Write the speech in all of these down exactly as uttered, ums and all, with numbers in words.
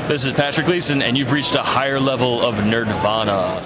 This is Patrick Gleason, and you've reached a higher level of Nerdvana.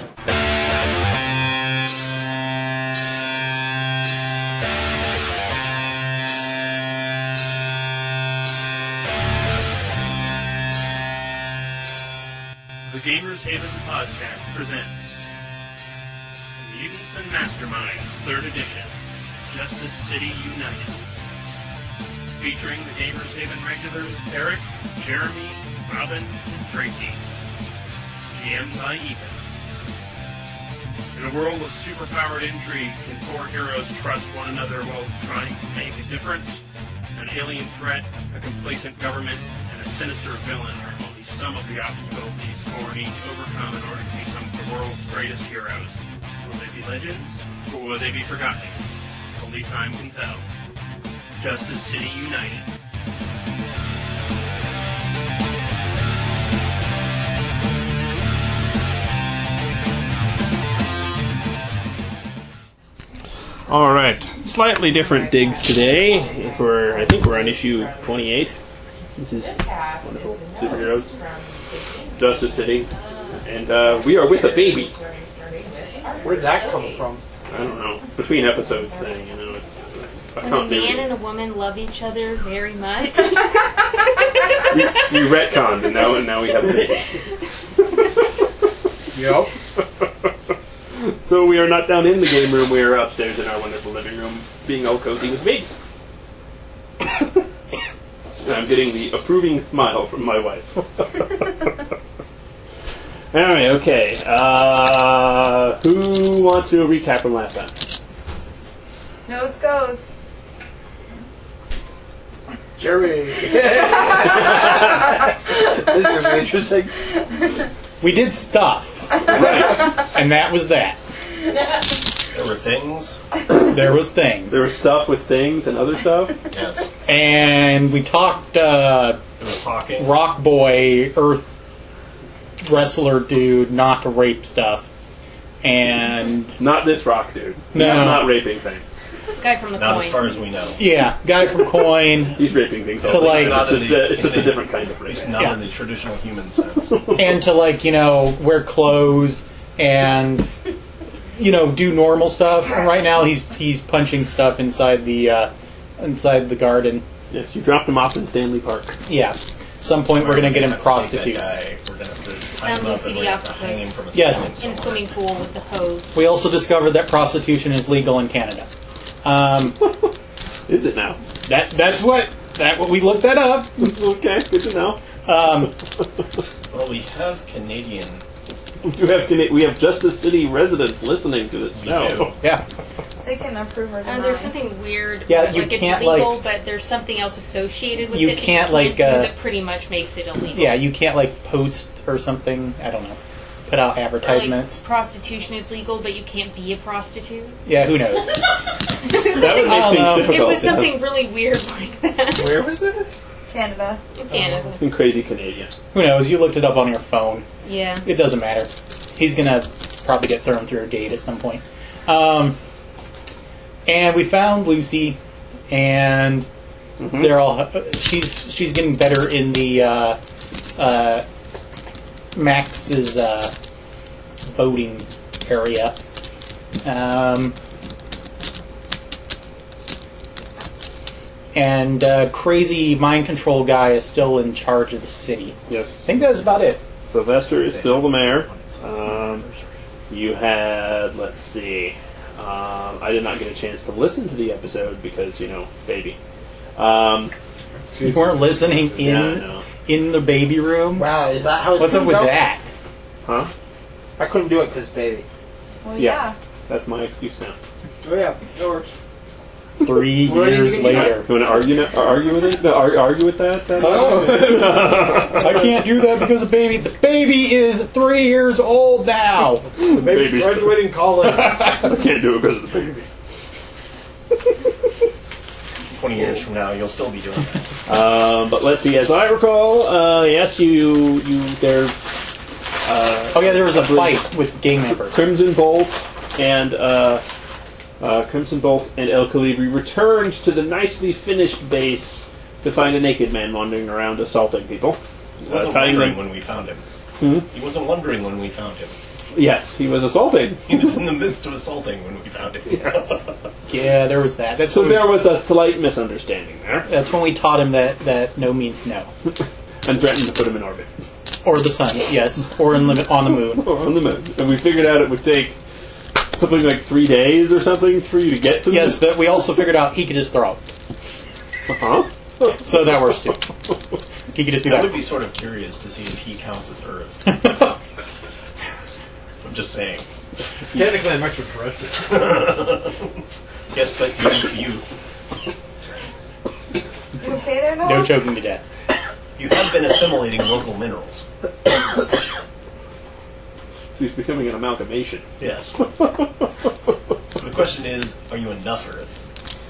The Gamers Haven podcast presents Mutants and Masterminds, third edition, Justice City United. Featuring the Gamers Haven regulars Eric, Jeremy, Robin, and Tracy. G M by Ethan. In a world of superpowered intrigue, can four heroes trust one another while trying to make a difference? An alien threat, a complacent government, and a sinister villain are only some of the obstacles these four need to overcome in order to be some of the world's greatest heroes. Will they be legends, or will they be forgotten? Only time can tell. Justice City United. All right, slightly different digs today. For I think we're on issue twenty-eight. This is wonderful superheroes, Justice City, and uh, we are with a baby. Where'd that come from? I don't know. Between episodes thing, you know. It's, it's a and a man and a woman love each other very much. we, we retconned, and now and now we have a baby. Yep. So we are not down in the game room, we are upstairs in our wonderful living room, being all cozy with babies. And I'm getting the approving smile from my wife. Alright, okay. Uh, who wants to do a recap from last time? Nose goes. Jeremy. This is going to be interesting. We did stuff. Right. And that was that. There were things. There was things. There was stuff with things and other stuff? Yes. And we talked uh, There was talking. Rock Boy, Earth wrestler dude, not to rape stuff. And Not this rock dude. No. He's not raping things. Guy from the Not coin. as far as we know. yeah, guy from Coin. He's raping things all To the like- time. Not It's in just, the- a, it's just a in the- different kind of At least raping. not Yeah. in the traditional human sense. And to like, you know, wear clothes and you know, do normal stuff. And right now he's he's punching stuff inside the uh, inside the garden. Yes, you dropped him off in Stanley Park. Yeah. At some point we're gonna get him have to take prostitutes. that guy. We're going to have to tie Um, him you up see and the we're going to have to octopus. hang him from a Yes. ceiling In a somewhere. swimming pool with the hose. We also discovered that prostitution is legal in Canada. Um, Is it now? that that's what that what we looked that up. Okay, good to know. Um, Well, we have Canadian. We have we have Justice City residents listening to this We show. do. yeah, They can approve or Uh, deny. there's something weird. Yeah, like you it's can't, legal, like- but there's something else associated with You it. that can't, you like, do uh, that pretty much makes it illegal. yeah. You can't like post or something. I don't know. Put out Or, like, advertisements. prostitution is legal, but you can't be a prostitute. Yeah, who knows? It was That would something- make I don't things know. difficult. It was yeah. something really weird like that. Where was it? Canada. In Canada. In crazy Canadian. Who knows? You looked it up on your phone. Yeah. It doesn't matter. He's gonna probably get thrown through a gate at some point. Um, and we found Lucy, and Mhm. they're all. Uh, she's she's getting better in the uh, uh, Max's uh, boating area. Um, and uh, crazy mind control guy is still in charge of the city. Yes. I think that was about it. Sylvester is still the mayor. Um, you had, let's see, um, I did not get a chance to listen to the episode because, you know, baby. Um, You weren't listening in Yeah, I know. in the baby room. Wow, is that how it What's up with go? that? huh? I couldn't do it because baby. Well, Yeah. yeah. That's my excuse now. Oh yeah, that works. Three What are you years gonna do? later. You want to argue, that, argue with it? No, ar- argue with that? that I can't do that because the baby. The baby is three years old now. The baby's Baby's- graduating college. I can't do it because of the baby. Twenty years from now, you'll still be doing that. Um, but let's see. As I recall, uh, yes, you you there. Uh, Oh yeah, there was a fight with gang members. Crimson Bolt and uh, uh, Crimson Bolt and El Calibri returned to the nicely finished base to find a naked man wandering around assaulting people. He uh, wasn't tying wondering them. when we found him. Hmm? He wasn't wondering when we found him. Yes, he was assaulted. He was in the midst of assaulting when we found him. Yes. Yeah, there was that. That's So when we, there was a slight misunderstanding there, that's when we taught him that, that no means no. and threatened to put him in orbit. Or the sun, yes. Or in limit on the moon. Or on the moon. And we figured out it would take something like three days or something for you to get to the Yes, but we also figured out he could just throw it. Uh-huh. So that works too. He could just be I like, would be sort of curious to see if he counts as Earth. I'm just saying. Technically, I'm extraterrestrial. Yes, but unique you. You okay there, Noah? no choking to death. You have been assimilating local minerals. So he's becoming an amalgamation. Yes. So the question is, are you enough Earth?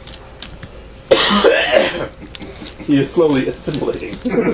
He is slowly assimilating.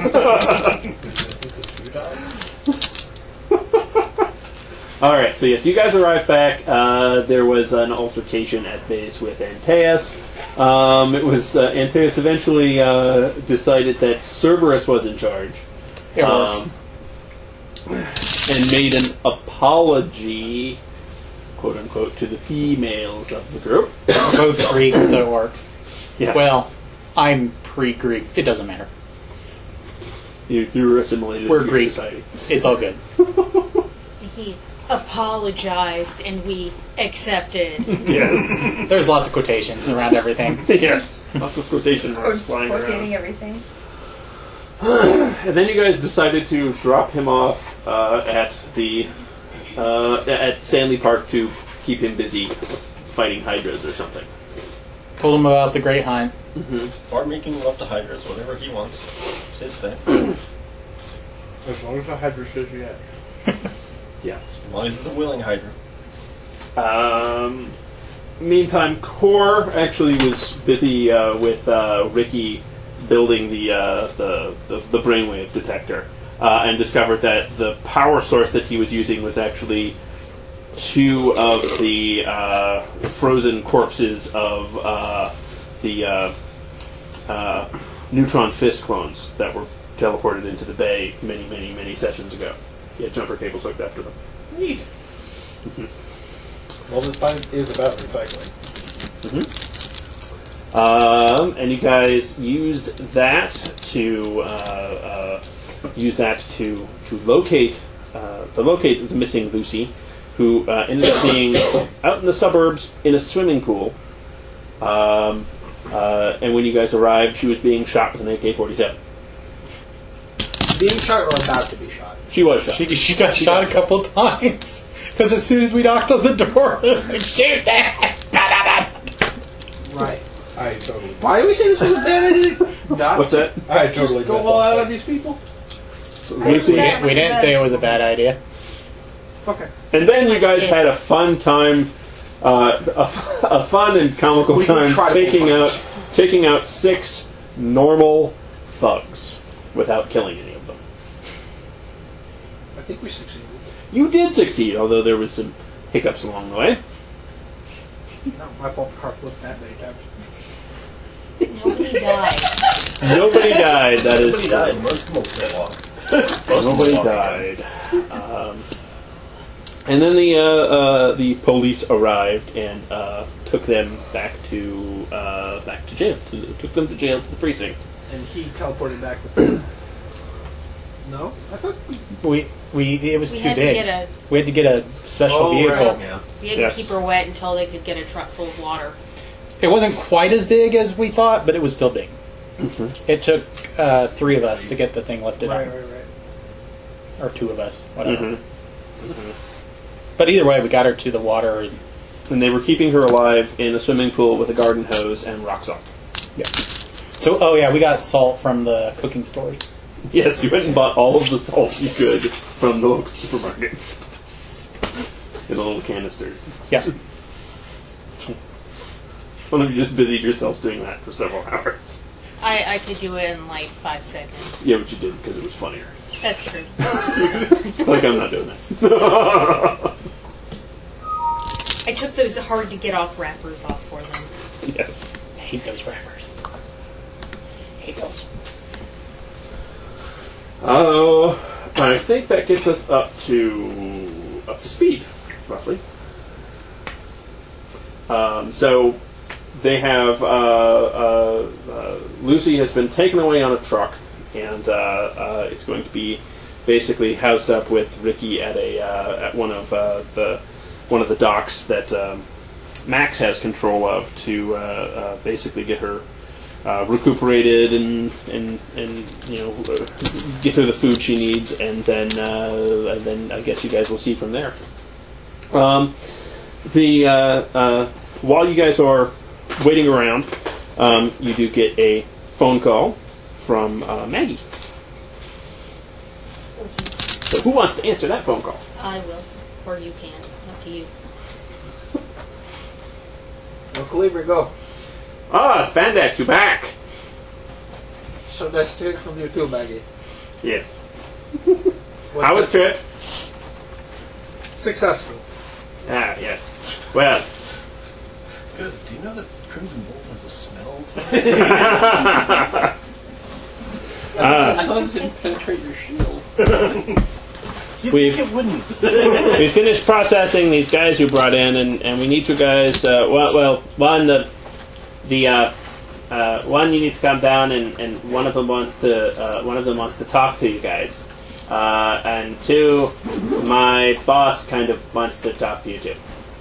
Alright, so yes, you guys arrived back. Uh, there was an altercation at base with Antaeus. Um, it was, uh, Antaeus eventually uh, decided that Cerberus was in charge. It works. Um, and made an apology, quote unquote, to the females of the group. Both Greek, so it works. Yeah. Well, I'm pre-Greek. It doesn't matter. you, you were assimilated We're into Greek. society. It's all good. He apologized and we accepted. Yes. There's lots of quotations around everything. Yes. Lots of quotation Quote- marks flying quotating around. everything. And then you guys decided to drop him off uh, at the uh, at Stanley Park to keep him busy fighting hydras or something. Told him about the Great Hunt. Or making love to Hydras, whatever he wants. It's his thing. As long as the Hydra says yes. Yes. As long as it's a willing Hydra. Um, meantime, Core actually was busy uh, with uh, Ricky building the, uh, the the the brainwave detector, uh, and discovered that the power source that he was using was actually two of the uh, frozen corpses of uh, the uh, uh, Neutron Fist clones that were teleported into the bay many, many, many sessions ago. He had jumper cables hooked after them. Neat. Well, this fight is about recycling. Um, and you guys used that to uh, uh, use that to to locate uh, to locate the missing Lucy, who uh, ended up being out in the suburbs in a swimming pool. Um, uh, and when you guys arrived, she was being shot with an A K forty-seven. Being shot or about to be shot? She was shot. She, she got shot a couple times. Because as soon as we knocked on the door, they're like, shoot that! Right. I totally. Why do we say this was a bad idea? Not. What's that? I totally go all out on these people. Lucy. We didn't, we didn't say it was a bad idea. Okay. And then you guys had a fun time, uh, a, a fun and comical We can time try to taking pull out taking out six normal thugs without killing any of them. I think we succeeded. You did succeed, although there was some hiccups along the way. Not my fault the car flipped that many times. Nobody died. Nobody died. That is Nobody true. died. Most people can't walk. Most people Nobody walk died. Um, and then the uh, uh, the police arrived and uh, took them back to uh, back to jail. To, took them to jail to the precinct. And he teleported back with. No, I thought. We, we, it was We too had to big. get a We had to get a special Oh, vehicle. right, yeah. we had Yes. to keep her wet until they could get a truck full of water. It wasn't quite as big as we thought, but it was still big. It took uh, three of us to get the thing lifted Right, up. right, right. Or two of us, whatever. Mhm. But either way, we got her to the water. And, And they were keeping her alive in a swimming pool with a garden hose and rock salt. yeah. So, oh yeah, we got salt from the cooking stores. Yes, you went and bought all of the salt you could from the local supermarkets. In the little canisters. Yeah. One of you just busied yourself doing that for several hours. I, I could do it in like five seconds. Yeah, but you did because it was funnier. That's true. Like, I'm not doing that. I took those hard to get off wrappers off for them. Yes. I hate those wrappers. hate those. Oh, I think that gets us up to up to speed, roughly. Um, so they have uh, uh, uh, Lucy has been taken away on a truck, and uh, uh, it's going to be basically housed up with Ricky at a uh, at one of uh, the one of the docks that um, Max has control of to uh, uh, basically get her uh, recuperated and and and you know uh, get her the food she needs, and then uh, and then I guess you guys will see from there. Um, the uh, uh, while you guys are waiting around, um, you do get a phone call from uh, Maggie. So who wants to answer that phone call? I will. Or you can. Up to you. Uncle Libra, go. Ah, Spandex, you're back. So that's it from you too, Maggie. Yes. What How was the- trip? Successful. Ah, yes. Well. Good. Do you know that Crimson Bolt has a smell to it? uh, I thought it didn't penetrate your shield. You'd We've- think it wouldn't. we finished processing these guys you brought in, and, and we need you guys. Uh, well, well, one the the uh, uh, one you need to come down, and, and one of them wants to uh, one of them wants to talk to you guys, uh, and two, my boss kind of wants to talk to you too.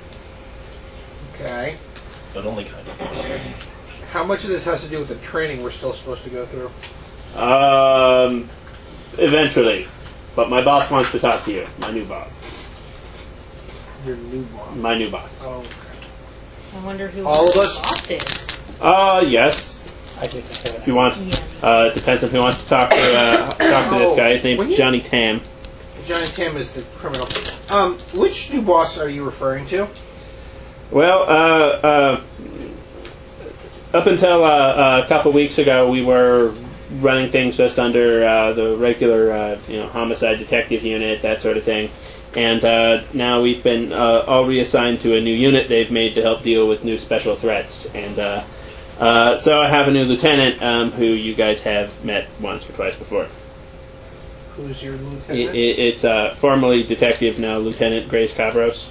Okay. But only kind of. How much of this has to do with the training we're still supposed to go through? Um, eventually, but my boss wants to talk to you. My new boss. Your new boss. My new boss. Oh, okay. I wonder who All of the us? boss is. Uh, yes. I think I If you want, uh, it depends on who wants to talk to uh, talk to this guy. His When name's you- Johnny Tam. Johnny Tam is the criminal. Um, which new boss are you referring to? Well, uh, uh, up until uh, uh, a couple weeks ago, we were running things just under uh, the regular, uh, you know, homicide detective unit, that sort of thing. And uh, now we've been uh, all reassigned to a new unit they've made to help deal with new special threats. And uh, uh, so I have a new lieutenant um, who you guys have met once or twice before. Who's your It, lieutenant? it, it's uh, formerly detective, now Lieutenant Grace Cabros.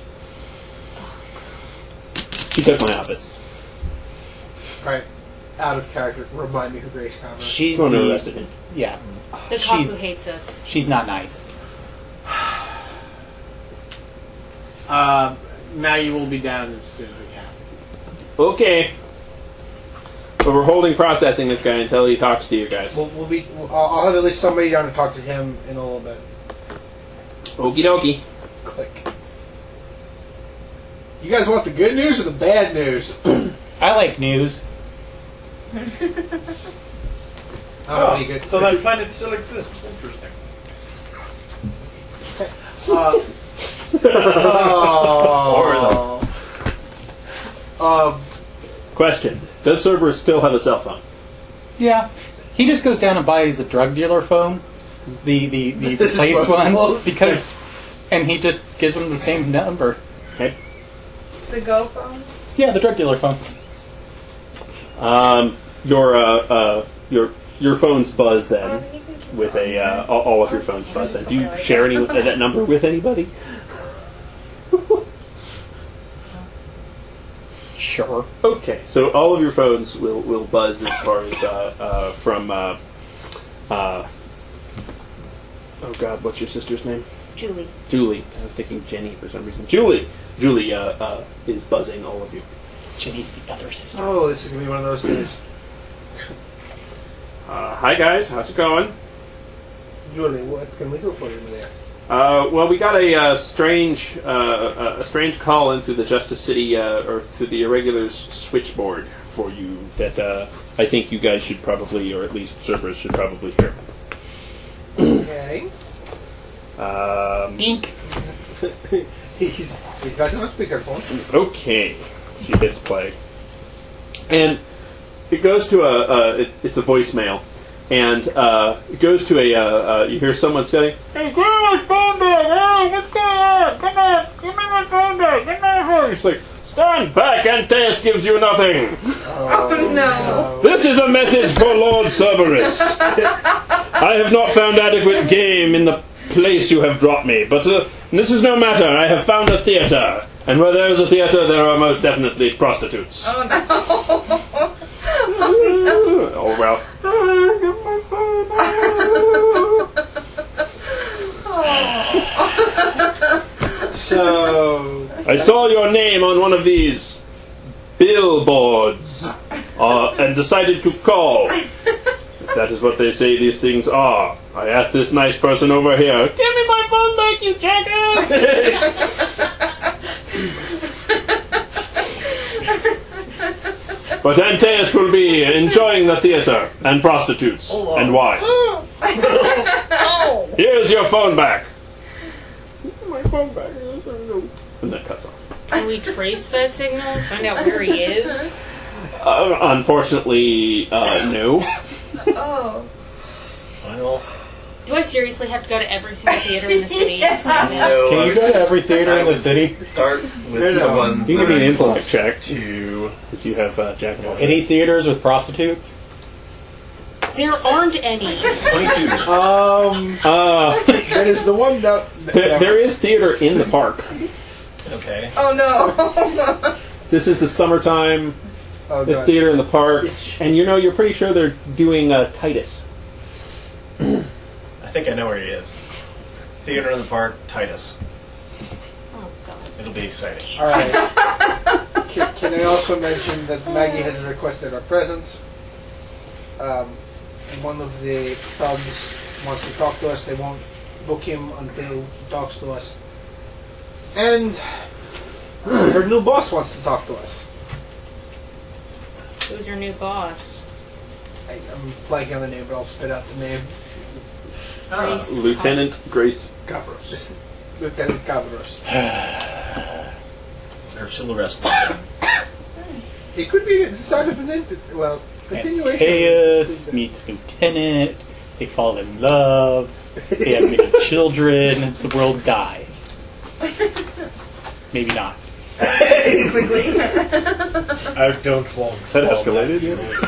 She took my office. Alright. Out of character. Remind me who Grace Conrad. She's Well, no, the, arrested him. yeah. The cop who She's hates us. she's not nice. Uh, Maggie will be down as soon as we can. Okay. But we're holding processing this guy until he talks to you guys. We'll, we'll be. We'll, I'll I'll have at least somebody down to talk to him in a little bit. Okie dokie. Click. You guys want the good news or the bad news? I like news. I don't have any good. So that planet still exists. Interesting. Uh, oh. Um. Question. Does Cerberus still have a cell phone? Yeah. He just goes down and buys a drug dealer phone, the the, the replaced ones, because, and he just gives them the same number. Okay. The Go phones? Yeah, the drug dealer phones. Um, your uh, uh, your your phones buzz Oh, then you can keep with going. a uh, all, all of your phones buzz then. Do you share any that number with anybody? Sure. Okay, so all of your phones will, will buzz as far as uh, uh, from uh, uh, oh god, what's your sister's name? Julie. Julie. I was thinking Jenny for some reason. Julie. Julie uh, uh, is buzzing all of you. Jenny's the other sister. Oh, this is gonna be one of those days. Uh, hi guys, how's it going? Julie, what can we do for you there? Uh, well, we got a uh, strange uh, a strange call in through the Justice City uh, or through the Irregulars switchboard for you that uh, I think you guys should probably, or at least Cerberus should probably hear. Okay. Um, Dink. he's he's got you on speakerphone. okay, she hits play, and it goes to a uh, it, it's a voicemail. And uh, it goes to a, uh, uh, you hear someone saying, "Hey, give me my phone back! Hey, what's going on? Come on, give me my phone back! Give me my phone!" It's like, "Stand back, and this gives you nothing." Oh, no. This is a message for Lord Cerberus. I have not found adequate game in the place you have dropped me, but uh, this is no matter. I have found a theatre, and where there is a theatre, there are most definitely prostitutes. Oh, no. Oh, well. So, I saw your name on one of these billboards uh, and decided to call. If that is what they say these things are. I asked this nice person over here, give me my phone back, you jackass! But Antaeus will be enjoying the theater and prostitutes and wine. Here's your phone back. My phone back. And that cuts off. Can we trace that signal? Find out where he is? Uh, unfortunately, uh, no. Oh. Well, Do I seriously have to go to every single theater in the city? no, Can you go to every theater I in the would city? Start with No, the no. ones You that can be an are influence close check. to. If you have uh, Jack and Jill. Any theaters with prostitutes? There aren't any. twenty-two. um, Uh, that is the one that. there, there is theater in the park. Okay. Oh, no. This is the summertime. Oh, There's God. theater in the park, and you know you're pretty sure they're doing uh, Titus. I think I know where he is. Theater in the Park, Titus. Oh, God. It'll be exciting. All right. can, can I also mention that Maggie has requested our presence? Um, and one of the thugs wants to talk to us. They won't book him until he talks to us. And her new boss wants to talk to us. Who's your new boss? I, I'm blanking on the name, but I'll spit out the name. Grace. Lieutenant Grace. Cabros. Lieutenant Cabros. Ursula Rasputin. It could be the start of an ent- well, continuation. Antaeus meets Lieutenant. They fall in love. They have many children. The world dies. Maybe not. Quickly. I don't want That escalated.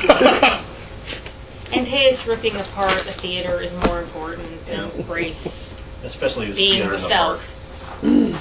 Antaeus ripping apart the theater is more important than Yeah. Grace Especially this being theater in the park. herself.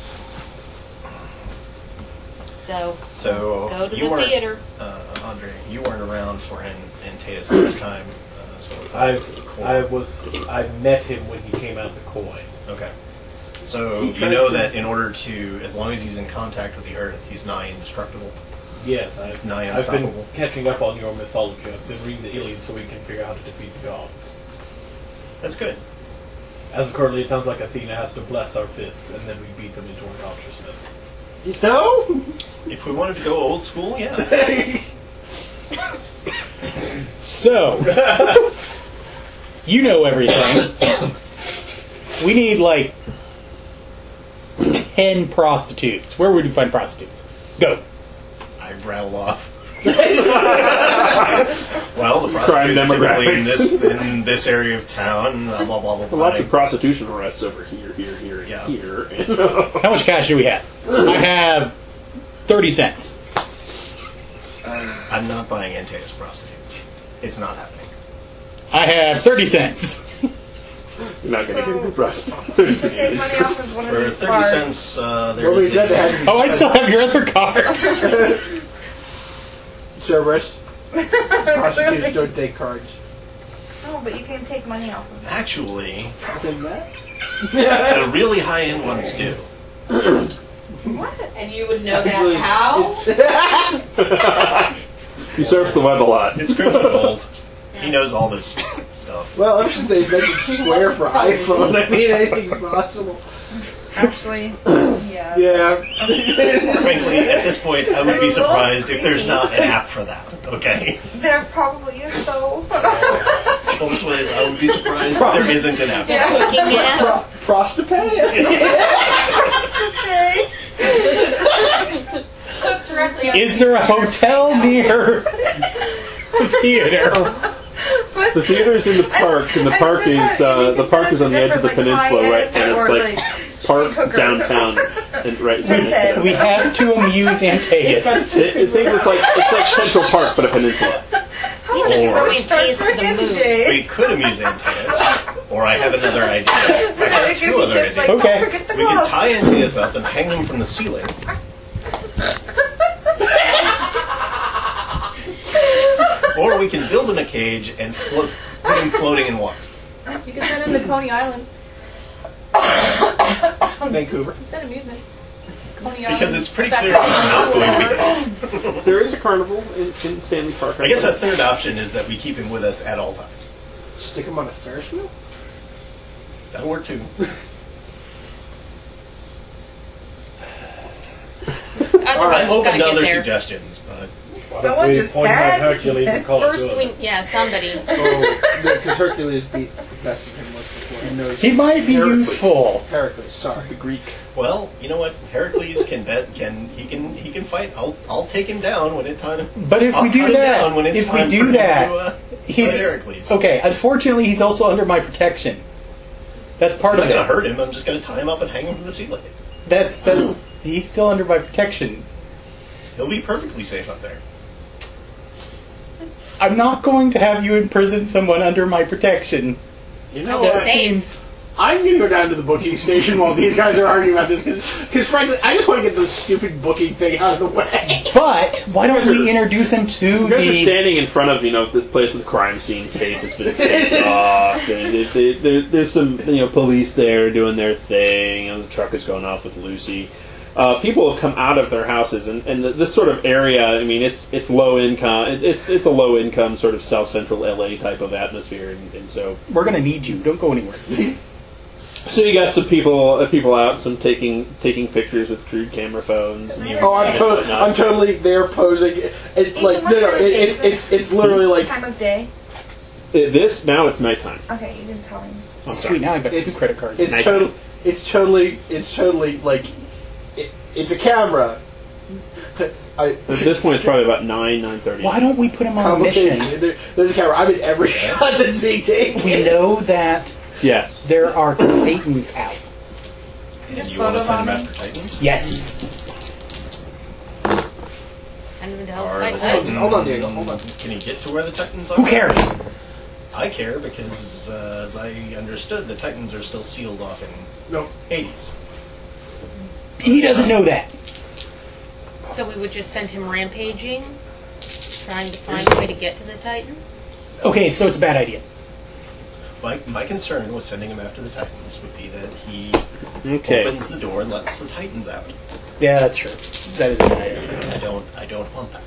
So, So go to you the weren't, theater. uh, Andre, you weren't around for An- Antaeus last time. Uh, so I cool. I was I met him when he came out of the coin. Okay. So you know that in order to, as long as he's in contact with the Earth, he's nigh indestructible. Yes, I, It's nigh I've been unstoppable. catching up on your mythology. I've been reading the Iliad so we can figure out how to defeat the gods. That's good. As of currently, it sounds like Athena has to bless our fists, and then we beat them into unconsciousness. No? If we wanted to go old school, yeah. So, you know everything. We need like ten prostitutes. Where would you find prostitutes? Go. I rattle off. Well, the Crime prostitutes are typically in demographics. this in this area of town. Blah blah blah blah. blah. Lots of prostitution arrests over here, here, here, and Yeah. here. How much cash do we have? I have thirty cents. I'm not buying Antaeus prostitutes. It's not happening. I have thirty cents. You're not going to get a good rest. Take money off of one of For these thirty cards. cents, uh, there Well, we is said a- they had Oh, I still have your other card. Cerberus. Prostitutes Clearly. don't take cards. No, but you can take money off of them. Actually, Think that? the really high-end ones do. And you would know Actually, that how? it's- You surf the web a lot. It's Crimson Gold. He knows all this stuff. well, ever since they invented Square for iPhone, I mean, anything's possible. Actually, yeah. Yeah. Frankly, at this point, I would be surprised if there's not an app for that. Okay. There probably is, though. So this way, I would be surprised if there isn't an app. Yeah. Cooking yeah. Prostipay? Okay. Cook directly on Is there a hotel near the theater? The theater's in the park, and the I park mean, is uh, the park is on the edge of the different, like, peninsula, right? high-end And it's or, like park hooker. downtown, and right. That's it. We have to amuse Antaeus. It, it, think it's like it's like Central Park, but a peninsula. How much you Or- really start Taste for the M moon. J? We could amuse Antaeus, or I have another idea. I Eric have gives two you other tips like, ideas. Okay. don't forget the We can glove. tie Antaeus up and hang him from the ceiling. Or we can build him a cage and float, put him floating in water. You can send him to Coney Island. Vancouver. Send amusement. Coney Island. Because it's pretty Back clear to- he's not going to be there. There is a carnival in, in Stanley Park. I guess a third option is that we keep him with us at all times. Stick him on a Ferris wheel? That'll work too. I'm open to other suggestions, but Someone we just point out had to Hercules keep and call it First, good. we yeah, somebody. Oh, because Hercules beat the best of him once before. He knows He might be Heracles. useful. Heracles, sorry. the Greek. well, you know what? Heracles can bet can he can he can fight. I'll I'll take him down when it's time. But if I'll we do cut him that, down when it's if we time do for him that, to, uh, he's fight Heracles. okay. Unfortunately, he's also under my protection. That's part I'm of not it. gonna hurt him. I'm just gonna tie him up and hang him from the ceiling. That's that's he's still under my protection. He'll be perfectly safe up there. I'm not going to have you imprison someone under my protection. You know That what? safe. I'm going to go down to the booking station while these guys are arguing about this, because frankly, I just want to get this stupid booking thing out of the way. But why don't we introduce him to You guys are the? standing in front of, you know, this place with the crime scene tape that's been taped off. And it, it, there, there's some, you know, police there doing their thing, and the truck is going off with Lucy. Uh, people have come out of their houses, and, and this sort of area, I mean, it's it's low income. It, it's it's a low income sort of South Central L A type of atmosphere, and, and so We're gonna need you. Don't go anywhere. so you got some people uh, people out, some taking taking pictures with crude camera phones. And, Oh, I'm, and totally, whatnot. I'm totally there posing. It, like, no, no, it, it's, it's, it's literally like, Time of day? Uh, this now it's nighttime. Okay, you didn't tell me. Sweet. Now I've got two It's- credit cards. it's Night. totally, it's totally, it's totally like, it, it's a camera. I, At this point, it's probably about nine nine thirty. Why don't we put him on a mission? There, there's a camera. I'm in every shot that's being taken. We know that Yes. there are Titans out. And Just you want to photo send him bombing? after Titans? Yes. Send him to help Are fight the Titan. Titans- Hold on, Diego, hold on. Can he get to where the Titans are? Who cares? I care because, uh, as I understood, the Titans are still sealed off in No. Hades. He doesn't know that. So we would just send him rampaging, trying to find a way to get to the Titans. Okay, so it's a bad idea. My, my concern with sending him after the Titans would be that he Okay. opens the door and lets the Titans out. Yeah, that's true. That is a bad idea. I don't I don't want that.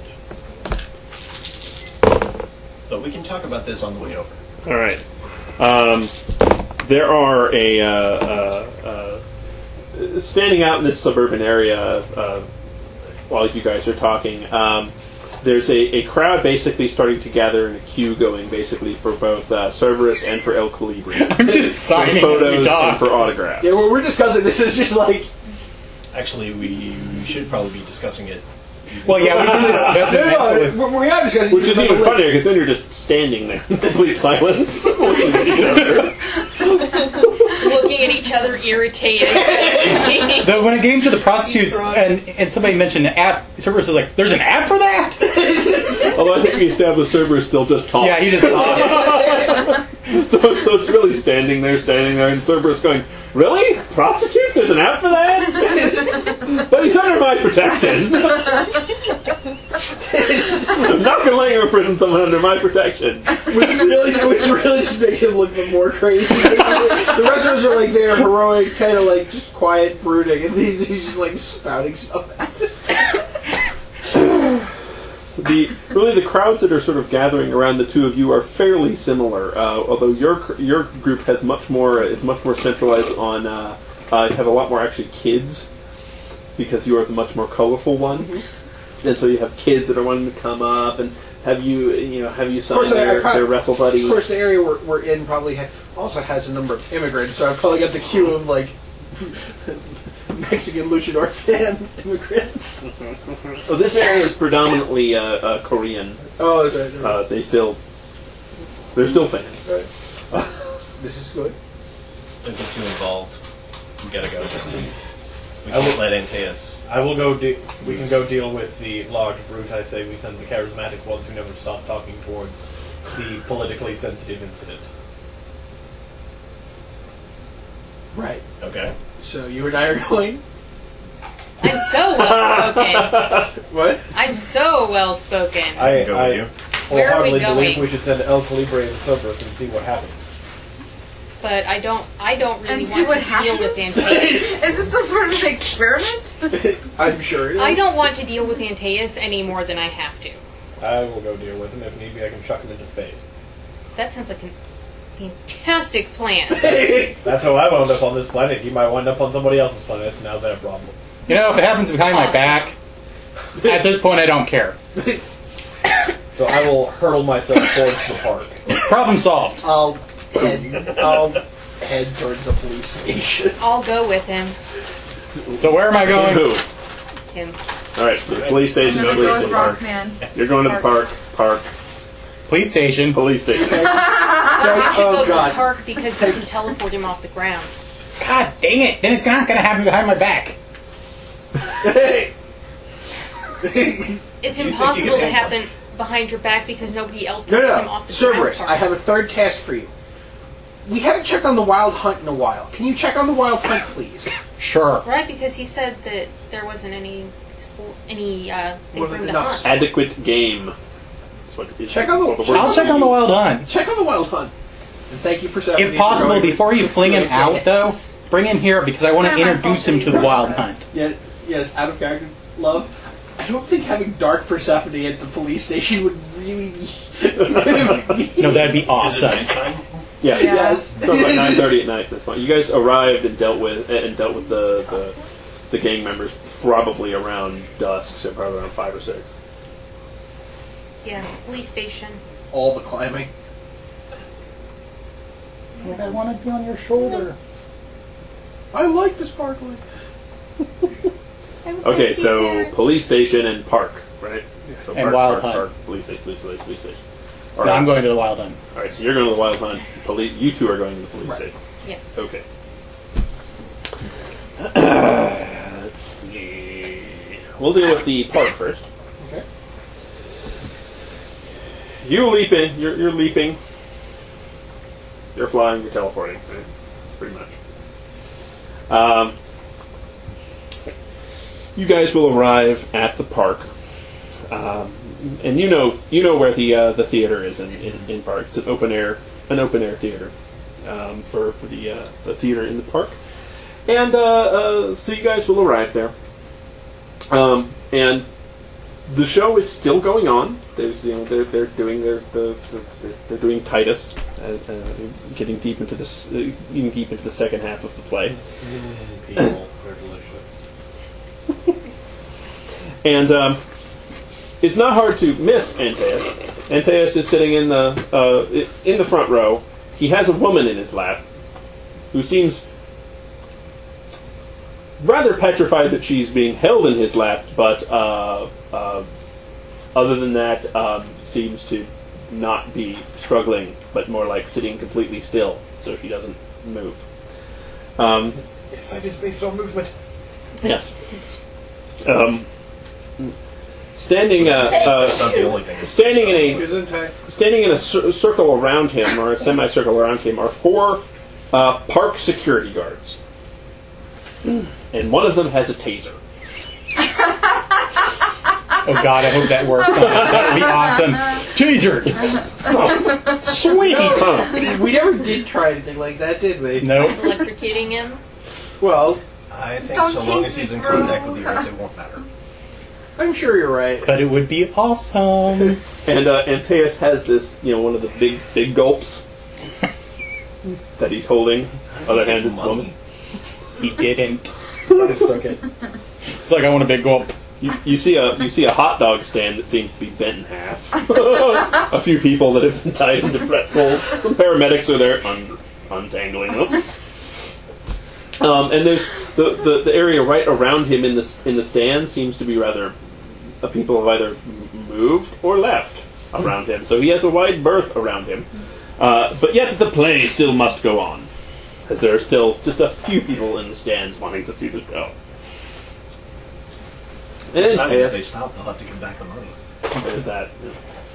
But we can talk about this on the way over. All right. Um, there are a uh, uh, uh, standing out in this suburban area uh, while you guys are talking. Um, there's a, a crowd basically starting to gather in a queue, going basically for both uh, Cerberus and for El Calibri. I'm just For signing as we photos and talk. for autographs. Yeah, well, we're discussing this. Is just like, Actually, we should probably be discussing it. using- Well, yeah, we can discuss it no, no, mentally. we're, we are discussing. Which is but even like- funnier because then you're just standing there in complete silence, looking at each other. Looking at each other irritated. Though when it came to the prostitutes and, and somebody mentioned an app, Cerberus is like, "There's an app for that?" Although I think we established Cerberus still just talks. Yeah, he just talks. So, so it's really standing there, standing there, and Cerberus going, "Really? Prostitutes? There's an app for that? But he's under my protection. I'm not going to let you imprison someone under my protection." Which really, which really just makes him look more crazy. The rest of us are like there, heroic, kind of like just quiet, brooding, and he's, he's just like spouting stuff at it. The really the crowds that are sort of gathering around the two of you are fairly similar, uh, although your your group has much more is much more centralized on uh, uh, have a lot more actually kids, because you are the much more colorful one, and so you have kids that are wanting to come up and have you you know have you sign course, I- I their, prob- their wrestle buddy. Of course, the area we're, we're in probably ha- also has a number of immigrants, so I've probably got the queue of like Mexican luchador fan immigrants. Oh, this area is predominantly uh, uh, Korean. Oh, okay. Uh, they still they're still fans. Right. This is good. Don't get too involved. We gotta go. We I will- can't let Antaeus. I will go. De- we can go deal with the large brute. I say we send the charismatic ones who never stop talking towards the politically sensitive incident. Right. Okay. So you and I are going. I'm so well spoken. What? I'm so well spoken. I, Go I with you. Where are we wholeheartedly believe going? we should send El Calibre to Cerberus and see what happens. But I don't. I don't really And see want what to deal with happens? Antaeus. Is this some sort of experiment? I'm sure it is. I don't want to deal with Antaeus any more than I have to. I will go deal with him. If need be, I can chuck him into space. That sounds like a fantastic plan. That's how I wound up on this planet. He might wind up on somebody else's planet. It's now their problem. You know, if it happens behind my Awesome. back, at this point I don't care. So I will hurl myself towards the park. Problem solved. I'll head. I'll head towards the police station. I'll go with him. So where am I going? Who? Him. All right, so the police I'm station. gonna Police go with station. Rockman. You're going to the park. Park. Police station. Police station. But I should Oh, go to God. the park because you can teleport him off the ground. God dang it! Then it's not going to happen behind my back. It's You impossible think you to can happen behind your back because nobody else can No, put no, him no. off the Cerberus, ground. I have a third task for you. We haven't checked on the wild hunt in a while. Can you check on the wild hunt, please? Sure. Right, because he said that there wasn't any sport, any uh, thing for Wasn't him to enough. hunt. Adequate game. That's what it is. Check on the- What check word I'll is check it? on the wild hunt. Check on the wild hunt. And thank you for Persephone. If possible, for going before you with- fling him with- out, though, bring him here because I want to Yeah, my introduce him to the fault. wild hunt. Yes, yes, out of character, love. I don't think having Dark Persephone at the police station would really be. No, that'd be Is it awesome. nighttime? Yeah. Yeah. Yes. So about nine thirty at night. That's fine. You guys arrived and dealt with and dealt with the, the the gang members probably around dusk, so probably around five or six. Yeah, police station. All the climbing. I want to be on your shoulder. I like the sparkling. I was going Okay, to be so there. police station and park, right? So And park, wild park, hunt. Park, police station, police station, police station. All No, right. I'm going to the wild hunt. All right, so you're going to the wild hunt. Police, you two are going to the police Right. station. Yes. Okay. Let's see. We'll deal with the park first. Okay. You leap in. You're, you're leaping. You're flying. You're teleporting. Right? Pretty much. Um, you guys will arrive at the park, um, and you know you know where the uh, the theater is in, in, in park. It's an open air an open air theater um, for for the uh, the theater in the park, and uh, uh, so you guys will arrive there, um, and the show is still going on. There's you know they're they're doing their the, the they're, they're doing Titus, uh, uh, getting deep into this uh, getting deep into the second half of the play. Mm, people, they're delicious. And um, it's not hard to miss Antaeus. Antaeus is sitting in the uh, in the front row. He has a woman in his lap who seems rather petrified that she's being held in his lap, but uh, uh, other than that, um, seems to not be struggling, but more like sitting completely still, so she doesn't move. Um, Sight is based on movement. yes. Um, standing, uh, That's not uh, the only thing. standing in a Isn't I? standing in a cir- circle around him, or a semicircle around him, are four uh, park security guards, and one of them has a taser. Oh God, I hope that works. That would be awesome. Taser. Oh, sweet. Huh. We never did try anything like that, did we? Nope. Electrocuting him. Well, I think Don't so long taste as he's me, in bro. contact with the earth, it won't matter. I'm sure you're right. But it would be awesome. And uh, Antaeus has this, you know, one of the big big gulps that he's holding. Other hand is the woman. He didn't. It's like I want a big gulp. You, you see a you see a hot dog stand that seems to be bent in half. A few people that have been tied into pretzels. Some paramedics are there un, untangling them. Um, and there's the, the, the area right around him in the in the stand seems to be rather. Uh, people have either m- moved or left around him, so he has a wide berth around him. Uh, but yet the play still must go on. as there are still just a few people in the stands wanting to see the show. And Besides, if Teus- they stop, they'll have to give back the money. There's that. Yeah.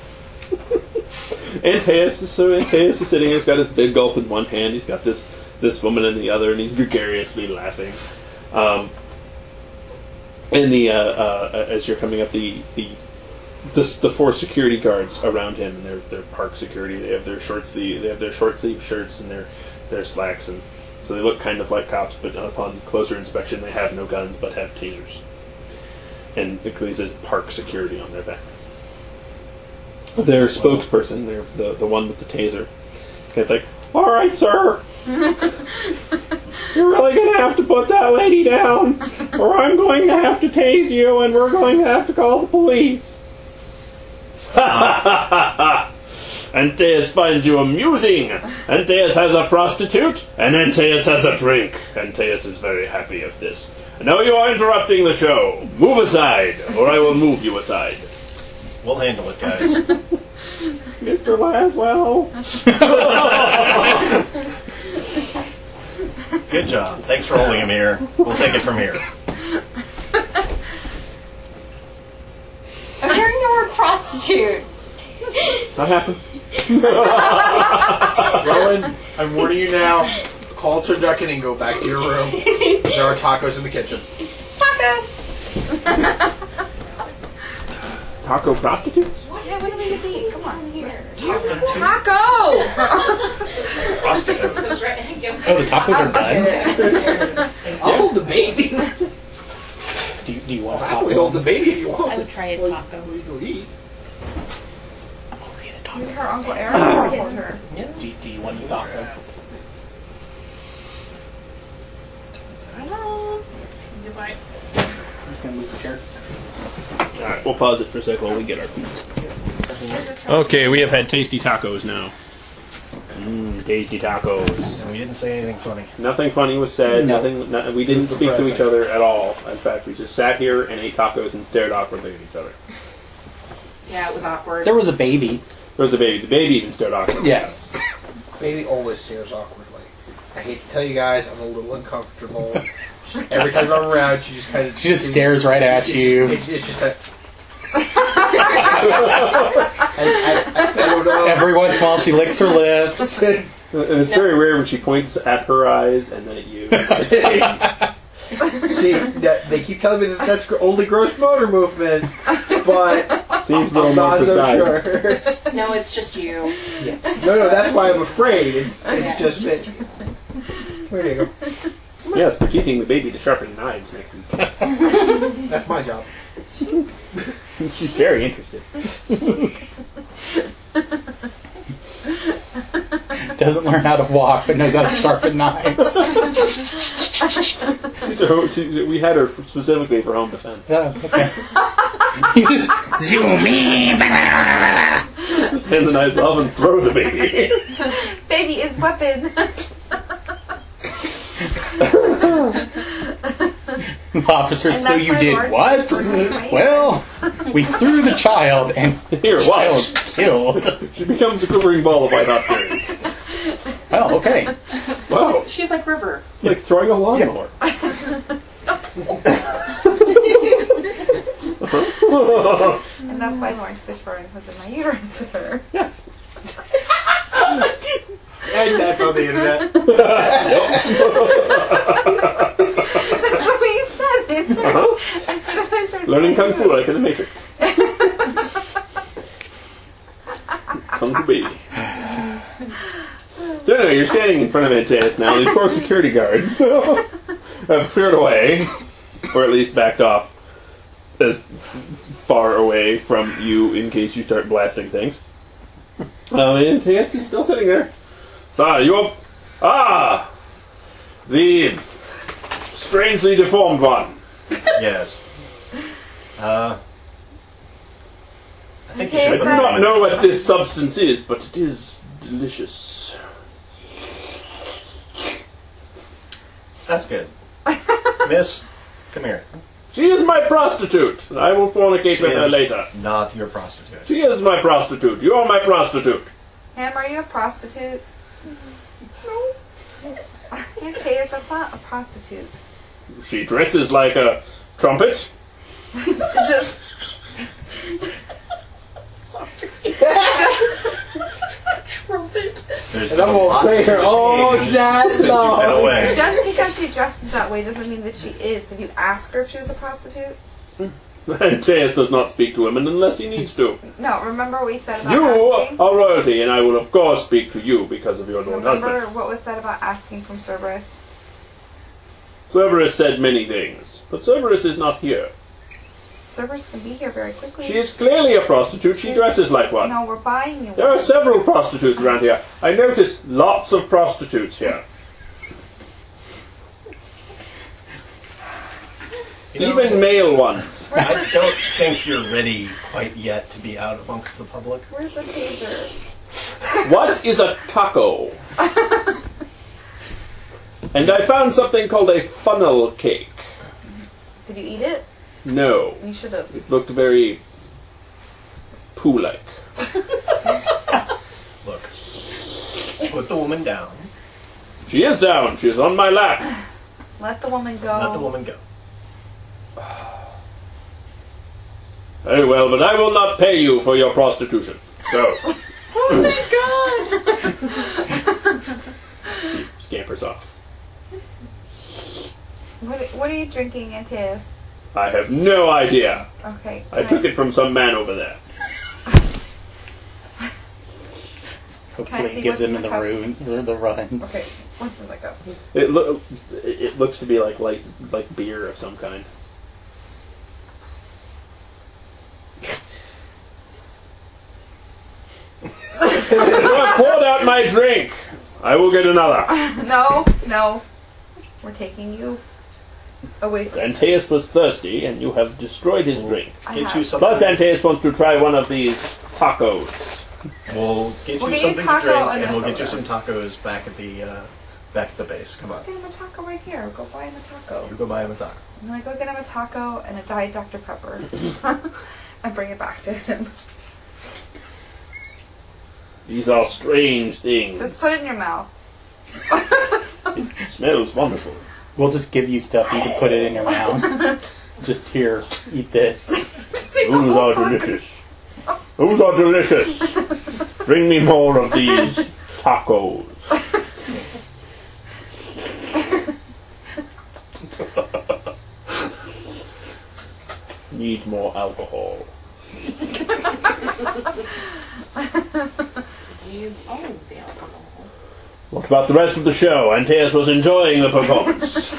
And Teus is so and Teus is sitting. He's got his big gulp in one hand. He's got this this woman in the other, and he's gregariously laughing. Um, and the uh, uh, as you're coming up, the the the, the four security guards around him, and they're they're park security. They have their short sleeve they have their short sleeve shirts and their their slacks, and so they look kind of like cops. But upon closer inspection, they have no guns but have tasers. And it clearly says park security on their back. Their spokesperson, their, the the one with the taser, it's like, all right, sir, you're really going to have to put that lady down, or I'm going to have to tase you, and we're going to have to call the police. Antaeus finds you amusing. Antaeus has a prostitute, and Antaeus has a drink. Antaeus is very happy of this. Now you are interrupting the show. Move aside, or I will move you aside. We'll handle it, guys. Mister Laswell. Good job. Thanks for holding him here. We'll take it from here. I'm hearing the word prostitute. That happens. Rowan, I'm warning you now. Call turducken and go back to your room. There are tacos in the kitchen. Tacos! Taco prostitutes? Yeah, what do we get to eat? Come on. Here. Taco. Taco! Prostitutes. Oh, the tacos are done? I'll hold the baby. Do you, do you want a I'll only hold the baby if you want. I would try a taco. Well, you go eat. Maybe her Uncle Aaron told her. Do, you- do you want a taco? Goodbye. I'm going to move the chair. Alright, we'll pause it for a second while we get our food. Okay, we have had tasty tacos now. Mmm, tasty tacos. And we didn't say anything funny. Nothing funny was said. No. Nothing. No, we didn't speak to each other at all. In fact, we just sat here and ate tacos and stared awkwardly at each other. Yeah, it was awkward. There was a baby. There was a baby. The baby even stared awkwardly. Yes. Baby always stares awkwardly. I hate to tell you guys, I'm a little uncomfortable. Every time I'm around, she just kind of... She just stares right at it's, you. It's, it's just that... I, I, I, I don't know. Every once in a while she licks her lips. And it's very rare when she points at her eyes and then at you. See, that, they keep telling me that that's gr- only gross motor movement, but Seems a little I'm more not so precise. sure. No, it's just you. No, no, that's why I'm afraid. It's, it's Okay. just me. There you go. Yes, but teaching the baby to sharpen knives makes me... That's my job. She's very interested. Doesn't learn how to walk, but knows how to sharpen knives. So she, we had her specifically for home defense. Oh, okay. You just zoom in. Just hand the knives off and throw the baby. Baby is weapon. The officer, And so that's you my did large what? sister. Well, we threw the child and Here, the child watch. killed. She becomes a quivering ball of white hot cherries. Oh, okay. Wow. She's like River. It's like throwing a lawnmower. And that's why Lawrence Fishburne was in my uterus with her. Yes. And that's on the internet. That's what he said. They started, Uh-huh. as soon as I started Learning Kung playing Fu like in the Matrix. Kung Fu baby. So anyway, you're standing in front of Antaeus now. These four security guards have cleared away, or at least backed off as far away from you in case you start blasting things. Um, and Antaeus is still sitting there. So, you up? Ah! The strangely deformed one. Yes. Uh, I think Okay, you I should do put not that know in. what this substance is, but it is delicious. That's good. Miss, come here. She is my prostitute. I will fornicate She with her is later. not your prostitute. She is my prostitute. You are my prostitute. Ham, are you a prostitute? Antea is a, pla- a prostitute. She dresses like a trumpet. Just. Trumpet. There's And I'm a gonna lot play her of all change that since you've been long. away. Just because she dresses that way doesn't mean that she is. Did you ask her if she was a prostitute? Antaeus does not speak to women unless he needs to. No, remember what we said about You asking? are royalty, and I will of course speak to you because of your lord Remember husband. what was said about asking from Cerberus? Cerberus said many things, but Cerberus is not here. Cerberus can be here very quickly. She is clearly a prostitute. She She's- dresses like one. No, we're buying you There are one. several prostitutes around here. I noticed lots of prostitutes here. You know, Even male ones. I don't think you're ready quite yet to be out amongst the public. Where's the taser? What is a taco? And I found something called a funnel cake. Did you eat it? No. You should have. It looked very poo-like. Look, put the woman down. She is down. She is on my lap. Let the woman go. Let the woman go. Very well, but I will not pay you for your prostitution. Go. Oh my god! She scampers off. What, what are you drinking, Antaeus? I have no idea. Okay. I took it from some man over there. Hopefully see it gives what's him in the, the cup? ruin, or the runs. Okay, what's in the cup? It, lo- it it looks to be like like like beer of some kind. I poured out my drink. I will get another. No, no. We're taking you away. Antaeus was thirsty, and you have destroyed his drink. I Get have. you something. Plus, Antaeus wants to try one of these tacos. We'll get you We'll get you something taco to drink, and and a we'll get you some soda. tacos back at the uh, back at the base. Come on, Get him a taco right here. Go buy him a taco. you go buy him a taco. I'm gonna go get him a taco and a Diet Doctor Pepper. And bring it back to him. These are strange things. Just put it in your mouth. It smells wonderful. We'll just give you stuff. You can put it in your mouth. Just here, eat this. Those are delicious. Those are delicious. Bring me more of these tacos. Need more alcohol. Needs all of the alcohol. What about the rest of the show? Antaeus was enjoying the performance.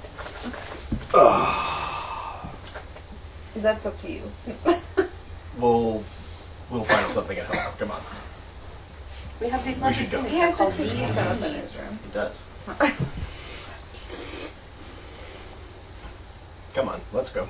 That's up to you. We'll we'll find something at home. Come on, We have these We lovely should go. things. He They're has the called T V D set up in V his Ds. room. he does. Come on, let's go.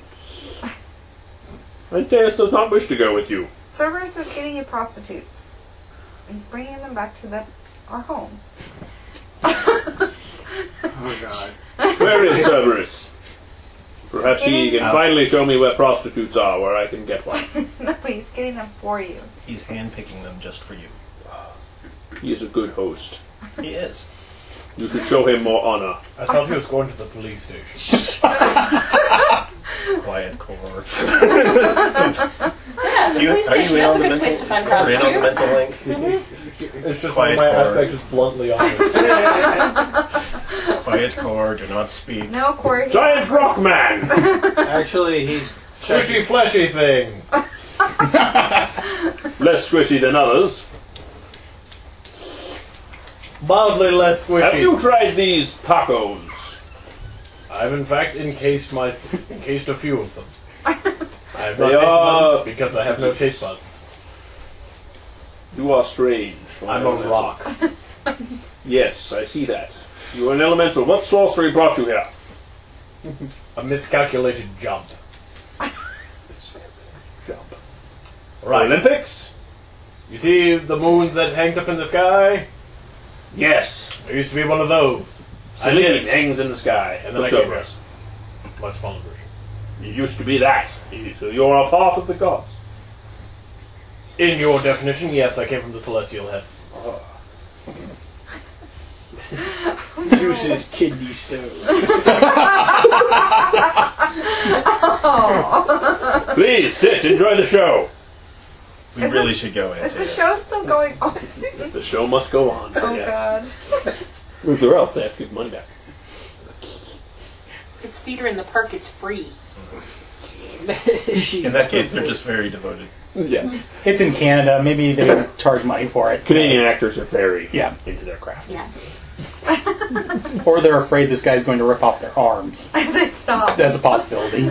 Antaeus does not wish to go with you. Cerberus is getting you prostitutes. He's bringing them back to the, our home. Oh god. Where is Cerberus? Perhaps he can Out. finally show me where prostitutes are, where I can get one. No, he's getting them for you. He's handpicking them just for you. He is a good host. He is. You should show him more honor. I thought he was going to the police station. Quiet core. Yeah, the You- police are you station, in that's on a the good place to find Are you in on the prostitutes. mental link? It's just Quiet one of my core. aspects is bluntly honest. Quiet core. Do not speak. No, Corey. Giant rock man! Actually, he's Squishy fleshy thing. Less squishy than others. Mildly less squishy. Have you tried these tacos? I've in fact encased my encased a few of them. I have not They tasted are- them because I have no taste buds. You are strange. for I'm an a elemental. rock. Yes, I see that. You are an elemental. What sorcery brought you here? A miscalculated jump. Jump. Right. Olympics? You see the moon that hangs up in the sky? Yes. There used to be one of those. And Selene yes, hangs in the sky. And then I What's came over? here. Much smaller version. You used to be that. So you're a part of the gods. In your definition, yes, I came from the celestial head. Juice's kidney stone. Oh. Please sit, enjoy the show. We Is really it- should go Is into the it. show still going on? The show must go on. Oh yes. god. Or else they have to give money back. It's theater in the park. It's free. In that case, they're just very devoted. Yes. It's in Canada. Maybe they charge money for it. Canadian actors are very Yeah. into their craft. Yes. Or they're afraid this guy's going to rip off their arms. They stop. That's a possibility.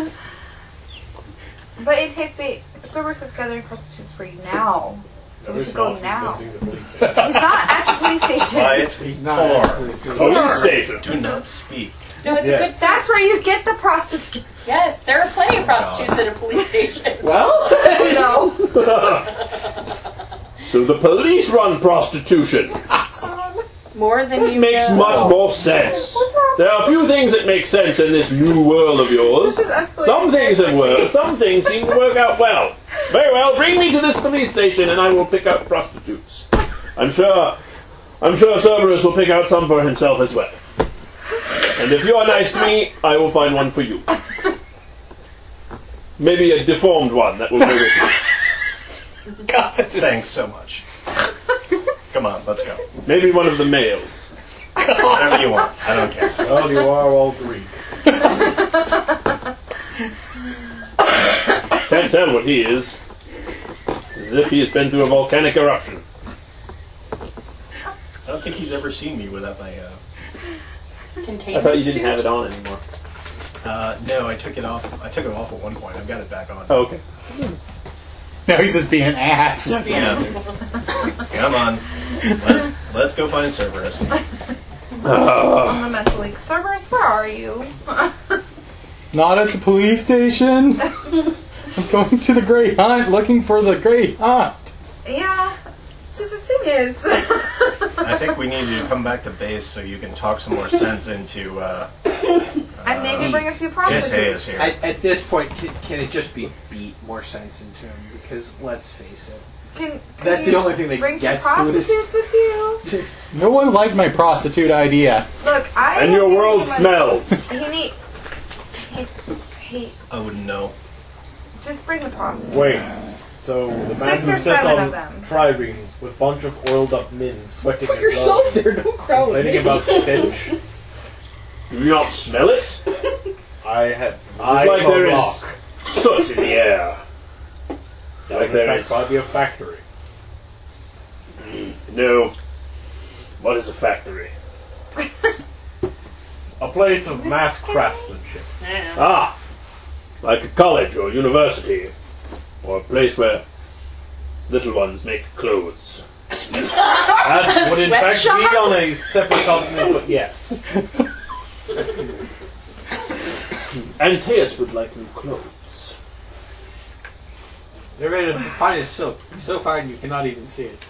But it takes me. Cerberus is gathering prostitutes for you now. So we should go now. He's not at the police station. Quiet. He's not at the police station. Police station. Do not speak. No, it's Yeah. a good. That's where you get the prostitutes. Yes, there are plenty of prostitutes at a police station. Well, No. So the police run prostitution. More than It you makes know. much more sense. There are a few things that make sense in this new world of yours. This is escalating Some things very have worked. quickly. Some things seem to work out well. Very well. Bring me to this police station, and I will pick out prostitutes. I'm sure. I'm sure Cerberus will pick out some for himself as well. And if you are nice to me, I will find one for you. Maybe a deformed one that will go with you. God. Thanks so much. Come on, let's go. Maybe one of the males. Whatever you want. I don't care. Well, you are all Greek. Can't tell what he is. As if he has been through a volcanic eruption. I don't think he's ever seen me without my. Uh, Containment I thought you didn't suit. have it on anymore. uh, no, I took it off. I took it off at one point. I've got it back on. Oh, okay. Now he's just being an ass. Yeah. Come on. Let's let's go find Cerberus. Uh, Fundamentally. Cerberus, where are you? Not at the police station. I'm going to the Great Hunt looking for the Great Hunt. Yeah. See, the thing is. I think we need you to come back to base so you can talk some more sense into. Uh, And maybe bring a few Yes, hey, is prostitutes. here. at, at this point, can, can it just be beat more sense into him? Because let's face it, Can, can that's you the only thing that bring gets some through this. prostitutes with you? No one liked my prostitute idea. Look, I. and don't your think world anybody- smells. He need. He, he, I wouldn't know. just bring the prostitutes. Wait. So the man Six who or sits seven on of them. triremes with a bunch of oiled up men sweating Put and yourself blowing, there. Don't crowd complaining me. about stench. Do you not smell it? I have. It's I like am a there is rock. soot in the air. That Like would in there fact is. probably be a factory. Mm, no. What is a factory? A place of mass craftsmanship. Yeah. Ah, like a college or university, or a place where little ones make clothes. That would in fact be Sweatshop? on a separate continent, but yes. Antaeus would like new clothes. They're ready to find it so so fine you cannot even see it.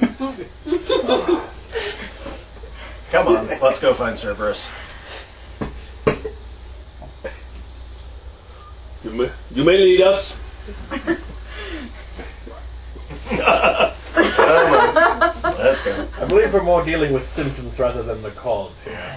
Come on, let's go find Cerberus. You may, you may lead us. Let's go. I believe we're more dealing with symptoms rather than the cause here.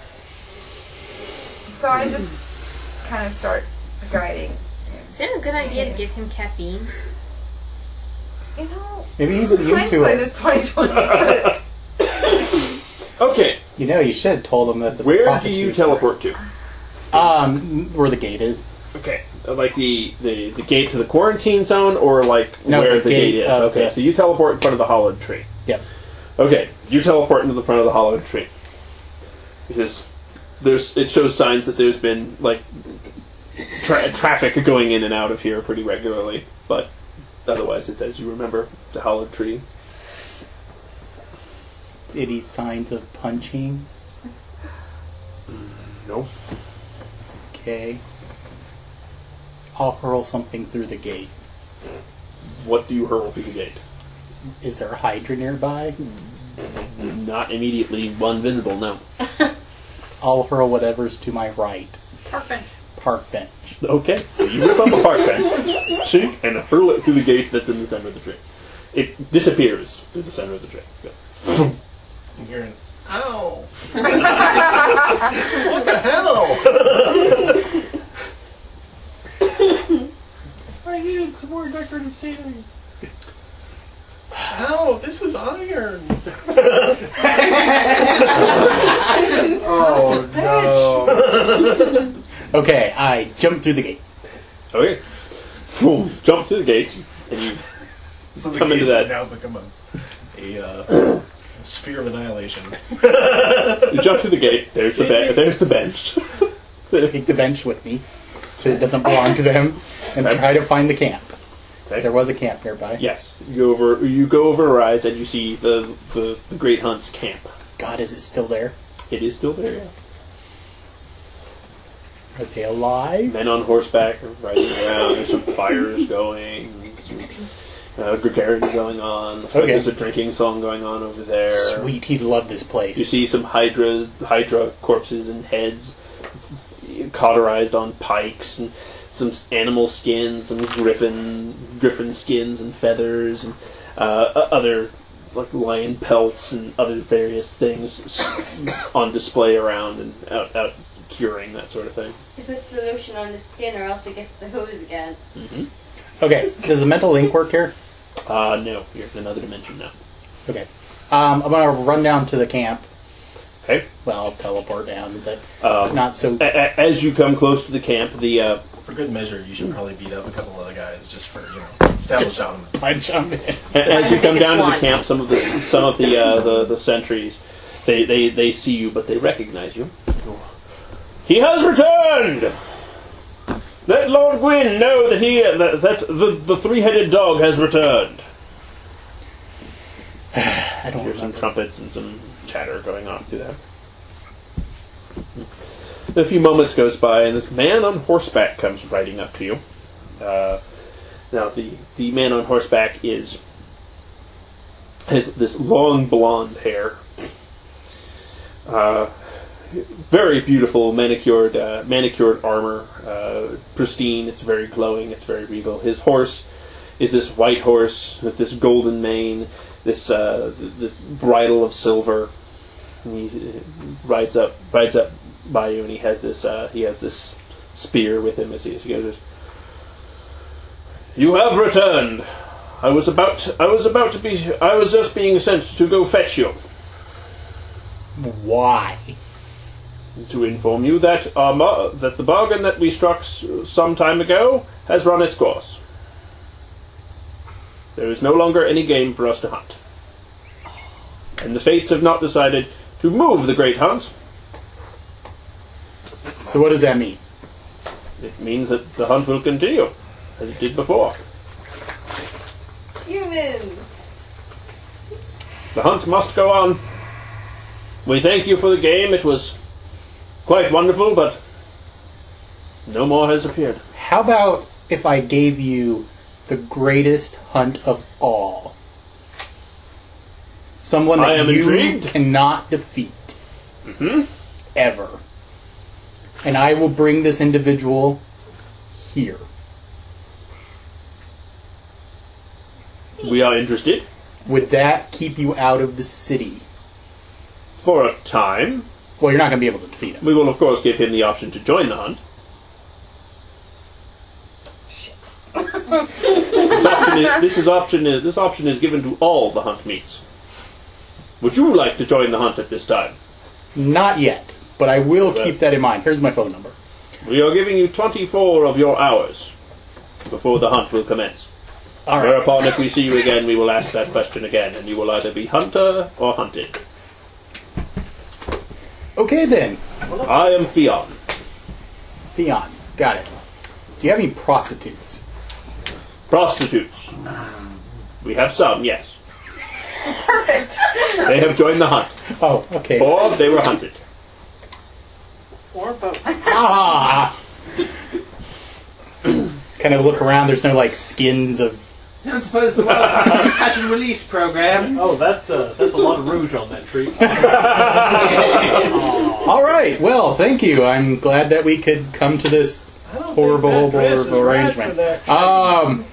So I just kind of start guiding. Is it a good idea to give him caffeine? You know, Maybe he's immune to hindsight it. is twenty twenty. Okay, You know, you should have told him that the where do prostitutes you were- teleport to? Um, where the gate is. Okay, uh, like the, the, the gate to the quarantine zone, or like No, where the the gate, gate is? of Okay, the- so you teleport in front of the hollowed tree. Yep. Okay, you teleport into the front of the hollowed tree because there's it shows signs that there's been like tra- traffic going in and out of here pretty regularly, but otherwise it's as you remember the hollowed tree. Any signs of punching? No. Okay. I'll hurl something through the gate. What do you hurl through the gate? Is there a Hydra nearby? Not immediately one visible. No. I'll hurl whatever's to my right. Park bench. Park bench. Okay, so you rip up a park bench, shoot, and hurl it through the gate that's in the center of the tree. It disappears through the center of the tree. Go. You're in, How? What the hell? I needed some more decorative scenery. How? This is iron. Oh no. Okay, I jump through the gate. Okay. Boom. Jump through the gate, and you So the come into gate has that. now become a, a uh, sphere of annihilation. You jump through the gate. There's the be- There's the bench. Take the bench with me, so it doesn't belong to them, and Okay. try to find the camp. Okay. There was a camp nearby. Yes. You go over. You go over Rise, and you see the, the the Great Hunt's camp. God, is it still there? It is still there. Yes. Are they alive? Men on horseback are riding around. There's some fires going. Some uh, gregarious going on. Looks like Okay. there's a drinking song going on over there. Sweet, he'd love this place. You see some Hydra Hydra corpses and heads cauterized on pikes, and some animal skins, some griffin griffin skins and feathers, and uh, other like lion pelts and other various things on display around and out, out curing, that sort of thing. He puts the lotion on the skin or else he gets the hose again. Mm-hmm. Okay, does the mental link work here? Uh, no, you're in another dimension now. Okay. Um, I'm going to run down to the camp. Okay. Well, I'll teleport down, but Um, not so... a- a- as you come close to the camp, the uh, For good measure, you should probably beat up a couple other guys just for, you know, establish dominance. I jump in. A- As you come biggest down to the one. camp, some of the some of the uh, the, the sentries, they, they, they see you, but they recognize you. He has returned. Let Lord Gwyn know that he that, that the, the three-headed dog has returned. I don't There's some remember. trumpets and some chatter going on through there. A few moments goes by, and this man on horseback comes riding up to you. Uh, now, the, the man on horseback is has this long blonde hair, uh, very beautiful manicured uh, manicured armor, uh, pristine. It's very glowing. It's very regal. His horse is this white horse with this golden mane, this uh, this bridle of silver. And he rides up rides up by you, and he has this uh, he has this spear with him as he, as he goes. You have returned. I was about I was about to be I was just being sent to go fetch you. Why? To inform you that our mo- that the bargain that we struck s- some time ago has run its course. There is no longer any game for us to hunt. And the fates have not decided to move the Great Hunt. So what does that mean? It means that the hunt will continue, as it did before. Humans! The hunt must go on. We thank you for the game. It was quite wonderful, but no more has appeared. How about if I gave you the greatest hunt of all? Someone I that am you intrigued. cannot defeat. Hmm? Ever. And I will bring this individual here. We are interested. Would that keep you out of the city? For a time. Well, you're not going to be able to defeat him. We will, of course, give him the option to join the hunt. This option is, this is option is this option is given to all the hunt meets. Would you like to join the hunt at this time? Not yet, but I will Right. keep that in mind. Here's my phone number. We are giving you twenty-four of your hours before the hunt will commence. All right. Whereupon, if we see you again, we will ask that question again, and you will either be hunter or hunted. Okay then. I am Theon. Theon. Got it. Do you have any prostitutes? Prostitutes. We have some, yes. Perfect. They have joined the hunt. Oh, okay. Or they were hunted. Or both. Ah! Kind of look around. There's no like skins of. I don't suppose the Wild Catch and Release program. Oh, that's uh, that's a lot of rouge on that tree. All right. Well, thank you. I'm glad that we could come to this I don't horrible, think that dress is horrible right arrangement. for that tree. Um.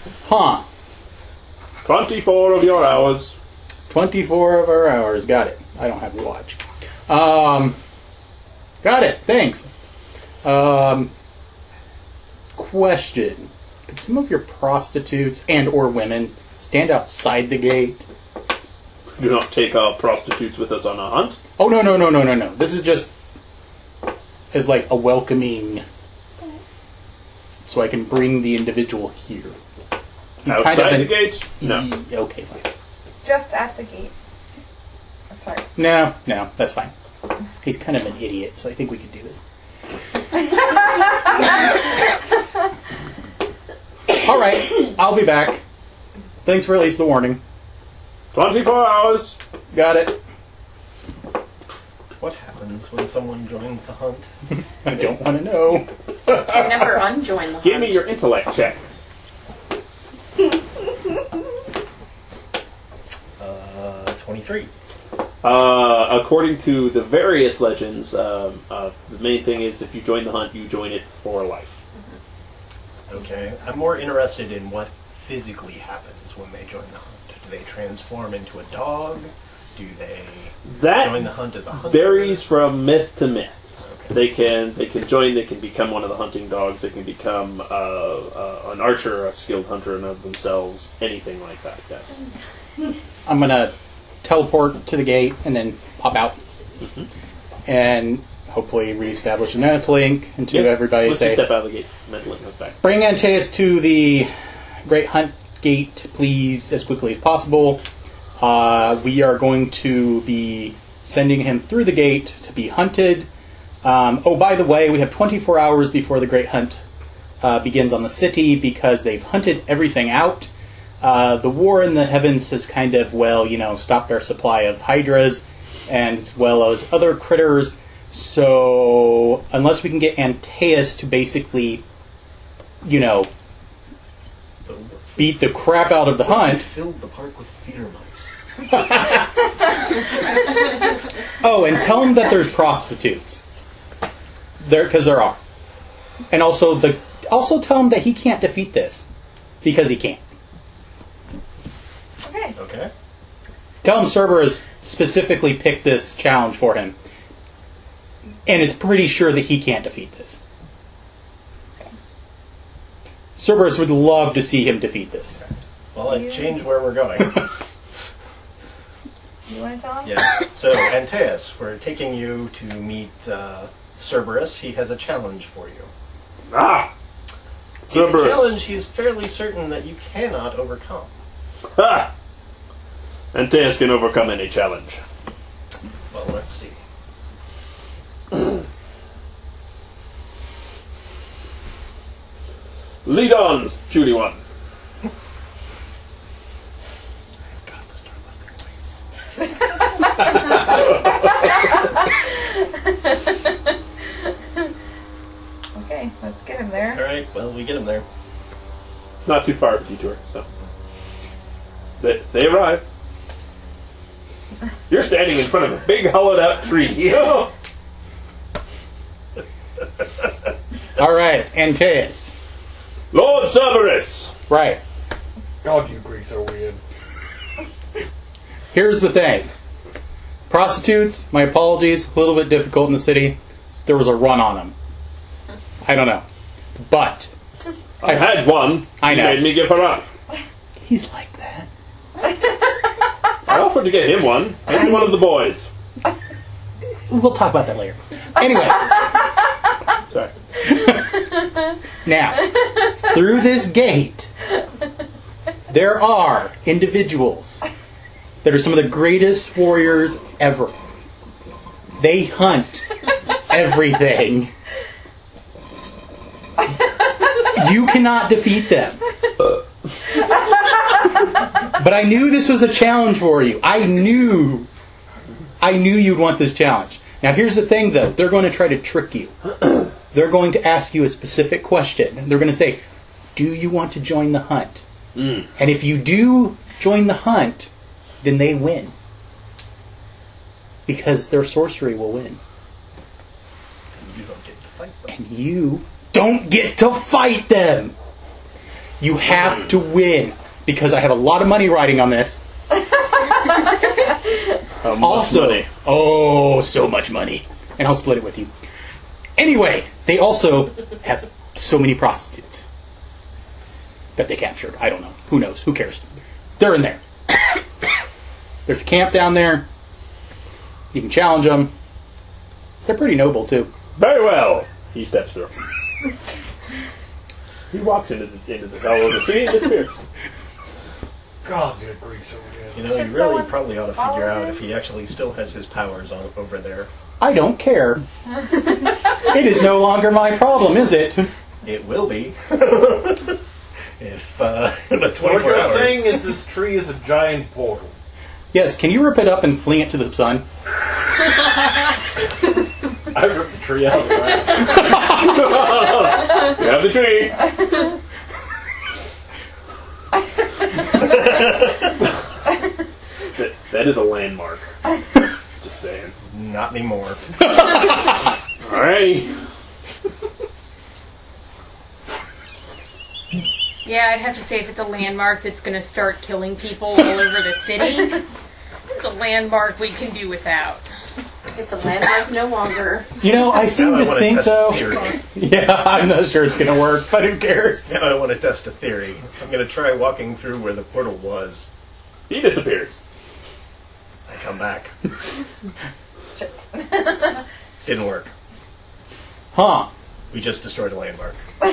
Huh. Twenty-four of your hours. Twenty-four of our hours. Got it. I don't have a watch. Um, got it. Thanks. Um, question. Could some of your prostitutes and or women stand outside the gate? Do not take our prostitutes with us on a hunt. Oh, no, no, no, no, no, no. This is just as like a welcoming, so I can bring the individual here. He's Outside kind of the an- gates? No. He- okay, fine. Just at the gate. I'm sorry. No, no, that's fine. He's kind of an idiot, so I think we can do this. All right, I'll be back. Thanks for at least the warning. twenty-four hours. Got it. What happens when someone joins the hunt? I don't want to know. Never unjoin the Give hunt. me your intellect check. Uh, twenty-three. Uh, according to the various legends, um, uh, the main thing is if you join the hunt, you join it for life. Okay. I'm more interested in what physically happens when they join the hunt. Do they transform into a dog? Do they That join the hunt as a hunter? varies from myth to myth. Okay. They can they can join. They can become one of the hunting dogs. They can become uh, uh, an archer, a skilled hunter in of themselves. Anything like that. Yes. I'm gonna teleport to the gate and then pop out, Mm-hmm. and hopefully reestablish a net link and to Yep. everybody Once you say, step out of the gate, mental link comes back. bring Antaeus to the Great Hunt Gate, please, as quickly as possible. Uh, we are going to be sending him through the gate to be hunted. Um, oh, by the way, we have twenty-four hours before the Great Hunt uh, begins on the city because they've hunted everything out. Uh, the war in the heavens has kind of, well, you know, stopped our supply of hydras and as well as other critters. So unless we can get Antaeus to basically, you know, beat the crap out of the hunt. Filled the park with feeder mice. Oh, and tell him that there's prostitutes. There, because there are. And also the also tell him that he can't defeat this because he can't. Okay. Okay. Tell him Cerberus specifically picked this challenge for him, and is pretty sure that he can't defeat this. Cerberus would love to see him defeat this. Well, I changed where we're going. You want to tell him? Yeah. So, Antaeus, we're taking you to meet uh, Cerberus. He has a challenge for you. Ah, It's a Cerberus. challenge he's fairly certain that you cannot overcome. Ha! Antaeus can overcome any challenge. Well, let's see. Lead on, Judy one. Got to start lifting weights. Okay, let's get him All there. right. Well, we get him there. Not too far of a detour, so. They, they arrive. You're standing in front of a big hollowed out tree. All right, Antaeus. Lord Cerberus! Right. God, you Greeks are weird. Here's the thing. Prostitutes, my apologies, a little bit difficult in the city. There was a run on them. I don't know. But I had one. I know. He made me give her up. he's like that. I offered to get him one. Maybe one of the boys. We'll talk about that later. Anyway, Sorry. now, through this gate, there are individuals that are some of the greatest warriors ever. They hunt everything. You cannot defeat them. But I knew this was a challenge for you. I knew. I knew you'd want this challenge. Now here's the thing though. They're going to try to trick you. They're going to ask you a specific question. They're going to say, do you want to join the hunt? Mm. And if you do join the hunt, then they win. Because their sorcery will win. You don't get to fight them. And you don't get to fight them. You have to win. Because I have a lot of money riding on this. How much Also, money? oh, so much money. And I'll split it with you. Anyway, they also have so many prostitutes that they captured. I don't know. Who knows? Who cares? They're in there. There's a camp down there. You can challenge them. They're pretty noble, too. Very well. He steps through. He walks into the, into the fellow of the tree and disappears. God, good Greeks over here. You know, you Should really someone probably ought to follow figure out him? if he actually still has his powers on over there. I don't care. It is no longer my problem, is it? It will be. If uh, in the So what twenty-four you're hours. saying is this tree is a giant portal. Yes, can you rip it up and fling it to the sun? I ripped the tree out of the ground. You have the tree. that, that is a landmark. Just saying. Not anymore. Alrighty. Yeah, I'd have to say if it's a landmark that's going to start killing people all over the city, it's a landmark we can do without. It's a landmark no longer. You know, I seem Now I to wanna think, test though... the theory. Yeah, I'm not sure it's going to work, but who cares? Now I want to test a theory. I'm going to try walking through where the portal was. He disappears. I come back. Shit. Didn't work. Huh. We just destroyed a landmark.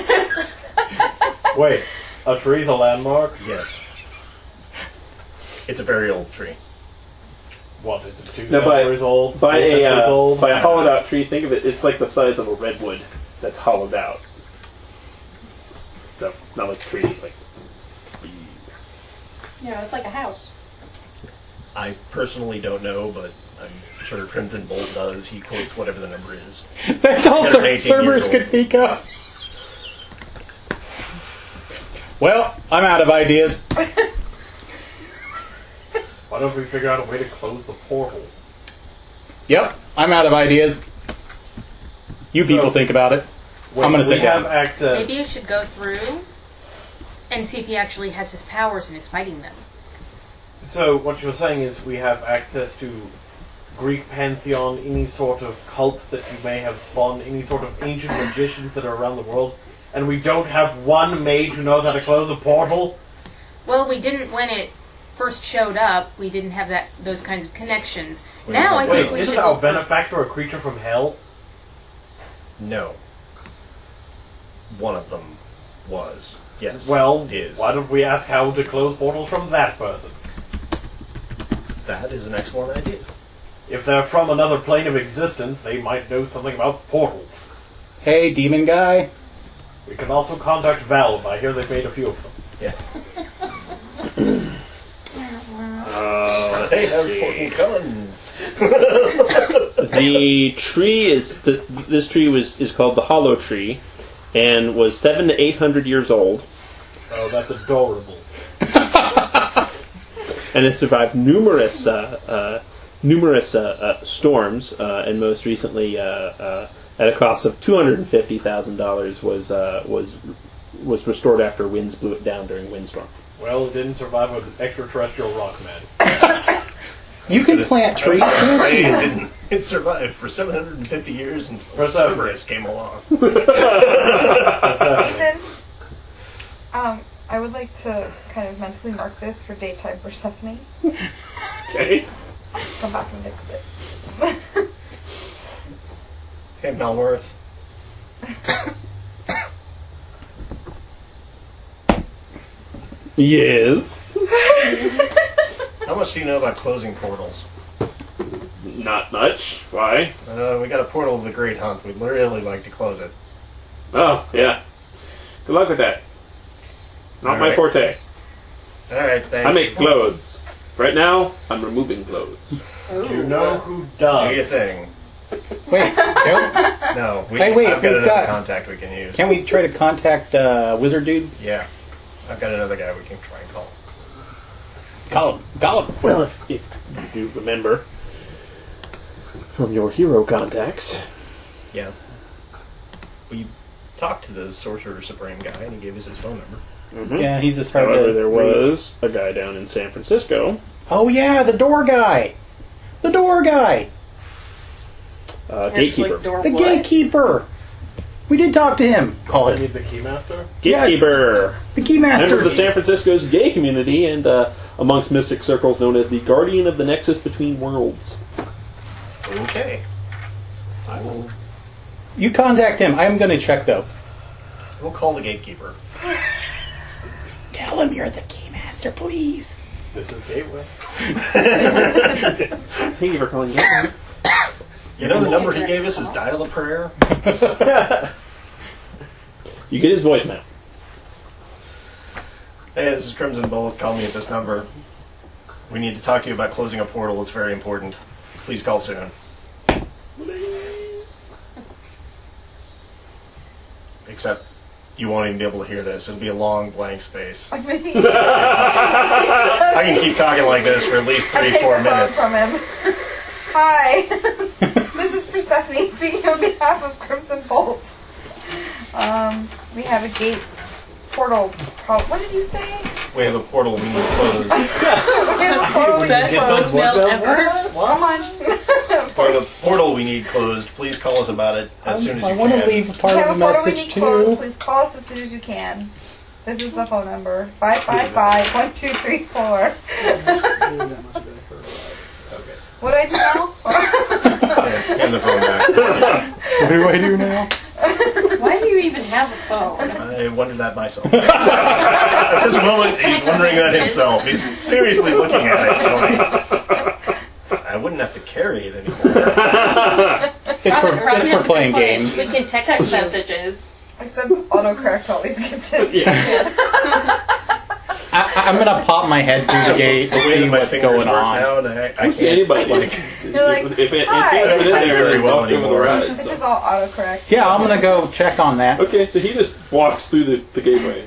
Wait, a tree's a landmark? Yes. It's a very old tree. What, is it two Now, by, centuries old? by three a centuries uh, old? by a hollowed out tree, think of it. It's like the size of a redwood that's hollowed out. So not like a tree. It's like Yeah, it's like a house. I personally don't know, but I'm sure Crimson Bolt does. He quotes whatever the number is. That's all one hundred the eighteen servers years could old. think of. Well, I'm out of ideas. Why don't we figure out a way to close the portal? Yep, I'm out of ideas. You people So- think about it. Wait, I'm gonna we sit have down. access. Maybe you should go through and see if he actually has his powers and is fighting them. So what you're saying is we have access to Greek pantheon, any sort of cults that you may have spawned, any sort of ancient magicians that are around the world, and we don't have one mage who knows how to close a portal? Well, we didn't when it first showed up. We didn't have that those kinds of connections. Wait, now I wait, think we Isn't should our go for- benefactor a creature from hell? No. One of them was. Yes. Well, is. why don't we ask how to close portals from that person? That is an excellent idea. If they're from another plane of existence, they might know something about portals. Hey, demon guy. We can also contact Valve. I hear they've made a few of them. Yeah. uh, They have see. important guns. The tree is the, this tree was is called the Hollow Tree, and was seven to eight hundred years old, Oh, that's adorable. and it survived numerous uh, uh, numerous uh, uh, storms, uh, and most recently, uh, uh, at a cost of two hundred and fifty thousand dollars, was uh, was was restored after winds blew it down during windstorm. Well, it didn't survive an extraterrestrial rock man. You can plant trees, I was can't saying you? it didn't. It survived for seven hundred fifty years until Persephone. Cerberus came along. Ethan, um, I would like to kind of mentally mark this for daytime Persephone. Okay. Come back and fix it. Hey, Melworth. Yes. How much do you know about closing portals? Not much. Why? Uh, we got a portal of the Great Hunt. We'd really like to close it. Oh, yeah. Good luck with that. Not All my right. forte. Alright, thanks. I make clothes. Right now, I'm removing clothes. Do you know who does? Do your thing. Wait, don't, No, we, Hey, wait, I've got we've another got- contact we can use. can't we try to contact uh, Wizard Dude? Yeah. I've got another guy we can try and call. Call him. Call him. Well, if, if you do remember from your hero contacts. Yeah. We talked to the Sorcerer Supreme guy, and he gave us his phone number. Mm-hmm. Yeah, he's just hard However, to there reach. was a guy down in San Francisco Oh yeah, the door guy. The door guy. Uh, gatekeeper. Door The what? gatekeeper. We did talk to him. Call I it need the keymaster. Gatekeeper. the keymaster. Member of the San Francisco's gay community and uh, amongst mystic circles known as the guardian of the nexus between worlds. Okay. I will. You contact him. I'm going to check though. We'll call the gatekeeper. Tell him you're the keymaster, please. This is Gateway. Thank you for calling Gatekeeper. You know the number he gave us is dial a prayer? You get his voicemail. Hey, this is Crimson Bolt. Call me at this number. We need to talk to you about closing a portal. It's very important. Please call soon. Except you won't even be able to hear this. It'll be a long blank space. Like maybe I can keep talking like this for at least I'll three, take four the phone minutes. from him. Hi, this is Persephone speaking on behalf of Crimson Bolt. Um, we have a gate portal. Pro- what did you say? We have a portal we need to close. We have a portal we need Best to close. voicemail ever. Come on. We have a portal we need closed. Please call us about it as soon as I you want can. to leave a We part have of a the portal we message need closed. too. Please call us as soon as you can. This is the phone number. five five five, one two three four. What do I do now? Yeah, hand the phone back. What do I do now? Why do you even have a phone? I wondered that myself. At this moment, he's wondering that himself. He's seriously looking at it. Going, I wouldn't have to carry it anymore. It's for it's for playing games. We can text, Text you. messages. Except autocorrect always gets it. Yeah. I, I'm gonna pop my head through the gate to The way see that my what's fingers going work on. now, and I, I Can't can't see anybody. like. You're like, if it, if "Hi." it's in there, Very well walk over the anymore. rise. It's just all autocorrect. Yeah, I'm gonna go check on that. Okay, so he just walks through the, the gateway.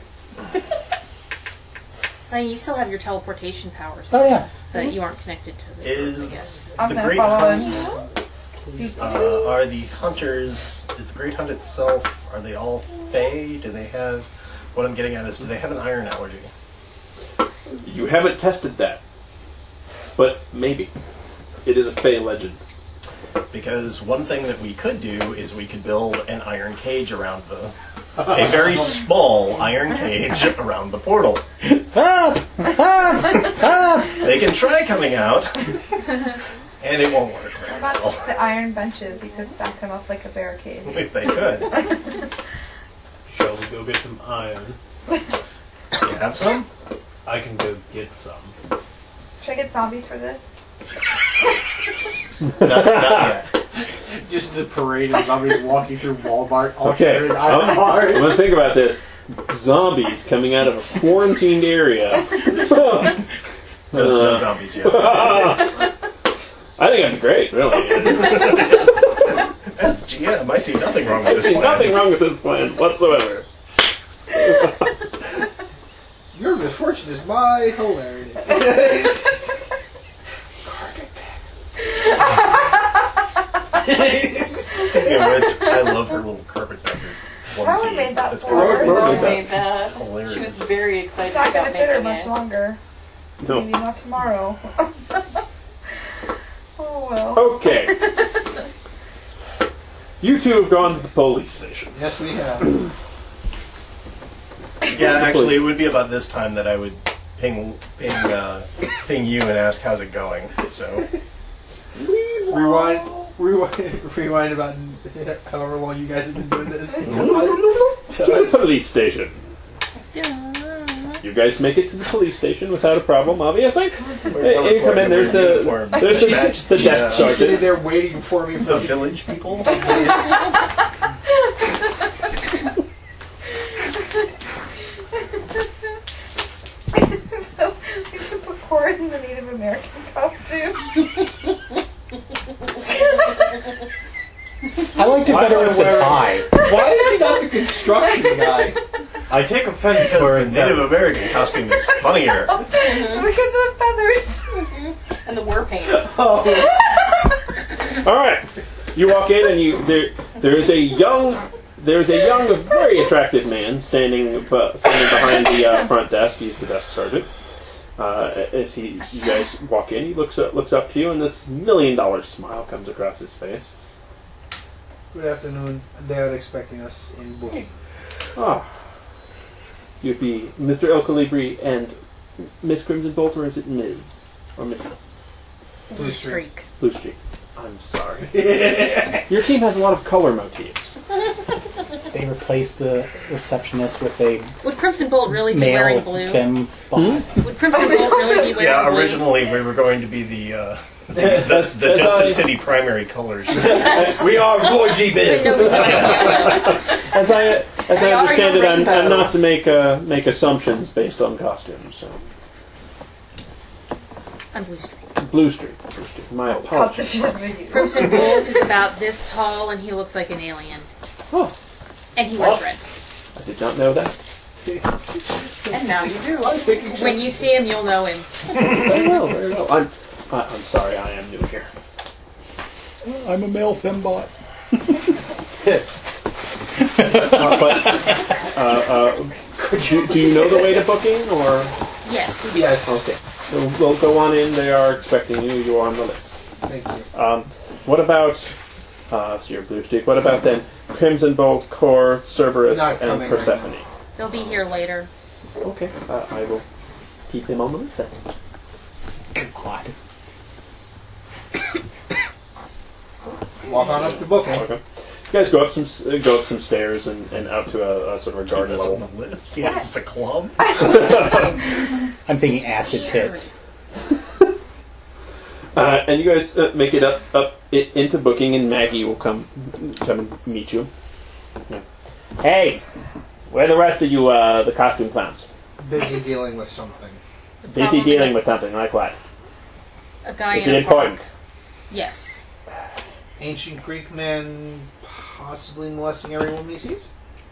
Uh, you still have your teleportation powers, Oh yeah. but you aren't connected to the I guess. Is I'm the gonna Great follow Hunt? him. Uh, are the hunters? Is the Great Hunt itself? Are they all Fey? Do they have? What I'm getting at is, do they have an iron allergy? You haven't tested that, but maybe. It is a Fey legend. Because one thing that we could do is we could build an iron cage around the, a very small iron cage around the portal. Ah! Ah! Ah! They can try coming out, and it won't work What very about well. just the iron benches? You could stack them up like a barricade. If they could. Shall we go get some iron? You have some? I can go get some. Should I get zombies for this? Not, not yet. Just the parade of zombies walking through Walmart, all Okay, carrying iron I'm, I'm bars. going to think about this. Zombies coming out of a quarantined area. There's no zombies yet. I think that'd be great, really. As the G M, I see nothing wrong I with see this plan. nothing wrong with this plan whatsoever. Your misfortune is my hilarity. Speaking of which, I love her little carpetbagger onesie. Probably made that It's for gorgeous. her. Carpet- Mom made that. It's hilarious. She was very excited It's not about gonna fit her making much it. longer. No. Maybe not tomorrow. Oh well. Okay. You two have gone to the police station. Yes, we have. Yeah, actually, it would be about this time that I would ping, ping, uh, ping you and ask how's it going. So Rewind, rewind, rewind about however long you guys have been doing this. To the police station. You guys make it to the police station without a problem, obviously. Hey, you come in, there's the there's the, the desk She's sitting sergeant. there waiting for me for the village people. So we should put Cora in the Native American costume. I liked it Why better do I with the wear- tie. Why is he not the construction guy? I take offense Because for the Native American costume is funnier. Look at the feathers. And the war paint. Oh, All right. You walk in and you there there is a young there's a young very attractive man standing uh, standing behind the uh, front desk. He's the desk sergeant. Uh, as he, you guys walk in, he looks up, looks up to you, and this million-dollar smile comes across his face. Good afternoon. They are expecting us in booking. Ah, you'd be Mister El Calibri and Miss Crimson Bolt, or is it Miz or Missus Blue streak. Blue Streak? I'm sorry. Your team has a lot of color motifs. They replaced the receptionist with a Would Crimson Bolt really be male wearing blue? femme bot. Would Crimson Bolt really be wearing Yeah, blue? originally we were going to be the uh, the, the, the As Justice I- City primary colors. We are Boy G But no, we want it yellow. As I as I They are understand your it, I'm, I'm rainbow. not to make uh, make assumptions based on costumes. So I'm Blue streak. Blue Streak. Blue Streak. My apologies. Crimson Bolt is about this tall, and he looks like an alien. Oh, And he wears Oh. red. I did not know that. And now you do. When you see him, you'll know him. Very well, very well. I'm I, I'm sorry, I am new here. I'm a male fembot. Uh, but uh, uh, do, do you know the way to booking, or Yes, we do. Yes. okay? So we'll go on in. They are expecting you. You are on the list. Thank you. Um, what about uh, so you're Blue Streak? What about then Crimson Bolt, Core, Cerberus, Not and coming right Persephone? They'll be here later. Okay, uh, I will keep them on the list then. God. Walk on up to booking. Okay. You guys go up some uh, go up some stairs and, and out to a, a sort of a garden That's on level. the list. Yeah, it's a club. I'm thinking acid weird. pits. Uh, and you guys uh, make it up up i into booking, and Maggie will come come and meet you. Yeah. Hey, where are the rest of you, uh, the costume clowns? Busy dealing with something. It's a Busy problem dealing in with something like what? a guy Is in it a park. important? Yes. Ancient Greek man possibly molesting every woman he sees?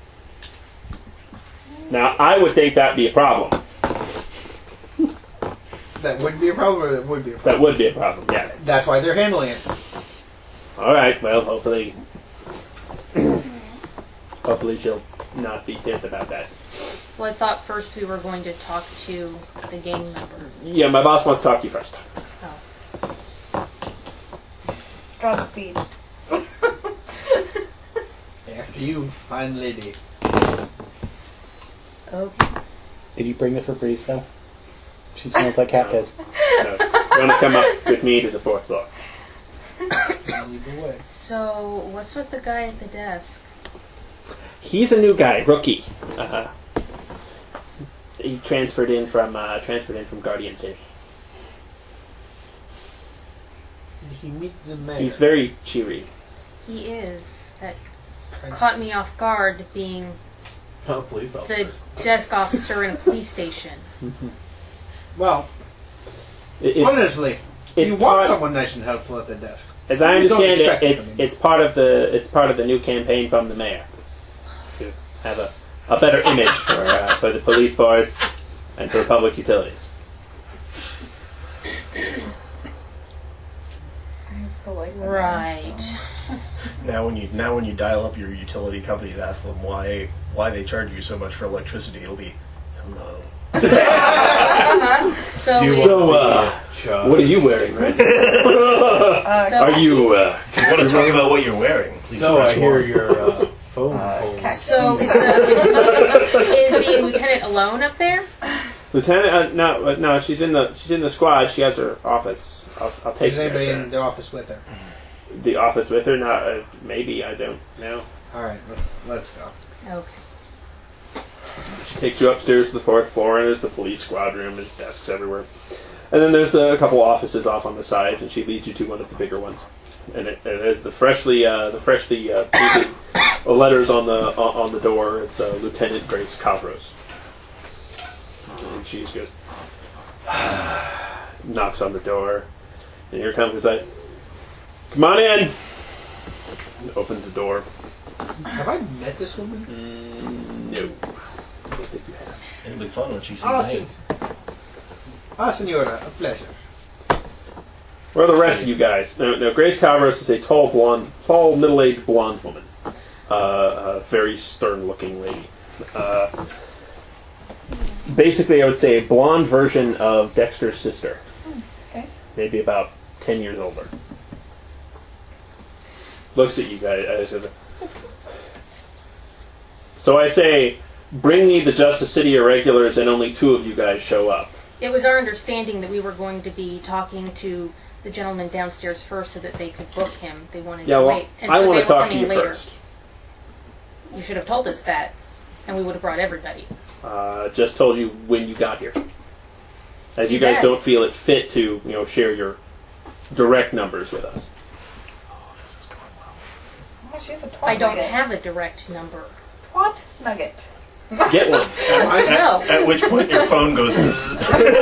Now, I would think that'd be a problem. That wouldn't be a problem, or that would be a That problem? would be a problem. Yeah. That's why they're handling it. All right. Well, hopefully, hopefully she'll not be pissed about that. Well, I thought first we were going to talk to the gang member. Yeah, my boss wants to talk to you first. Oh. Godspeed. After you, fine lady. Okay. Did you bring the Febreze though? She smells like cat piss. So, you want to come up with me to the fourth floor? Lead the way. So, what's with the guy at the desk? He's a new guy, rookie. Uh, he transferred in from uh, transferred in from Guardian City. Did he meet the mayor? He's very cheery. He is. That Kind of- caught me off guard being Oh, police the officer. desk officer in a police station. Well, It- it's, honestly, it's you want part- someone nice and helpful at the desk. as I Just don't understand it, expect it it's from him. it's part of the it's part of the new campaign from the mayor to have a, a better image for uh, for the police force and for public utilities. I still like that. Right. Now when you now when you dial up your utility company to ask them why why they charge you so much for electricity, it'll be hello. So, Do you we- So, want uh, to be a child? What are you wearing, Red? Uh, So- Are you? Uh, If you want to talk about what you're wearing, please So I press hear one. your uh, phone Uh, calls. cat- so is the is the lieutenant alone up there? Lieutenant? Uh, no, uh, no. She's in the she's in the squad. She has her office. I'll, I'll take Is care of anybody her. in the office with her? The office with her? Not uh, maybe. I don't know. All right, let's let's go. Okay. She takes you upstairs to the fourth floor, and there's the police squad room. There's desks everywhere, and then there's the, a couple offices off on the sides, and she leads you to one of the bigger ones. And it, it has the freshly uh, the freshly uh, painted letters on the on, on the door. It's uh, Lieutenant Grace Cavros, and she just goes, knocks on the door, and here comes like, "Come on in." And opens the door. Have I met this woman? Mm, no, I don't think you have. It'll be fun when she sees Ah, me. sen- ah, senora, a pleasure. Where are the rest of you guys? Now, now Grace Cavros is a tall, blonde, tall, middle-aged blonde woman. Uh, a very stern-looking lady. Uh, basically, I would say a blonde version of Dexter's sister. Okay. Maybe about ten years older. Looks at you guys. So I say, bring me the Justice City Irregulars, and only two of you guys show up. It was our understanding that we were going to be talking to the gentleman downstairs first so that they could book him. They wanted Yeah, to well, wait. And I so want they to were talk to coming you later. first. You should have told us that, and we would have brought everybody. Uh, just told you when you got here. As Too you guys bad. don't feel it fit to, you know, share your direct numbers with us. Oh, she has a twat I don't nugget. have a direct number. Twat nugget. Get one. At, No. at which point your phone goes. No,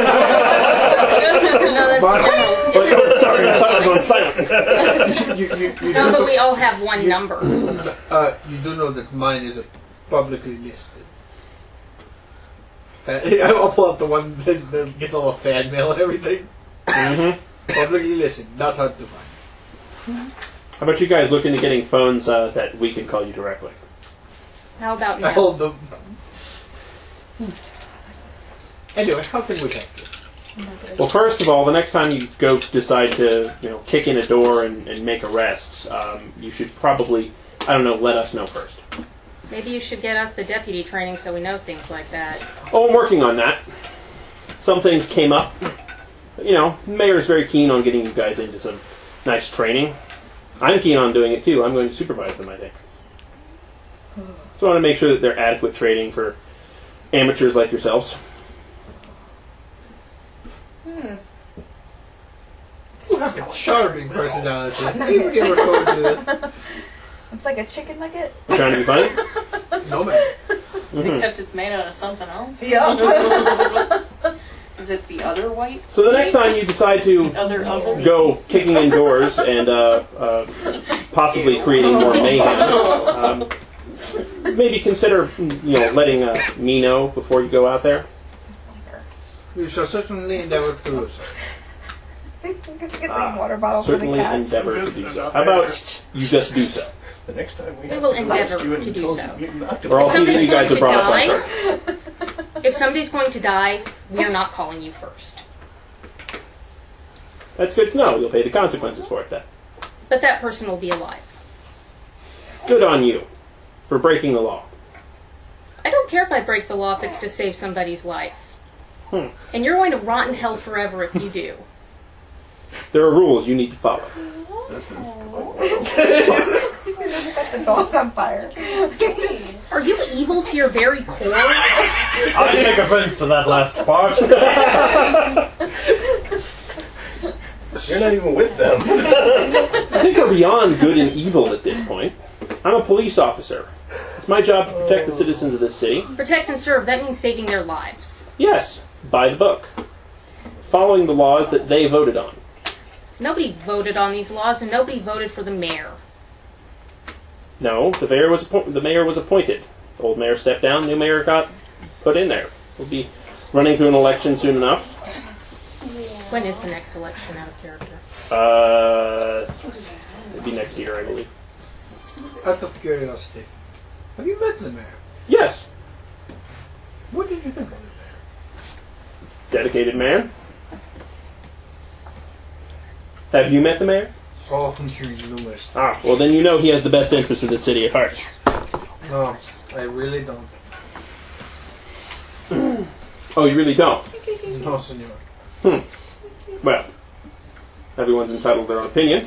that's no. But, sorry, I thought I was on silent. You, you, you, No, do, but we all have one number. uh, you do know that mine is publicly listed. Fa- I'll pull out the one that, that gets all the fan mail and everything. Mm-hmm. Publicly listed, not hard to find. How about you guys look into getting phones uh, that we can call you directly? How about I now? hold them. Anyway, how can we help you? Well, first of all, the next time you go decide to, you know, kick in a door and, and make arrests, um, you should probably, I don't know, let us know first. Maybe you should get us the deputy training so we know things like that. Oh, I'm working on that. Some things came up. You know, the mayor is very keen on getting you guys into some nice training. I'm keen on doing it too. I'm going to supervise them, I think. So I want to make sure that they're adequate training for amateurs like yourselves. Hmm. You have a charming personality. See when you ever told you this. It's like a chicken nugget. You trying to be funny? No, man. Mhm. Except it's made out of something else. Yeah. Is it the other white? So the next time you decide to Other other. go kicking indoors and uh, uh, possibly creating more mayhem, um, maybe consider, you know, letting uh, me know before you go out there. We shall certainly endeavor to do so. Get the Ah, water bottle for the certainly cats. endeavor to do so. How about you just do so? The next time we, We have will to endeavor roast you and to do toast so. you and octopus. Or I'll If see that you somebody's guys going are to brought up on die, first. if somebody's going to die, we are not calling you first. That's good to know. You'll pay the consequences for it then. But that person will be alive. Good on you for breaking the law. I don't care if I break the law if it's to save somebody's life. Hmm. And you're going to rot in hell forever if you do. There are rules you need to follow. This is Set the dog on fire. Are you evil to your very core? I take offense to that last part. You're not even with them. I think we're beyond good and evil at this point. I'm a police officer. It's my job to protect the citizens of this city. Protect and serve, that means saving their lives. Yes, by the book. Following the laws that they voted on. Nobody voted on these laws and nobody voted for the mayor. No, the mayor was appo- the mayor was appointed. The old mayor stepped down, new mayor got put in there. We'll be running through an election soon enough. When is the next election out of character? Uh, it'll be next year, I believe. Out of curiosity, have you met the mayor? Yes, What did you think of the mayor? dedicated man. Have you met the mayor? Oh, you're numerous. Ah, well then you know he has the best interest of the city at heart. No, I really don't. Oh, you really don't? No, senor. Hmm. Well, everyone's entitled to their own opinion.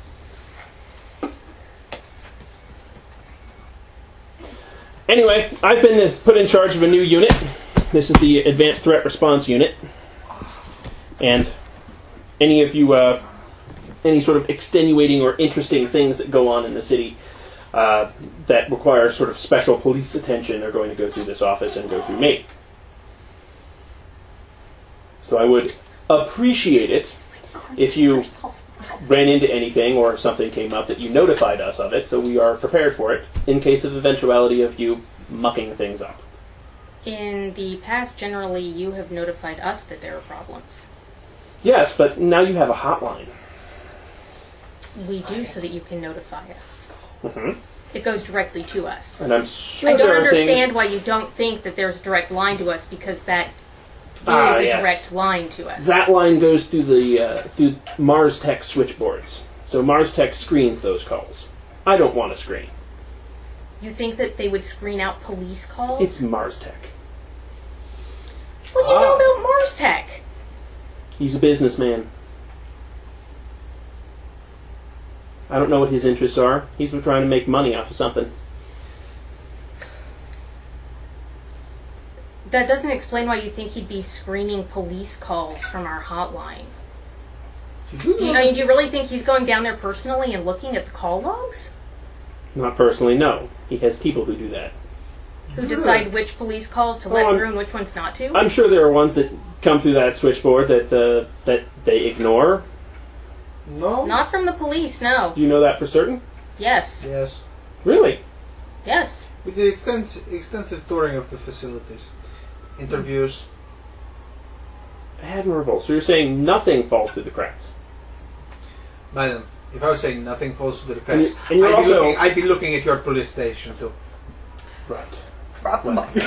Anyway, I've been put in charge of a new unit. This is the Advanced Threat Response Unit. And any of you, uh, any sort of extenuating or interesting things that go on in the city uh, that require sort of special police attention are going to go through this office and go through me. So I would appreciate it if you ran into anything or something came up that you notified us of it so we are prepared for it in case of eventuality of you mucking things up. In the past, generally, you have notified us that there are problems. Yes, but now you have a hotline. We do so that you can notify us. Mm-hmm. It goes directly to us. And I'm sure I don't there are understand things... why you don't think that there's a direct line to us, because that is Ah, a yes. direct line to us. That line goes through the uh, through Mars Tech switchboards. So Mars Tech screens those calls. I don't want to screen. You think that they would screen out police calls? It's Mars Tech. What do you know about Mars Tech? He's a businessman. I don't know what his interests are. He's been trying to make money off of something. That doesn't explain why you think he'd be screening police calls from our hotline. Do you, I mean, do you really think he's going down there personally and looking at the call logs? Not personally, no. He has people who do that. Who decide which police calls to Oh, let I'm- through and which ones not to? I'm sure there are ones that come through that switchboard that uh, that they ignore. No? Not from the police, no. Do you know that for certain? Yes. Yes. Really? Yes. We did extensive, extensive touring of the facilities. Interviews. Admirable. So you're saying nothing falls through the cracks? Madam, if I was saying nothing falls through the And cracks, you- and you're I'd, be also- looking, I'd be looking at your police station too. Right. Drop them off. it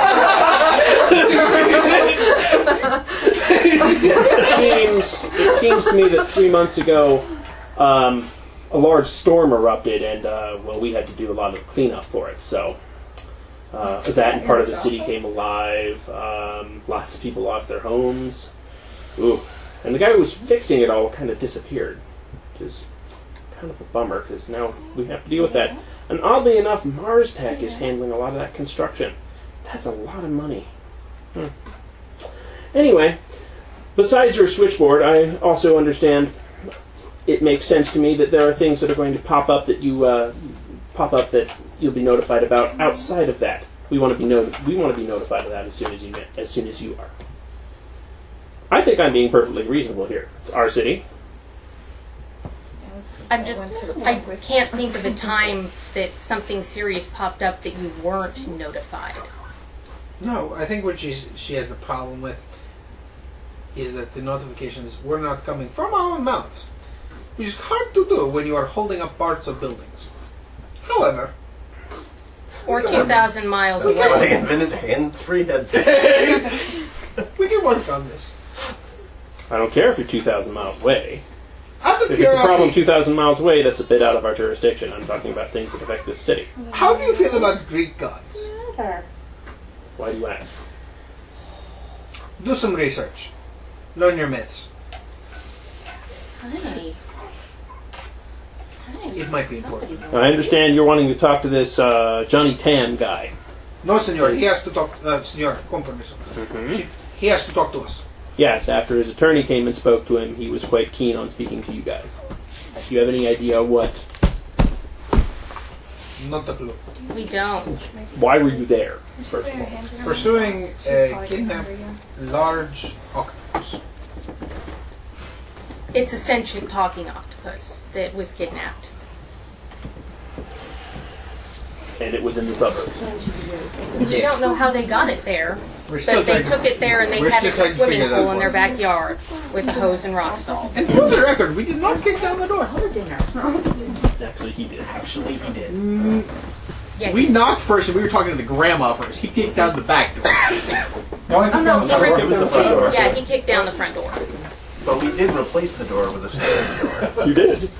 seems it seems to me that three months ago, um, a large storm erupted, and uh, well, we had to do a lot of cleanup for it. So uh, that and part of the city came alive. Um, lots of people lost their homes. Ooh, and the guy who was fixing it all kind of disappeared, which is kind of a bummer because now we have to deal with that. And oddly enough, Mars Tech is handling a lot of that construction. That's a lot of money. Hmm. Anyway, besides your switchboard, I also understand it makes sense to me that there are things that are going to pop up that you uh, pop up that you'll be notified about outside of that. We want to be no- we want to be notified of that as soon as you as soon as you are. I think I'm being perfectly reasonable here. It's our city. I'm just, I can't think of a time that something serious popped up that you weren't notified. No, I think what she's, she has the problem with is that the notifications were not coming from our own mouths, which is hard to do when you are holding up parts of buildings. However, Or two thousand miles That's why they away. invented hands-free headsets. we can work on this. I don't care if you're two thousand miles away. Out of If it's a problem curiosity, two thousand miles away, that's a bit out of our jurisdiction. I'm talking about things that affect this city. how do you feel about Greek gods? Why do you ask? Do some research. Learn your myths. Hi. It might be important. I understand you're wanting to talk to this uh, Johnny Tan guy. No, senor, he has to talk. Uh, senor, con permiso. Mm-hmm. He has to talk to us. Yes, after his attorney came and spoke to him, he was quite keen on speaking to you guys. Do you have any idea what? Not a clue. We don't. Why were you there, first of all? Pursuing a kidnapped large octopus. It's a sentient talking octopus that was kidnapped. And it was in the suburbs. We don't know how they got it there, We're still but they trying to- took it there and they we're had still a trying to swimming figure that pool in their one. backyard with hose and rock salt. And for the record, we did not kick down the door. Actually, he did. Actually, he did. Mm, Yeah, we knocked first, and we were talking to the grandma first. He kicked down the back door. Oh no, he It was the front door. Yeah, he kicked down the front door. But we did replace the door with a standing door. You did.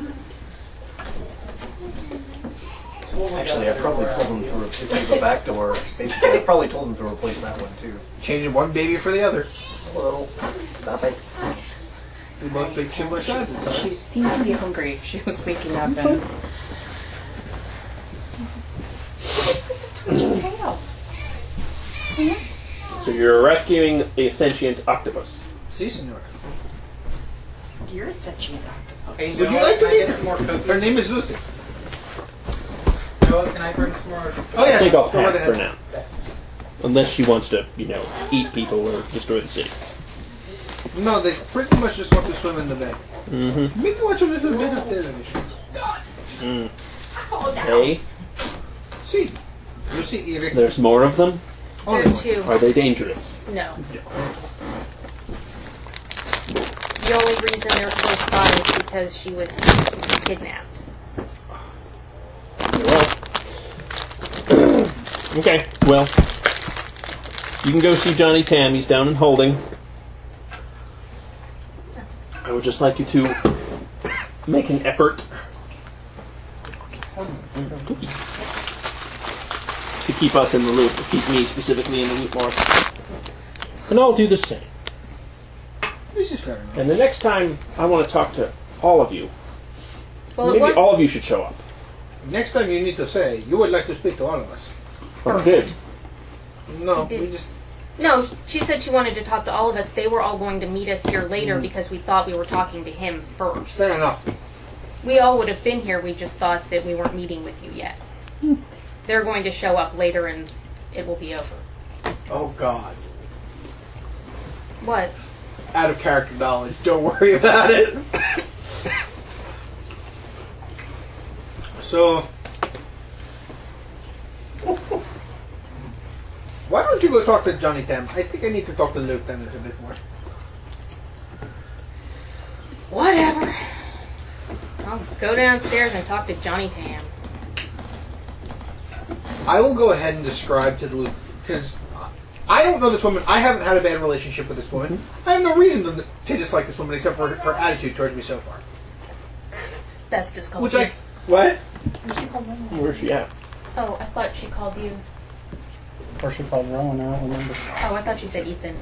Actually, I probably told them to replace the back door. Basically, I probably told them to replace that one too. Changing one baby for the other. Hello. Stop it. They both make similar sizes. She seemed to be hungry. She was waking up and. Tail. So you're rescuing a sentient octopus. Si, senor. You're such an octopus. Hey, Would you Noah, like to can I meet get her? some more cookies? Her name is Lucy. Noah, can I bring some more? Oh, I yes. think I'll go right pass for ahead. now. Unless she wants to, you know, eat people or destroy the city. No, they pretty much just want to swim in the bay. Mm-hmm. Maybe watch a little bit of television. Mm. Hey, See, Lucy Eric. there's more of them? Only There are one. two. Are they dangerous? No. The only reason they're close by is because she was kidnapped. Well, Okay, well, you can go see Johnny Tam. He's down in holding. I would just like you to make an effort to keep us in the loop, to keep me specifically in the loop more. And I'll do the same. This is fair enough. And the next time, I want to talk to all of you. Well, it Maybe was- all of you should show up. Next time you need to say, you would like to speak to all of us. Or did. No, He did. we just... No, she said she wanted to talk to all of us. They were all going to meet us here later Mm. because we thought we were talking to him first. Fair enough. We all would have been here. We just thought that we weren't meeting with you yet. They're going to show up later and it will be over. Oh, God. What? Out of character knowledge. Don't worry about it. So... Why don't you go talk to Johnny Tam? I think I need to talk to the lieutenant a bit more. Whatever. I'll go downstairs and talk to Johnny Tam. I will go ahead and describe to the lieutenant, because I don't know this woman. I haven't had a bad relationship with this woman. I have no reason to, to dislike this woman except for her, her attitude towards me so far. That's just called Which you. I... What? She called Rowan. Where's she at? Oh, I thought she called you. Or she called Rowan, I don't remember. Oh, I thought she said Ethan.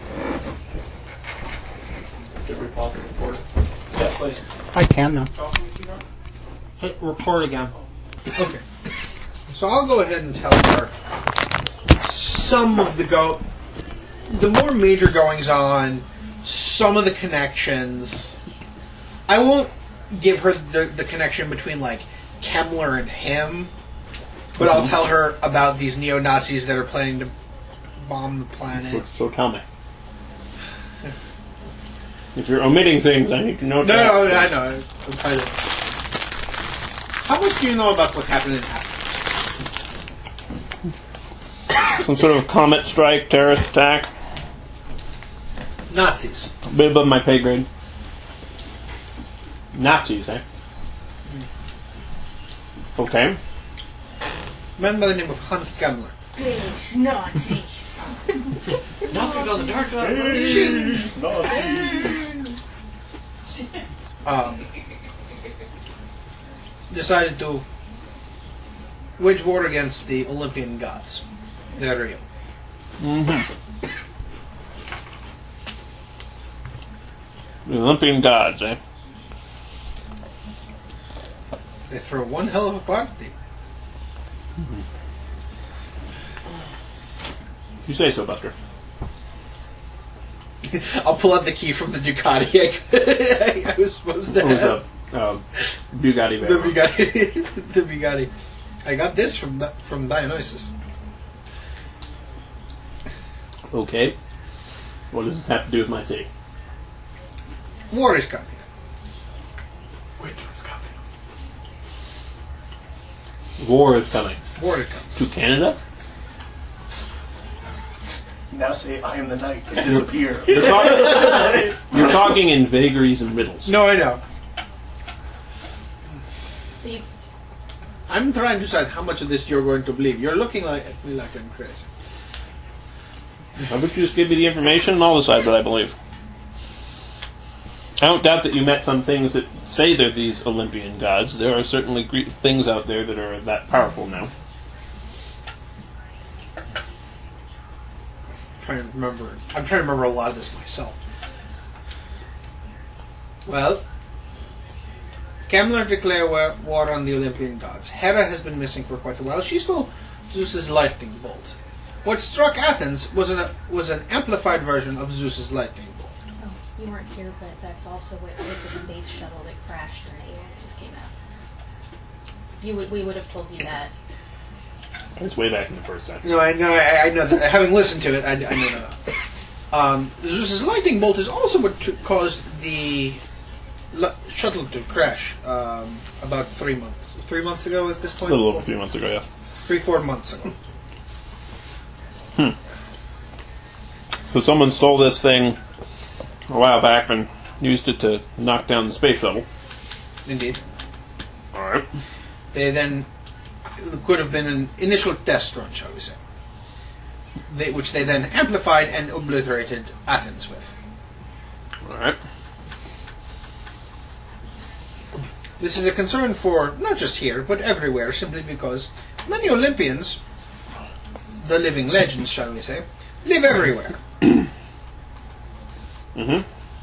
Should we pause the record? Yes, please. I can, though. Hit record again. Okay. So I'll go ahead and tell her some of the go, the more major goings on, some of the connections. I won't give her the, the connection between like Kemmler and him, but I'll tell her about these neo-Nazis that are planning to bomb the planet. So, so tell me. If you're omitting things, I need to know. No, that. no, I know. I'm trying to. How much do you know about what happened in Africa? Some sort of comet strike, terrorist attack. Nazis. A bit above my pay grade. Nazis, eh? Okay. Man by the name of Hans Kemmler. Big Nazis. Nazis on the dark side of the um, decided to wage war against the Olympian gods. They're real. Mm-hmm. The Olympian gods, eh? They throw one hell of a party. You say so, Buster. I'll pull out the key from the Ducati I, I was supposed to What was have. a um, Bugatti The Veyron. Bugatti. The Bugatti. I got this from the, from Dionysus. Okay. What does this have to do with my city? War is coming. Winter is coming. War is coming. War is coming. To Canada? Now say, I am the knight, and disappear. You're talking, you're talking in vagaries and riddles. No, I know. You- I'm trying to decide how much of this you're going to believe. You're looking like at me like I'm crazy. How about you just give me the information and I'll decide what I believe. I don't doubt that you met some things that say they're these Olympian gods. There are certainly Greek things out there that are that powerful now. I'm trying to remember. I'm trying to remember a lot of this myself. Well, Kemmler declared war, war on the Olympian gods. Hera has been missing for quite a while. She stole Zeus's lightning bolt. What struck Athens was an was an amplified version of Zeus's lightning bolt. Oh, you weren't here, but that's also what with the space shuttle that crashed and the aliens came out. You would, we would have told you that. It's way back in the first century. No, I know. I, I know that. Having listened to it, I, I know that. Um, Zeus's lightning bolt is also what t- caused the l- shuttle to crash um, about three months. Three months ago at this A point. little over three months ago, yeah. Three, four months ago. Hmm. So someone stole this thing a while back and used it to knock down the space shuttle. Indeed. Alright. They then it could have been an initial test run, shall we say? they, which they then amplified and obliterated Athens with. All right. This is a concern for not just here, but everywhere, simply because many Olympians, the living legends, shall we say, live everywhere. Mm-hmm.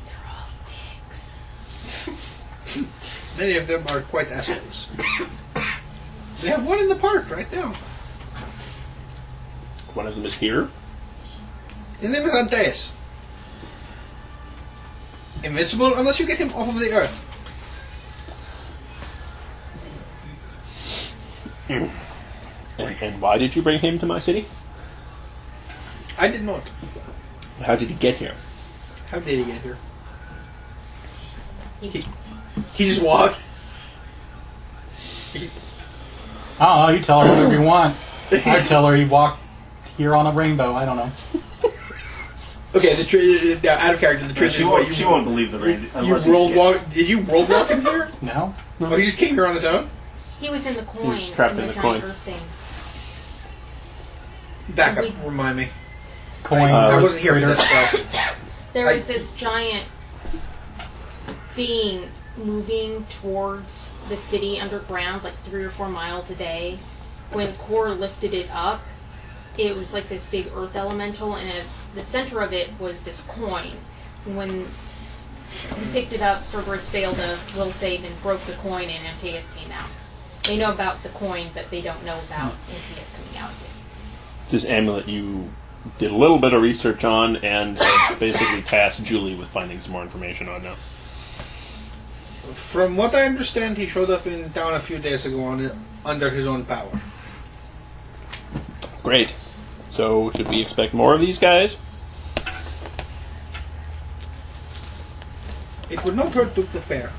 Many of them are quite assholes. We have one in the park right now. One of them is here. His name is Antaeus. Invincible unless you get him off of the earth. And, and why did you bring him to my city? I did not. How did he get here? How did he get here? He, he just walked. He, I don't know, you tell her whatever you want. I tell her he walked here on a rainbow, I don't know. okay, the tr- uh, out of character, the truth she is won't, what, she you, won't believe the rain. You rolled walk, did you roll walk in here? No. Oh, he just came here on his own? He was in the coin. He was trapped in in the, the giant coin. earth thing. Back up, We- remind me. Coin. I, I uh, wasn't here for critter. this, so. There I- was this giant being moving towards the city underground, like three or four miles a day. When Kor lifted it up, it was like this big earth elemental, and at the center of it was this coin. And when he picked it up, Cerberus failed a will save and broke the coin, and Antaeus came out. They know about the coin, but they don't know about Antaeus coming out of it. This amulet you did a little bit of research on and have basically tasked Julie with finding some more information on now. From what I understand, he showed up in town a few days ago on it, under his own power. Great. So, should we expect more of these guys? It would not hurt to prepare.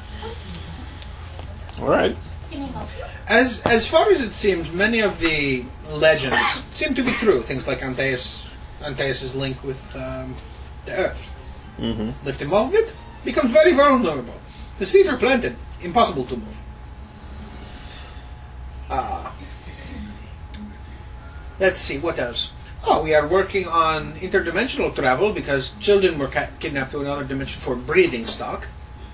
Alright. As as far as it seems, many of the legends seem to be true. Things like Antaeus, Antaeus' link with um, the earth. Mm-hmm. Lift him off of it, becomes very vulnerable. His feet are planted, impossible to move. Uh, let's see, what else? Oh, we are working on interdimensional travel because children were ca- kidnapped to another dimension for breeding stock.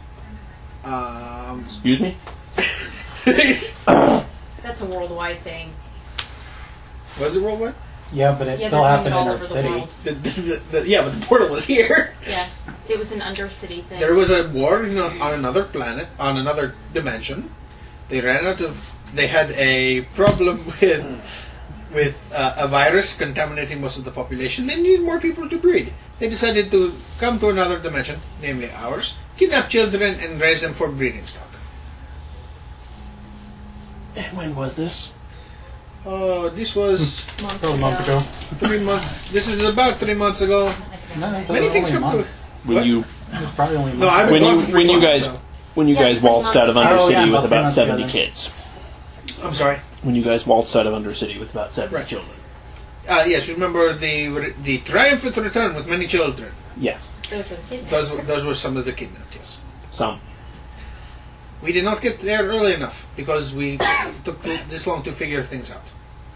Um, Excuse me? That's a worldwide thing. Was it worldwide? Yeah, but it Yeah, still they're doing happened it all in our over the city. world. The, the, the, yeah, but the portal was here. Yeah, it was an undercity thing. There was a war you know, on another planet, on another dimension. They ran out of. They had a problem with with uh, a virus contaminating most of the population. They needed more people to breed. They decided to come to another dimension, namely ours, kidnap children and raise them for breeding stock. And when was this? Oh, this was Months Oh, a month ago. three months. This is about three months ago. No, it's Many only things a come to. month. When What? you It was probably only a No, month. I've been when gone you for three when you months, guys so. when you Yeah, guys three waltzed out of months. Undercity Oh, yeah, with about three about months seventy together. kids. I'm sorry. When you guys waltzed out of Undercity with about seventy Right. children. Uh, yes, remember the the triumphant return with many children. Yes. Those were the kids. Those were, those were some of the kidnapped. Yes. Some. We did not get there early enough because we took th- this long to figure things out.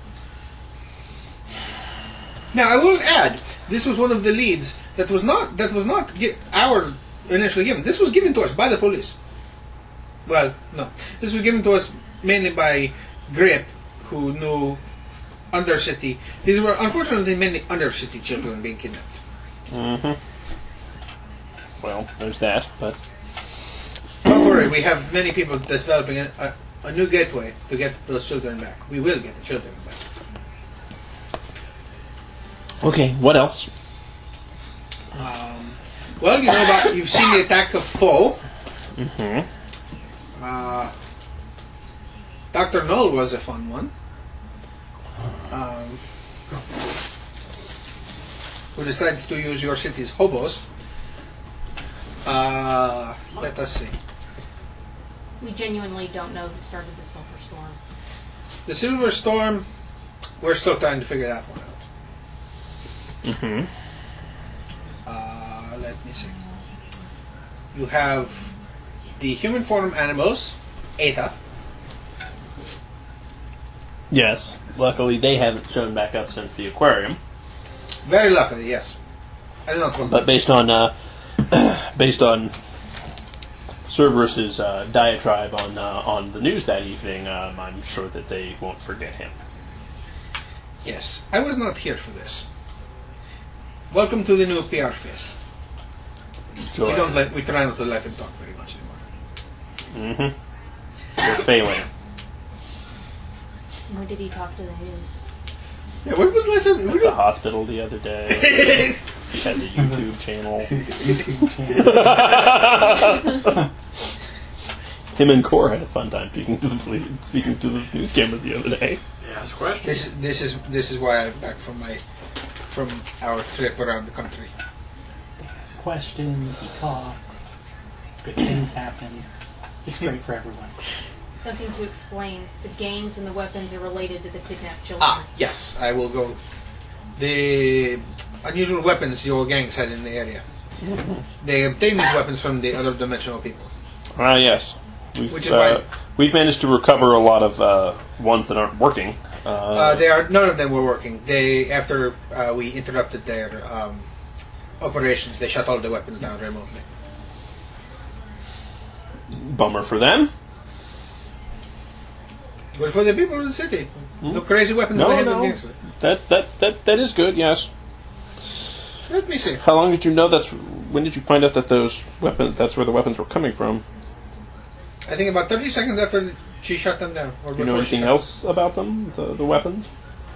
Now I will add, this was one of the leads that was not that was not gi- our initially given. This was given to us by the police. Well, no, this was given to us mainly by Grip, who knew Undercity. These were unfortunately many Undercity children being kidnapped. Mm-hmm. Well, there's that, but Don't worry, we have many people developing a, a, a new gateway to get those children back. We will get the children back. okay. What else? Um, well, you know about you've seen the attack of Foe. Mm-hmm. Uh, Doctor Null was a fun one. Um, who decides to use your city's hobos? Uh, let us see. We genuinely don't know who started the Silver Storm. The Silver Storm. We're still trying to figure that one out. Mm-hmm. Uh, let me see. You have the human form animals, Eta. Yes. Luckily, they haven't shown back up since the aquarium. Very luckily, yes. I do not want But based on uh, based on Cerberus's uh, diatribe on uh, on the news that evening, um, I'm sure that they won't forget him. Yes, I was not here for this. Welcome to the new P R fest. Sure. We don't let, we try not to let him talk very much anymore. Mm-hmm. You're failing. Where did he talk to the news? Yeah, when was the last time? At the hospital the other day. He had the YouTube channel. Him and Core had a fun time speaking to the police, speaking to the news cameras the other day. Yeah, that's a question. This is this is this is why I'm back from my from our trip around the country. He asks questions, he talks, good things happen. It's great for everyone. Something to explain. The gangs and the weapons are related to the kidnapped children. Ah, yes, I will go. The unusual weapons your gangs had in the area. They obtained these weapons from the other dimensional people. Ah, yes. We've, Which is uh, why- we've managed to recover a lot of uh, ones that aren't working. Uh, Uh, they are none of them were working. They after uh, we interrupted their um, operations, they shut all the weapons down remotely. bummer for them. Good for the people of the city. No crazy weapons No, they have no. against it. That, that, that, that is good, yes. Let me see. How long did you know that's... When did you find out that those weapons... That's where the weapons were coming from? I think about thirty seconds after she shut them down. Or Do you know before she anything shut else about them, the, the weapons?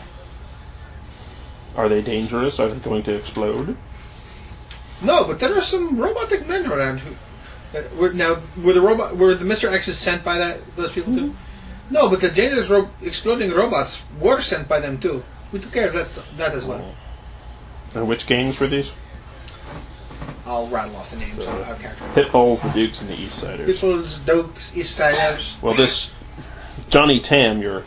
Are they dangerous? Are they going to explode? No, but there are some robotic men around who. Uh, were, now, were the robot were the Mister X's sent by that those people too? No, but the dangerous ro- exploding robots were sent by them too. We took care of that that as well. And which gangs were these? I'll rattle off the names out of character. Pitbulls, the Dukes, and the Eastsiders. People's Dokes, Eastsiders. Well, this Johnny Tam, your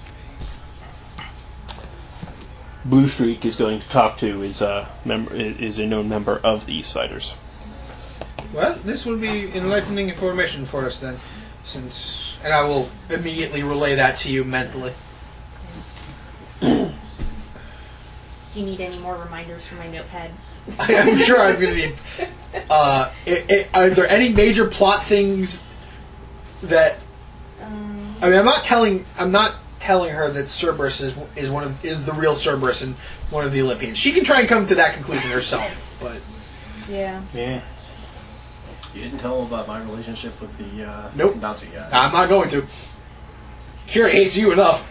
Blue Streak is going to talk to, is a member, is a known member of the Eastsiders. Well, this will be enlightening information for us then, since, and I will immediately relay that to you mentally. Do you need any more reminders for my notepad? I'm sure I'm going to need. Uh, it, it, are there any major plot things that? Um, I mean, I'm not telling. I'm not telling her that Cerberus is is one of is the real Cerberus and one of the Olympians. She can try and come to that conclusion herself, but yeah. Yeah. You didn't tell him about my relationship with the uh, Nope. Nazi guy. I'm not going to. She already hates you enough.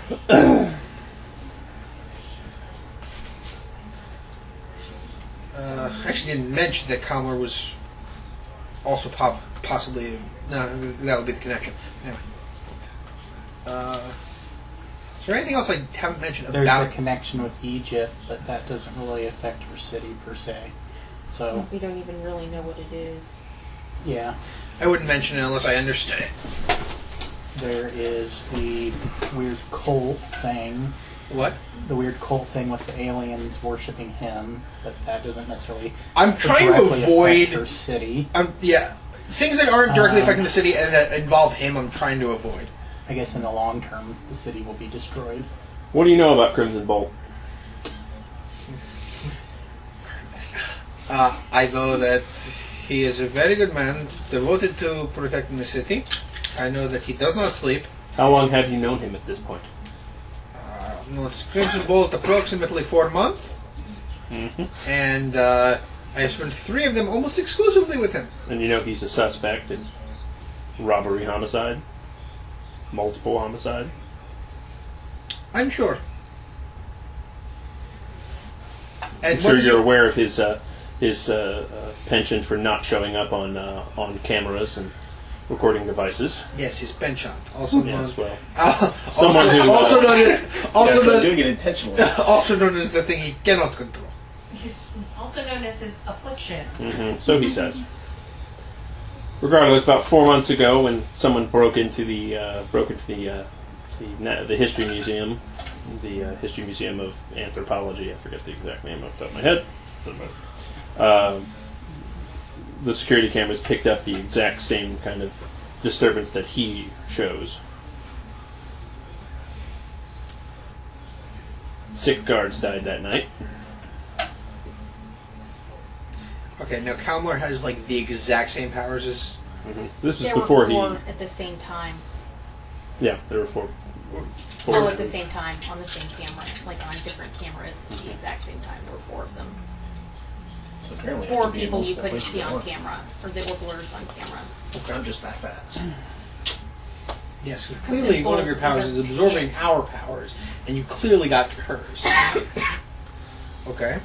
Uh, actually, didn't mention that Kalmar was also pop, possibly. No, that would be the connection. Anyway. Uh, is there anything else I haven't mentioned There's about? a connection with Egypt, but that doesn't really affect her city per se. So, We don't even really know what it is. yeah. I wouldn't mention it unless I understood it. There is the weird cult thing. What? The weird cult thing with the aliens worshipping him, but that doesn't necessarily I'm trying to directly avoid. affect her city. Um, yeah, things that aren't directly Um, affecting the city and that involve him, I'm trying to avoid. I guess in the long term, the city will be destroyed. What do you know about Crimson Bolt? Uh, I know that he is a very good man, devoted to protecting the city. I know that he does not sleep. How long have you known him at this point? Uh, no, it's Crimson Bolt approximately four months, Mm-hmm. and uh, I spent three of them almost exclusively with him. And you know he's a suspect in robbery, homicide, multiple homicide. I'm sure. And I'm what sure is you're your- aware of his uh, his uh, uh, penchant for not showing up on uh, on cameras and recording devices. Yes, his penchant, also known, Yes, well, uh, someone also, who, uh, also known as, also, yeah, so known, doing it intentionally. also known as the thing he cannot control. He's also known as his affliction. hmm so he says. Regardless, about four months ago, when someone broke into the uh, broke into the uh, the, na- the history museum, the uh, history museum of anthropology. I forget the exact name off the top of my head. Doesn't matter. Uh, the security cameras picked up the exact same kind of disturbance that he shows. Six guards died that night. Okay, now Kalmar has like the exact same powers as. Mm-hmm. This is There before were he. four at the same time. Yeah, there were four. four Oh, at the same time, on the same camera. Like on different cameras at the exact same time. There were four of them. So apparently I Four have to be in people you multiple couldn't places see at on once. camera. Or they were blurs on camera. I'm just that fast. Yes, 'cause clearly one of your powers is absorbing our powers, and you clearly got hers. Okay.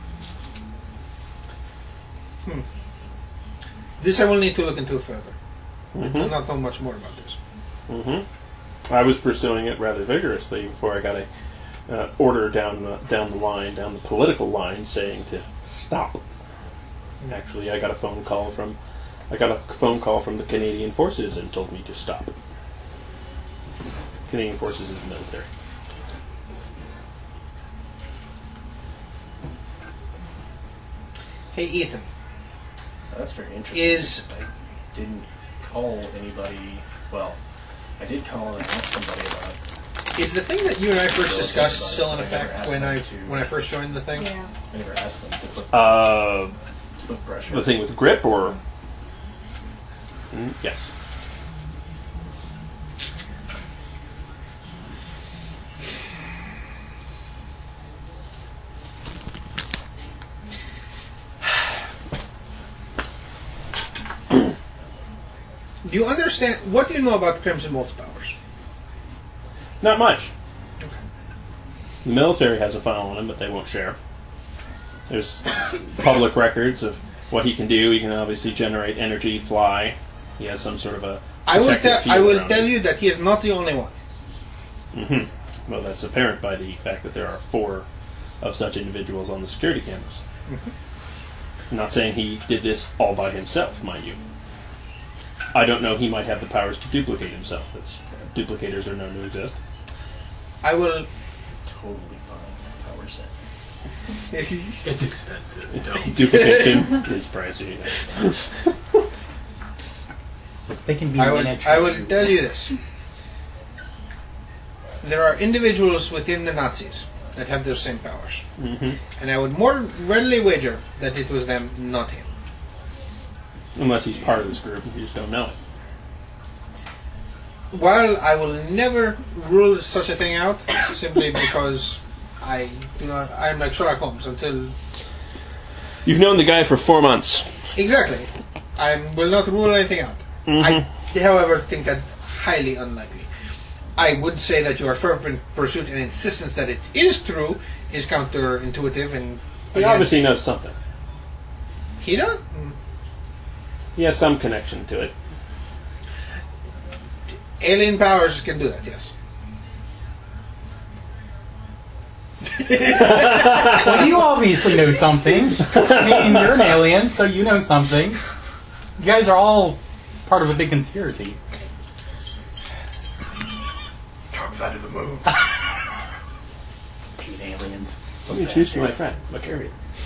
Hmm. This I will need to look into further. I do Mhm. not know much more about this. Mm-hmm. I was pursuing it rather vigorously before I got a uh, order down the down the line, down the political line, saying to stop. Actually, I got a phone call from I got a phone call from the Canadian Forces and told me to stop. Canadian Forces is the military. Hey, Ethan. That's very interesting. Is I didn't call anybody. Well, I did call and ask somebody about. is the thing that you and I first Ability, discussed but still in I never effect asked when them I to- when I first joined the thing? Yeah. I never asked them to put, Uh, to put pressure. the thing with grip, or Mm, yes. Do you understand? What do you know about the Crimson Bolt's powers? Not much. The military has a file on him, but they won't share. There's public records of what he can do. He can obviously generate energy, fly. He has some sort of a. I will protective tell. I field will around tell him. you that he is not the only one. Mm-hmm. Well, that's apparent by the fact that there are four of such individuals on the security cameras. I'm not saying he did this all by himself, mind you. I don't know. He might have the powers to duplicate himself. That's duplicators are known to exist. I will. Totally fine. Power set. It's expensive. Don't. Duplication is pricey. They can be I will, miniature. I will tell you this. There are individuals within the Nazis that have those same powers. Mm-hmm. And I would more readily wager that it was them, not him. Unless he's part of this group, you just don't know it. While I will never rule such a thing out, simply because I do not, I am like Sherlock Holmes until You've known the guy for four months. exactly. I will not rule anything out. I, however, think that highly unlikely. I would say that your fervent pursuit and insistence that it is true is counterintuitive and He against- obviously knows something. He does. He has some connection to it. Alien powers can do that. Yes. Well, you obviously know something. I mean, you're an alien, so you know something. You guys are all part of a big conspiracy. Dark side of the moon. State aliens. Let me introduce you to my friend, Macarian.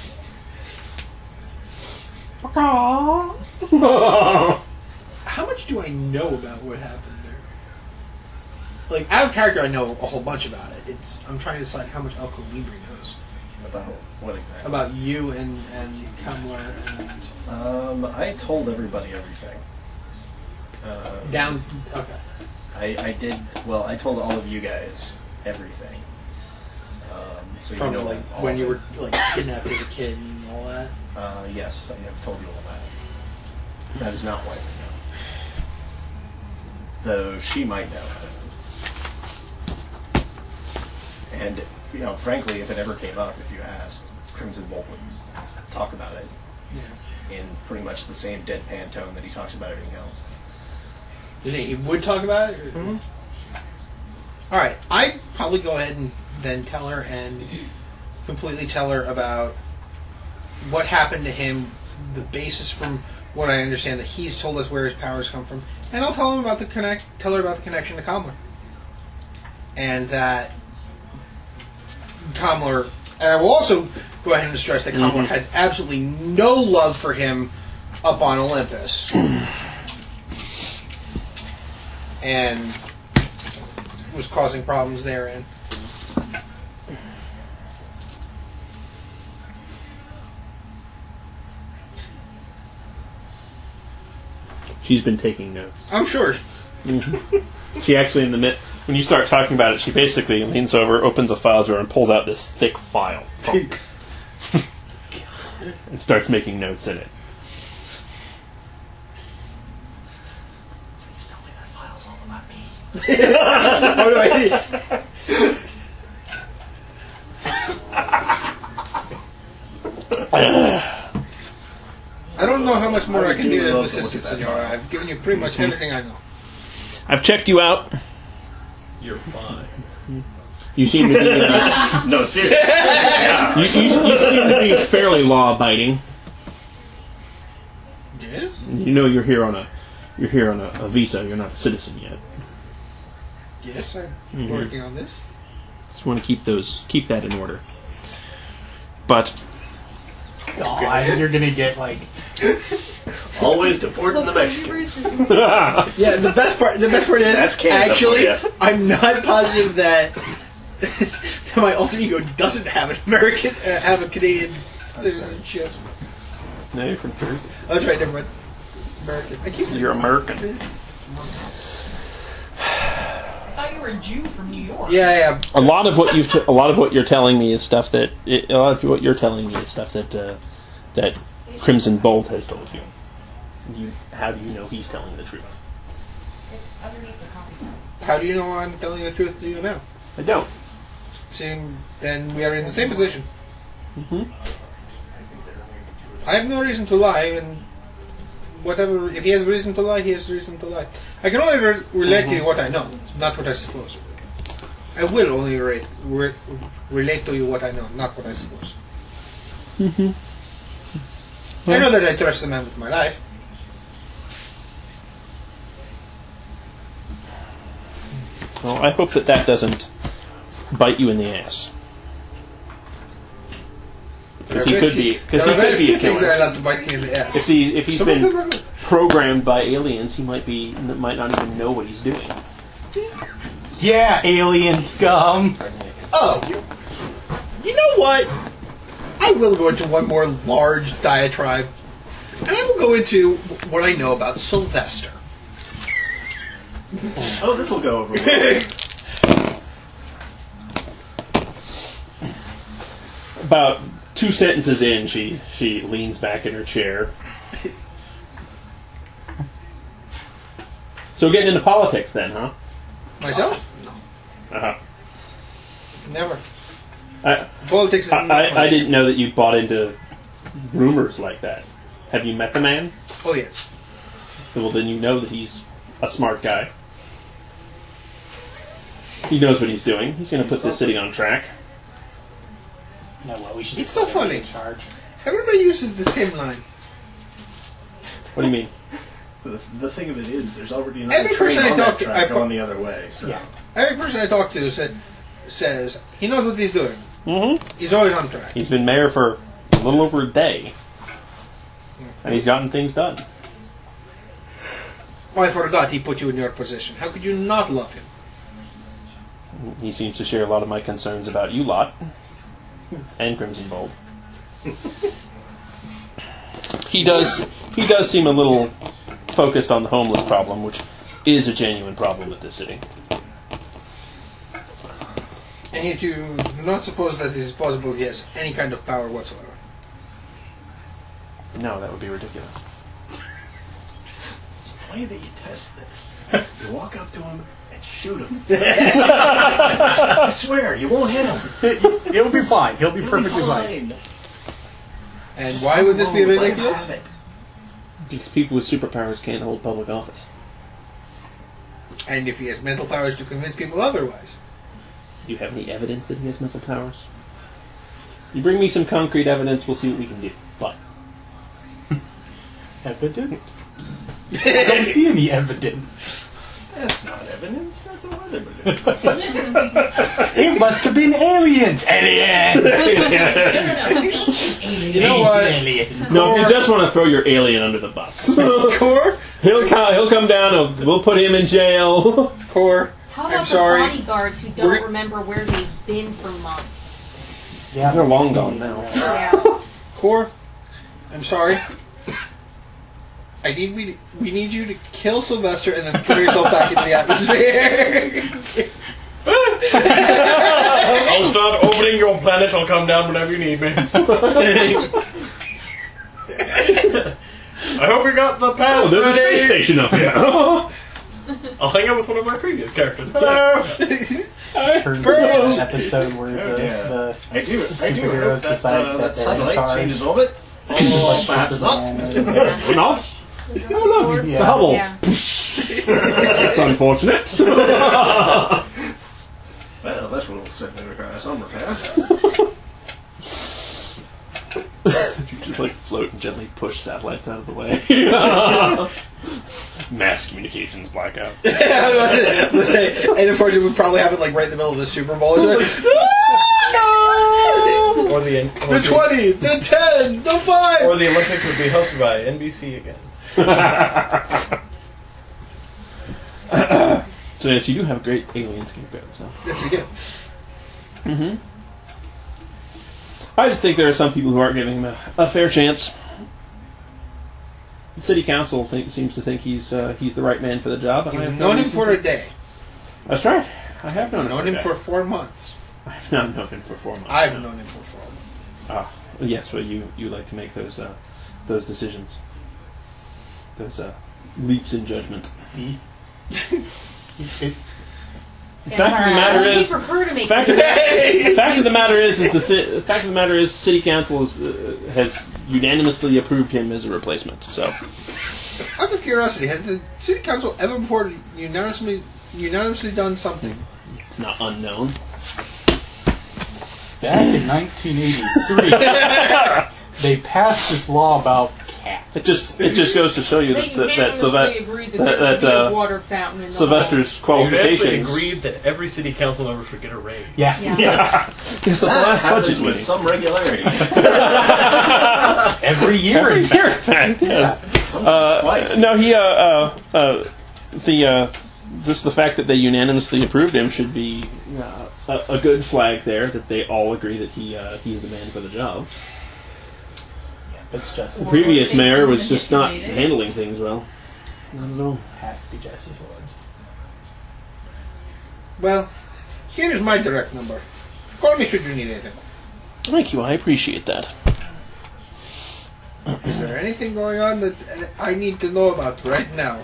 How much do I know about what happened there? Like, out of character, I know a whole bunch about it. It's I'm trying to decide how much Alco Libre knows About what exactly? about you and and Kamler and Um, I told everybody everything. Uh, down. Okay. I, I did. Well, I told all of you guys everything. Um, so From you know like all when of you it. were like kidnapped as a kid and all that. Uh, yes, I have told you all that. That is not widely known. Though she might know. And, you know, frankly, if it ever came up, if you asked, Crimson Bolt would talk about it Yeah. in pretty much the same deadpan tone that he talks about everything else. Did he, he would talk about it? Mhm. All right. I'd probably go ahead and then tell her and completely tell her about what happened to him, the basis from what I understand that he's told us where his powers come from, and I'll tell him about the connect. Tell her about the connection to Kamler, and that Kamler. And I will also go ahead and stress that Kamler had absolutely no love for him up on Olympus. And was causing problems therein. She's been taking notes. I'm sure. Mm-hmm. She actually, in the mid, when you start talking about it, she basically leans over, opens a file drawer, and pulls out this thick file. And starts making notes in it. Please tell me that file's all about me. How do I I don't know how much more I, I can do as assistant, Senora. I've given you pretty much everything I know. I've checked you out. You're fine. You seem to be uh, no, seriously. Yeah. you, you, you seem to be fairly law-abiding. Yes. You know you're here on a you're here on a, a visa. You're not a citizen yet. Yes, I'm Mhm. working on this. Just want to keep those keep that in order. But God, you're gonna get like Always deporting the Mexicans. Yeah, the best part. The best part is That's Canada actually, for ya. I'm not positive that, that my alter ego doesn't have an American, uh, have a Canadian citizenship. no, you're from Jersey. Oh, that's right. Never mind. American. I keep You're American. I thought you were a Jew from New York. Yeah, yeah. A lot of what you've t- a lot of what you're telling me is stuff that it, a lot of what you're telling me is stuff that uh, that Crimson Bolt has told you. You how do you know he's telling the truth? Underneath the coffee cup. How do you know I'm telling the truth to you now? I don't. See, then we are in the same position. Mm-hmm. I have no reason to lie, and whatever. If he has reason to lie, he has reason to lie. I can only re- relate to you what I know, not what I suppose. I will only re- re- relate to you what I know, not what I suppose. Mm-hmm. I know that I trust the man with my life. Well, I hope that that doesn't bite you in the ass. Because he could be. Because he There are very could be few a things that are killer. allowed to bite me in the ass. If he if he's Some of them are been good. programmed by aliens, he might be might not even know what he's doing. yeah, alien scum. Oh, you know what? I will go into one more large diatribe, and I will go into what I know about Sylvester. Oh, this will go over well. About two sentences in, she she leans back in her chair. So getting into politics then, huh? Myself? Uh huh. Never. I, Politics is I, not I, I my- didn't know that you bought into rumors like that. Have you met the man? Oh, yes. Well, then you know that he's a smart guy. He knows what he's doing. He's going to put this city on track. No, well, we should. It's so funny. Everybody uses the same line. What do you mean? The, the thing of it is, there's already another Every train person I on talk that to- track I- going the other way. So. Yeah. Every person I talk to said, says he knows what he's doing. Mm-hmm. He's always on track. He's been mayor for a little over a day. And he's gotten things done. Oh, I forgot he put you in your position. How could you not love him? He seems to share a lot of my concerns about you lot. And Crimson Bolt. He does he does seem a little focused on the homeless problem, which is a genuine problem at this city. And yet you do not suppose that it is possible he has any kind of power whatsoever. No, that would be ridiculous. It's the way that you test this. You walk up to him and shoot him. I swear, you won't hit him. He'll be fine. He'll be You'll perfectly be fine. fine. And why would this be Let him ridiculous? have it. Because people with superpowers can't hold public office. And if he has mental powers to convince people otherwise. Do you have any evidence that he has mental powers? You bring me some concrete evidence, we'll see what we can do. But Evidence? I don't see any evidence. That's not evidence. That's a weather balloon. It must have been aliens. Aliens. You know what? Aliens. no, if you just want to throw your alien under the bus, Core? he'll come. He'll come down. He'll, we'll put him in jail. Core? How I'm about the sorry. bodyguards who don't We're- remember where they've been for months? Yeah, they're long gone now. Yeah. Core? I'm sorry. I need we we need you to kill Sylvester and then throw yourself back into the atmosphere. I'll start orbiting your planet. I'll come down whenever you need me. I hope you got the path Oh, there's a ready. space station up here. I'll hang out with one of my previous characters. Hello. First episode where the, Oh, yeah. the I do. I do. I superheroes hope that, decide uh, that that they're in satellite charge. changes orbit. Oh, perhaps not. No? Oh, look, it's Yeah. the Hubble. Yeah. That's unfortunate. Well, that will certainly require some repair. You just like float and gently push satellites out of the way. Mass communications blackout. I was about to say, and unfortunately, we probably have it like right in the middle of the Super Bowl. It's like, Or the, or the twenty, the ten, the five. Or the Olympics would be hosted by N B C again. So yes, you do have a great alien scapegoat. So. Yes, we do. Mm-hmm. I just think there are some people who aren't giving him a, a fair chance. The city council think, seems to think he's uh, he's the right man for the job. and I You've have no known him reason for to- a day. That's right. I have known him. Known for a him day. for four months. I've not known him for four months. I've known him for four months. Ah, yes. Well, you, you like to make those uh, those decisions, those uh, leaps in judgment. See? The fact of the matter is, for her to make fact of, the, fact of the matter is, is the ci- fact of the matter is, city council is, uh, has unanimously approved him as a replacement. So, Out of curiosity, has the city council ever before unanimously unanimously done something? it's not unknown. Back in nineteen eighty-three, they passed this law about cats. It just it just goes to show you They that that, that, unanimously Sylve- agreed that, that, there that should be a uh, water fountain in the Sylvester's You actually qualifications. agreed that every city council member should get a raise. Yeah. hall. Yeah. Yeah, because the That last happens budget with winning. some regularity. Every year. Every in fact. year, in fact, yes. Some- Uh, Twice. no, he uh, uh, uh, the uh, just the fact that they unanimously approved him should be uh, a, a good flag there that they all agree that he uh, he's the man for the job. It's just The previous they mayor was just not manipulated. handling things well. I don't know. has to be Justice Lords. Well, here's my direct number. Call me should you need anything. Thank you. I appreciate that. Is there anything going on that uh, I need to know about right now?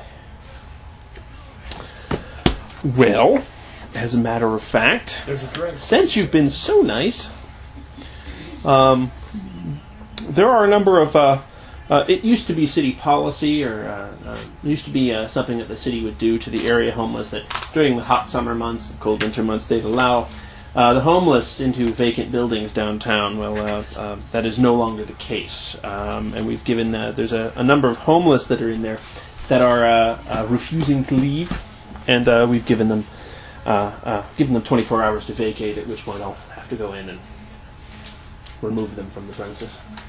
Well, as a matter of fact, There's a drink. since you've been so nice, um, there are a number of. Uh, uh, it used to be city policy, or uh, uh, it used to be uh, something that the city would do to the area homeless. That during the hot summer months, the cold winter months, they'd allow uh, the homeless into vacant buildings downtown. Well, uh, uh, that is no longer the case, um, and we've given. Uh, there's a, a number of homeless that are in there that are uh, uh, refusing to leave, and uh, we've given them. Uh, uh, given them twenty-four hours to vacate, at which point I'll have to go in and remove them from the premises.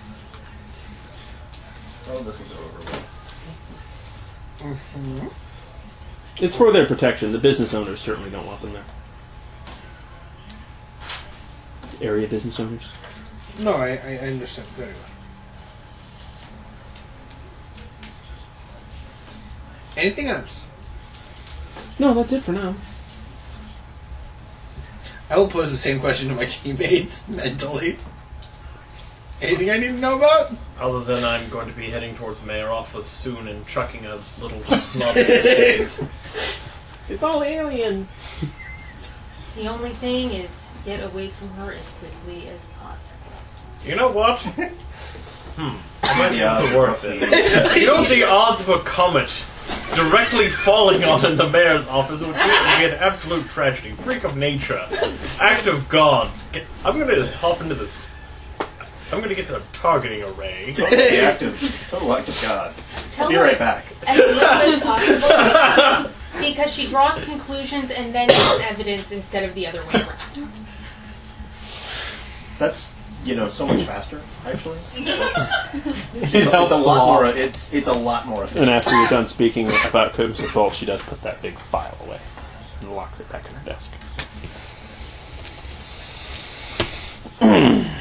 Oh, this is over with. Mm-hmm. It's for their protection. The business owners certainly don't want them there. Area business owners. No, I, I understand very well. Anything else? No, that's it for now. I will pose the same question to my teammates mentally. Anything I need to know about? Other than I'm going to be heading towards the mayor office soon and chucking a little snub in his face. It's all aliens. The only thing is get away from her as quickly as possible. You know what? Hmm. I might Yeah, have to work this. You know the odds of a comet directly falling on in the mayor's office would be an absolute tragedy. Freak of nature. Act of God. Get, I'm going to hop into this. I'm going to get to the targeting array. Totally active. Total act of God. Tell Be her right back. as little as possible because she draws conclusions and then gives evidence instead of the other way around. That's, you know, so much faster, actually. It It's helps a a lot lot. more. It's it's a lot more efficient. And after you're done speaking about Crimson Bolt, she does put that big file away and locks it back in her desk.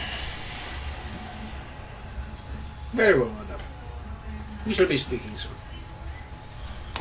Very well, madam. We shall be speaking soon.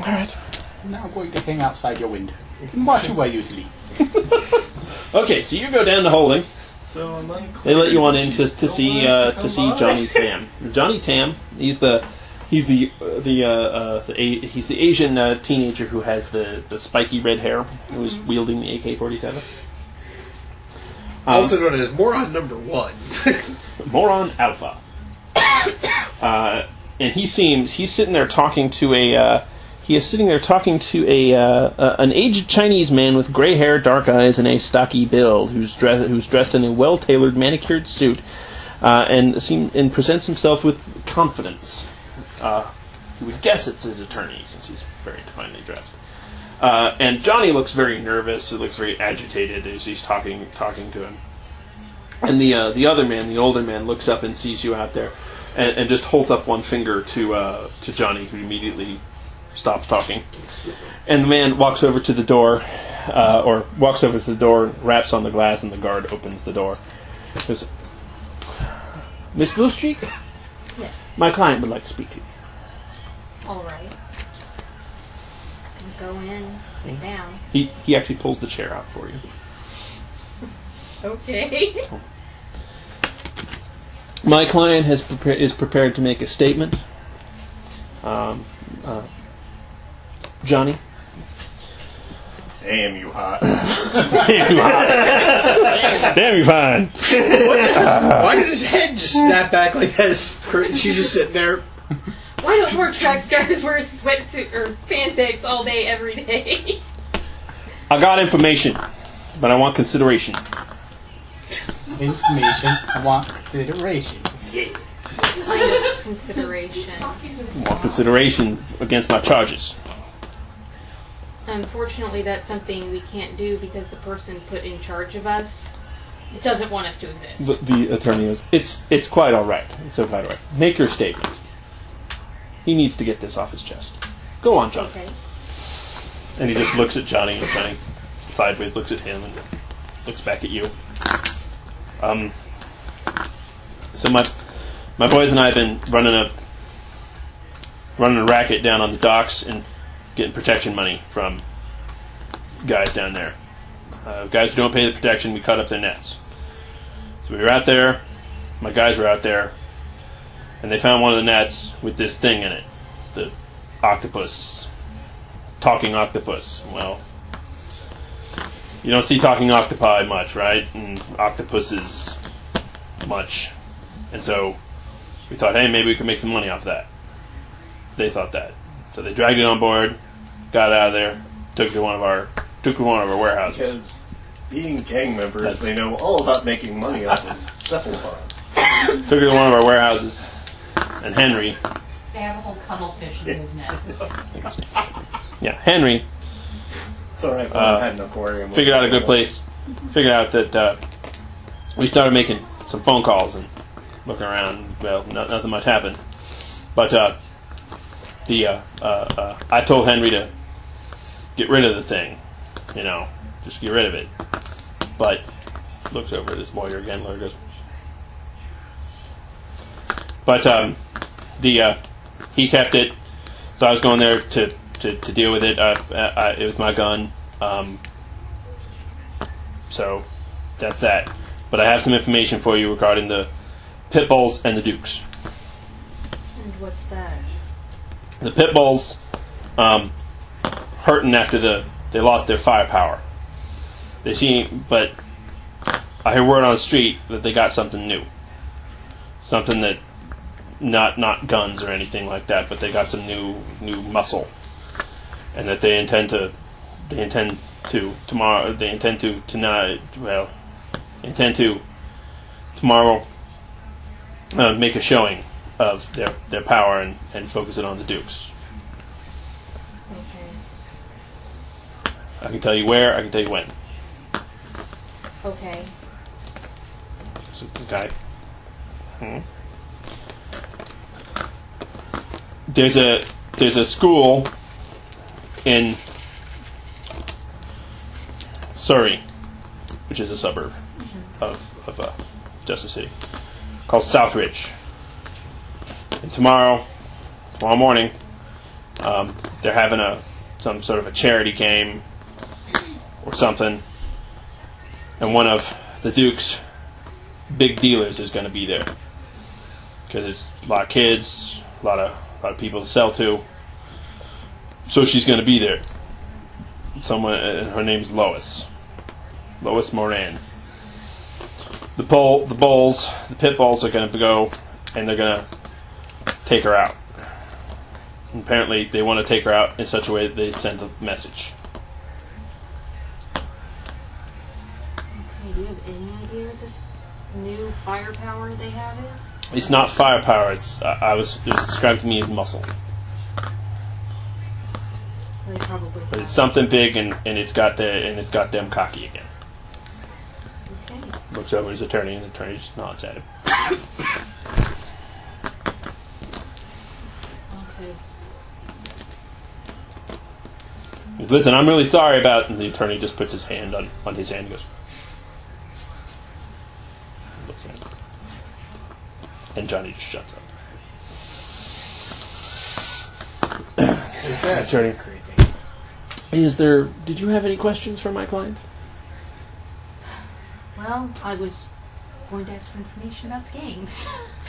All right. I'm now going to hang outside your window and watch you while you sleep. Okay, so you go down to holding. So I'm unclear. They let you on in to, to see uh, to see Johnny Tam. Johnny Tam, he's the he's the uh, the, uh, uh, the a, he's the Asian uh, teenager who has the, the spiky red hair, who's wielding the A K forty-seven. Um, Also known as Moron Number One. Moron Alpha. Uh, and he seems he's sitting there talking to a uh, he is sitting there talking to a uh, uh, an aged Chinese man with gray hair, dark eyes, and a stocky build, who's dressed who's dressed in a well tailored manicured suit, uh, and seem and presents himself with confidence. Uh, you would guess it's his attorney since he's very finely dressed. Uh, and Johnny looks very nervous. He looks very agitated as he's talking talking to him. And the uh, the other man, the older man, looks up and sees you out there, and, and just holds up one finger to uh, to Johnny, who immediately stops talking. And the man walks over to the door, uh, or walks over to the door, raps on the glass, and the guard opens the door. Goes, Miss Bluestreak? Yes. My client would like to speak to you. All right. Go in, sit down. He he actually pulls the chair out for you. Okay. My client has prepar- is prepared to make a statement. Um, uh, Johnny? Damn you hot. Damn you hot. Damn you fine. Why did his head just snap back like this? She's just sitting there. Why don't more track stars wear sweatsuit or spandex all day, every day? I got information, but I want consideration. Information. I want consideration. Yeah. Kind of consideration. I want consideration against my charges. Unfortunately, that's something we can't do because the person put in charge of us doesn't want us to exist. The, the attorney is, it's it's quite all right. It's quite all right. Make your statement. He needs to get this off his chest. Go on, Johnny. Okay. And he just looks at Johnny, and Johnny sideways looks at him and looks back at you. Um. So my my boys and I have been running a running a racket down on the docks and getting protection money from guys down there. Uh, guys who don't pay the protection, we cut up their nets. So we were out there. My guys were out there. And they found one of the nets with this thing in it. The octopus. Talking octopus. Well, you don't see talking octopi much, right? And octopuses much. And so we thought, hey, maybe we could make some money off that. They thought that. So they dragged it on board, got it out of there, took it to one of our took it to one of our warehouses. Because being gang members, That's- they know all about making money off of cephalopods. Took it to one of our warehouses. And Henry, They have a whole cuttlefish in his nest. yeah, Henry It's alright, but Uh, I had an aquarium. figured out a good place. Figured out that uh, we started making some phone calls and looking around. Well, no, nothing much happened. But uh, the uh, uh, uh, I told Henry to get rid of the thing. You know, just get rid of it. But looks over at his lawyer again. Lawyer goes. But um, the uh, he kept it, so I was going there to, to, to deal with it. Uh, I, it was my gun, um, so that's that. But I have some information for you regarding the pit bulls and the dukes. And what's that? The pit bulls um, hurting after the they lost their firepower. They seem, but I hear word on the street that they got something new, something that. Not not guns or anything like that, but they got some new new muscle, and that they intend to they intend to tomorrow they intend to tonight well intend to tomorrow uh, make a showing of their their power and, and focus it on the Dukes. Okay. I can tell you where. I can tell you when. Okay. Okay. Hmm. There's a there's a school in Surrey, which is a suburb of of uh, Justice City, called Southridge. And tomorrow, tomorrow morning, um, they're having a some sort of a charity game or something, and one of the Duke's big dealers is going to be there because it's a lot of kids, a lot of a lot of people to sell to. So she's going to be there. Someone, uh, her name's Lois, Lois Moran. The pole, the bulls, the pit bulls are going to go, and they're going to take her out. And apparently, they want to take her out in such a way that they send a message. Okay, do you have any idea what this new firepower they have is? It's not firepower. It's uh, I was it was described to me as muscle. So they probably. But it's something big, and, and it's got the and it's got them cocky again. Okay. Looks over at his attorney, and the attorney just nods at him. Okay. He goes, listen, I'm really sorry about. And the attorney just puts his hand on, on his hand and goes. Looks at him. And Johnny just shuts up. Is that Attorney. creepy? Is there? Did you have any questions for my client? Well, I was going to ask for information about the gangs.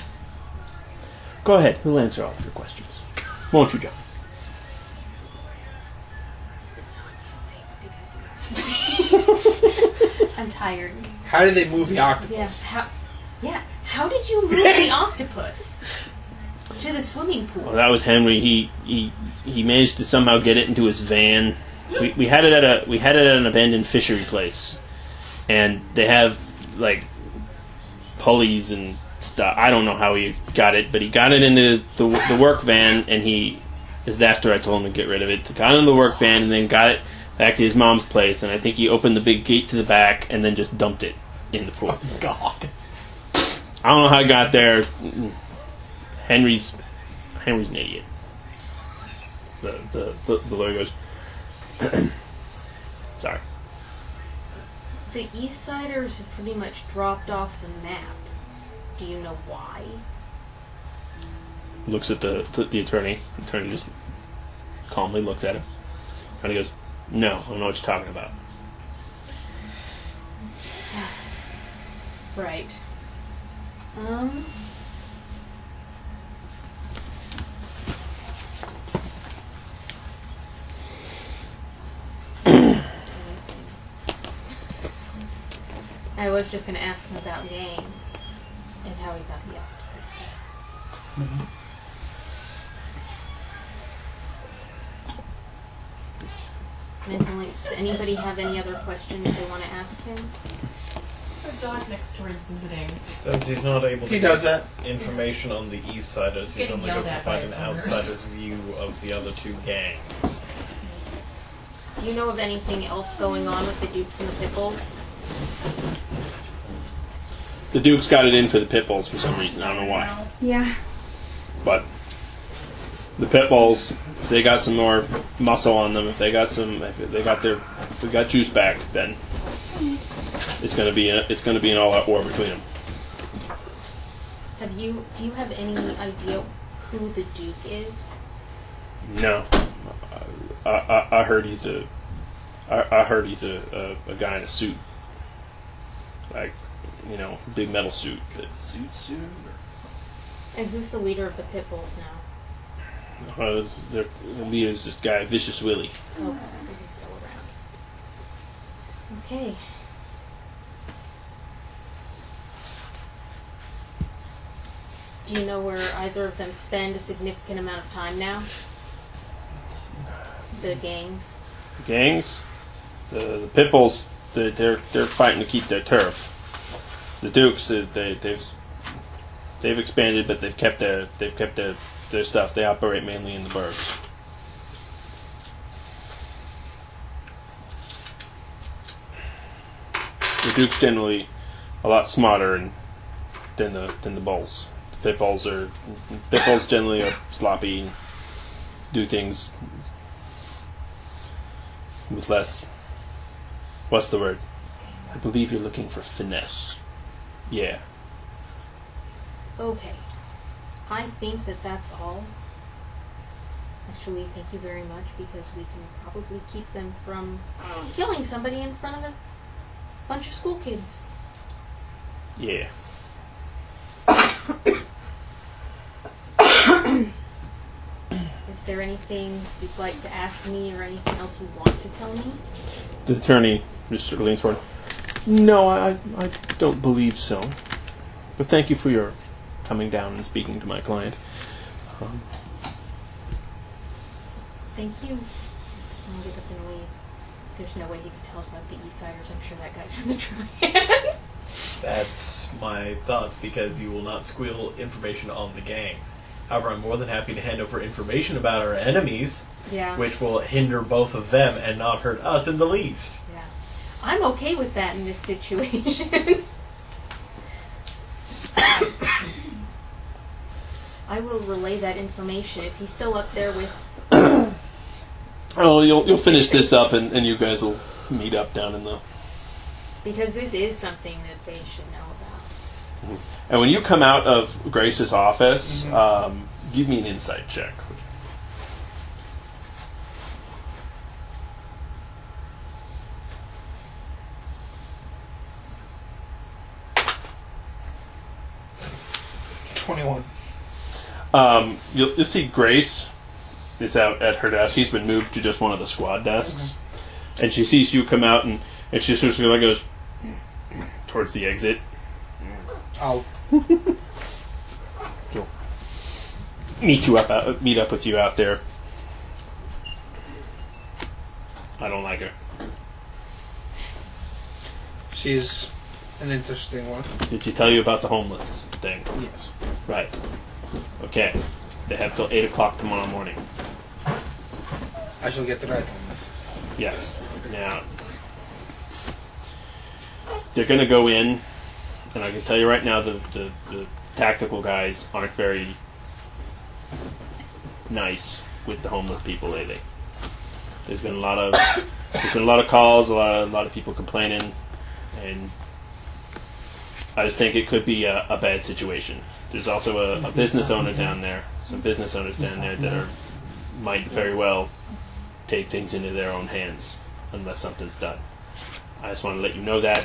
Go ahead. We'll answer all of your questions. Won't you, John? I'm tired. How did they move the octopus? Yeah. How? Yeah. How did you move the octopus to the swimming pool? Well, that was Henry. He he he managed to somehow get it into his van. We we had it at a we had it at an abandoned fishery place, and they have like pulleys and stuff. I don't know how he got it, but he got it into the the work van, and he is after I told him to get rid of it. Got it in the work van, and then got it back to his mom's place. And I think he opened the big gate to the back, and then just dumped it in the pool. Oh, God. I don't know how I got there. Henry's Henry's an idiot. The the the, the lawyer goes. Sorry. The East Siders have pretty much dropped off the map. Do you know why? Looks at the the, the attorney. The attorney just calmly looks at him, and he goes, "No, I don't know what you're talking about." Right. Um. I was just going to ask him about gangs and how he got the octopus. Mm-hmm. Mental links. Does anybody have any other questions they want to ask him? The dog next door is visiting. Since he's not able to He does get information on the East Siders, he's Getting only going yelled to at by provide an his owners. outsider's view of the other two gangs. Do you know of anything else going on with the Dukes and the Pipples? The Duke's got it in for the pit bulls for some reason. I don't know why, Yeah. but the pit bulls, if they got some more muscle on them, if they got some, if they got their, if we got juice back, then it's going to be a, it's going to be an all-out war between them. Have you? Do you have any idea who the Duke is? No, I, I, I heard he's a, I, I heard he's a, a, a guy in a suit, like, you know, big metal suit. That Suit suit? And who's the leader of the Pitbulls now? uh, their the leader is this guy, Vicious Willie. Okay, so he's still around. Okay. Do you know where either of them spend a significant amount of time now? The gangs. The gangs, the the pit bulls, they, they're they're fighting to keep their turf. The Dukes, they, they they've they've expanded, but they've kept their they've kept their their stuff. They operate mainly in the burbs. The Duke's generally a lot smarter and, than the than the bulls. The pit bulls are pit bulls generally are sloppy and do things with less. What's the word? I believe you're looking for finesse. Yeah. Okay. I think that that's all. Actually, thank you very much, because we can probably keep them from killing somebody in front of a bunch of school kids. Yeah. Is there anything you'd like to ask me or anything else you want to tell me? The attorney just sort of leans forward. No, I, I don't believe so. But thank you for your coming down and speaking to my client. Um, Thank you. I'll get up and leave. There's no way he could tell us about the Eastsiders. I'm sure that guy's from the Triad. That's my thoughts, because you will not squeal information on the gangs. However, I'm more than happy to hand over information about our enemies, Yeah. which will hinder both of them and not hurt us in the least. Yeah. I'm okay with that in this situation. I will relay that information. Is he still up there with... oh, you'll you'll finish this up, and, and you guys will meet up down in the... Because this is something that they should know about. And when you come out of Grace's office, Mm-hmm. um, give me an insight check. twenty-one. Um, you'll, you'll see Grace is out at her desk. She's been moved to just one of the squad desks. And she sees you come out, and, and she sort of like goes towards the exit. I'll She'll meet you up, out, meet up with you out there. I don't like her. She's an interesting one. Did she tell you about the homeless thing? Yes. Right. Okay. They have till eight o'clock tomorrow morning. I shall get the right on this. Yes. Now, they're going to go in, and I can tell you right now, the, the, the tactical guys aren't very nice with the homeless people lately. There's been a lot of there's been a lot of calls, a lot of, a lot of people complaining, and I just think it could be a, a bad situation. There's also a, a business owner down there, some business owners down there that are might very well take things into their own hands unless something's done. I just want to let you know that.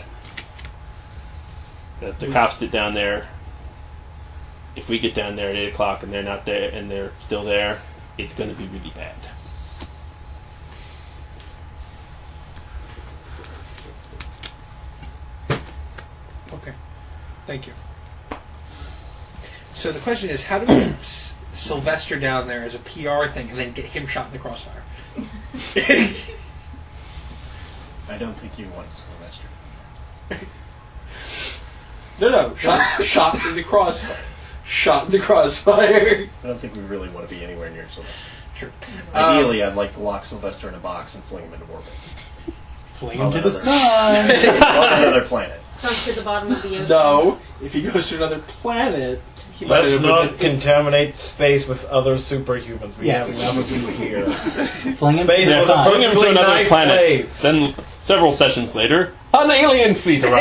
That the cops get down there. If we get down there at eight o'clock and they're not there and they're still there, it's going to be really bad. Okay. Thank you. So the question is, how do we keep S- Sylvester down there as a P R thing and then get him shot in the crossfire? I don't think you want Sylvester. No, no. Shot, shot in the crossfire. Shot in the crossfire. I don't think we really want to be anywhere near Sylvester. Sure. Ideally, Um, I'd like to lock Sylvester in a box and fling him into orbit. Fling On him to the another- sun. on another planet. Sunk to the bottom of the ocean. No. If he goes to another planet, he might Let's have not contaminate space with other superhumans. We Yes. have enough of you here. Fling him to Space the is a sun. Bring him to perfectly another nice planet. place. Then, several sessions later, an alien fleet arrives.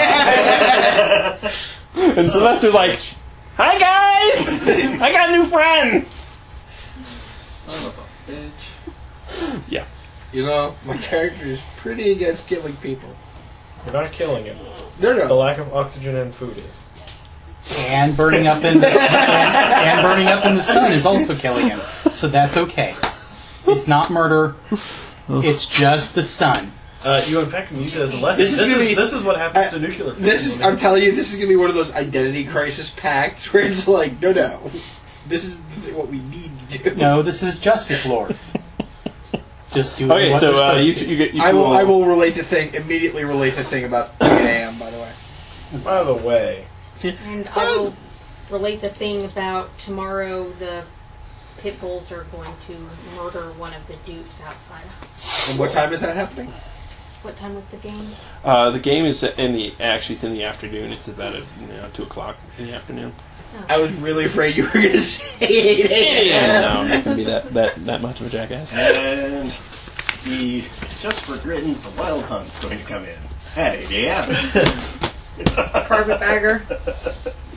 And Sylvester's like, "Hi guys! I got new friends!" Son of a bitch. Yeah. You know, my character is pretty against killing people. We're not killing him. No, The no. lack of oxygen and food is. And burning up in and, and burning up in the sun is also killing him. So that's okay. It's not murder. It's just the sun. Uh, you, in fact, can use it as a lesson. This is gonna be- this is what happens uh, to nuclear fusion. This is, I'm telling you, this is going to be one of those identity crisis pacts where it's like, no, no. This is what we need to do. No, this is Justice Lords. Just do Okay, what so they're uh, you, supposed to. you get. You I will, two I will relate the thing, immediately relate the thing about eight a.m., by the way. By the way, And I will relate the thing about tomorrow the pit bulls are going to murder one of the dupes outside. And what time is that happening? What time was the game? Uh, the game is in the actually it's in the afternoon. It's about at you know, two o'clock in the afternoon. I was really afraid you were going to say eight a.m. Yeah, no, I'm not gonna be that, that that much of a jackass. And the Just for Grittins, the Wild Hunt's going to come in at eight a.m. Carpetbagger.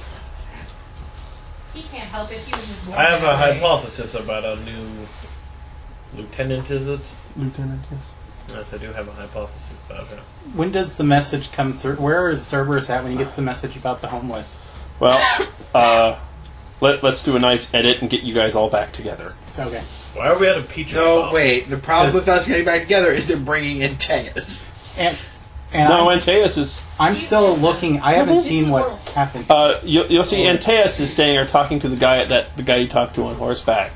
He can't help it. He was just born I have a that way. hypothesis about a new Lieutenant, is it? Lieutenant, yes. Yes, I do have a hypothesis about her. When does the message come through? Where is Cerberus at when he gets the message about the homeless? Well, uh, let, let's do a nice edit and get you guys all back together. Okay. Why are we at a Peach? No, wait. The problem Yes. with us getting back together is they're bringing in Teus. And, and No, I'm, Antaeus is... I'm still looking. I haven't seen what's happened. Uh, you, you'll see Antaeus is staying or talking to the guy that the guy you talked to on horseback.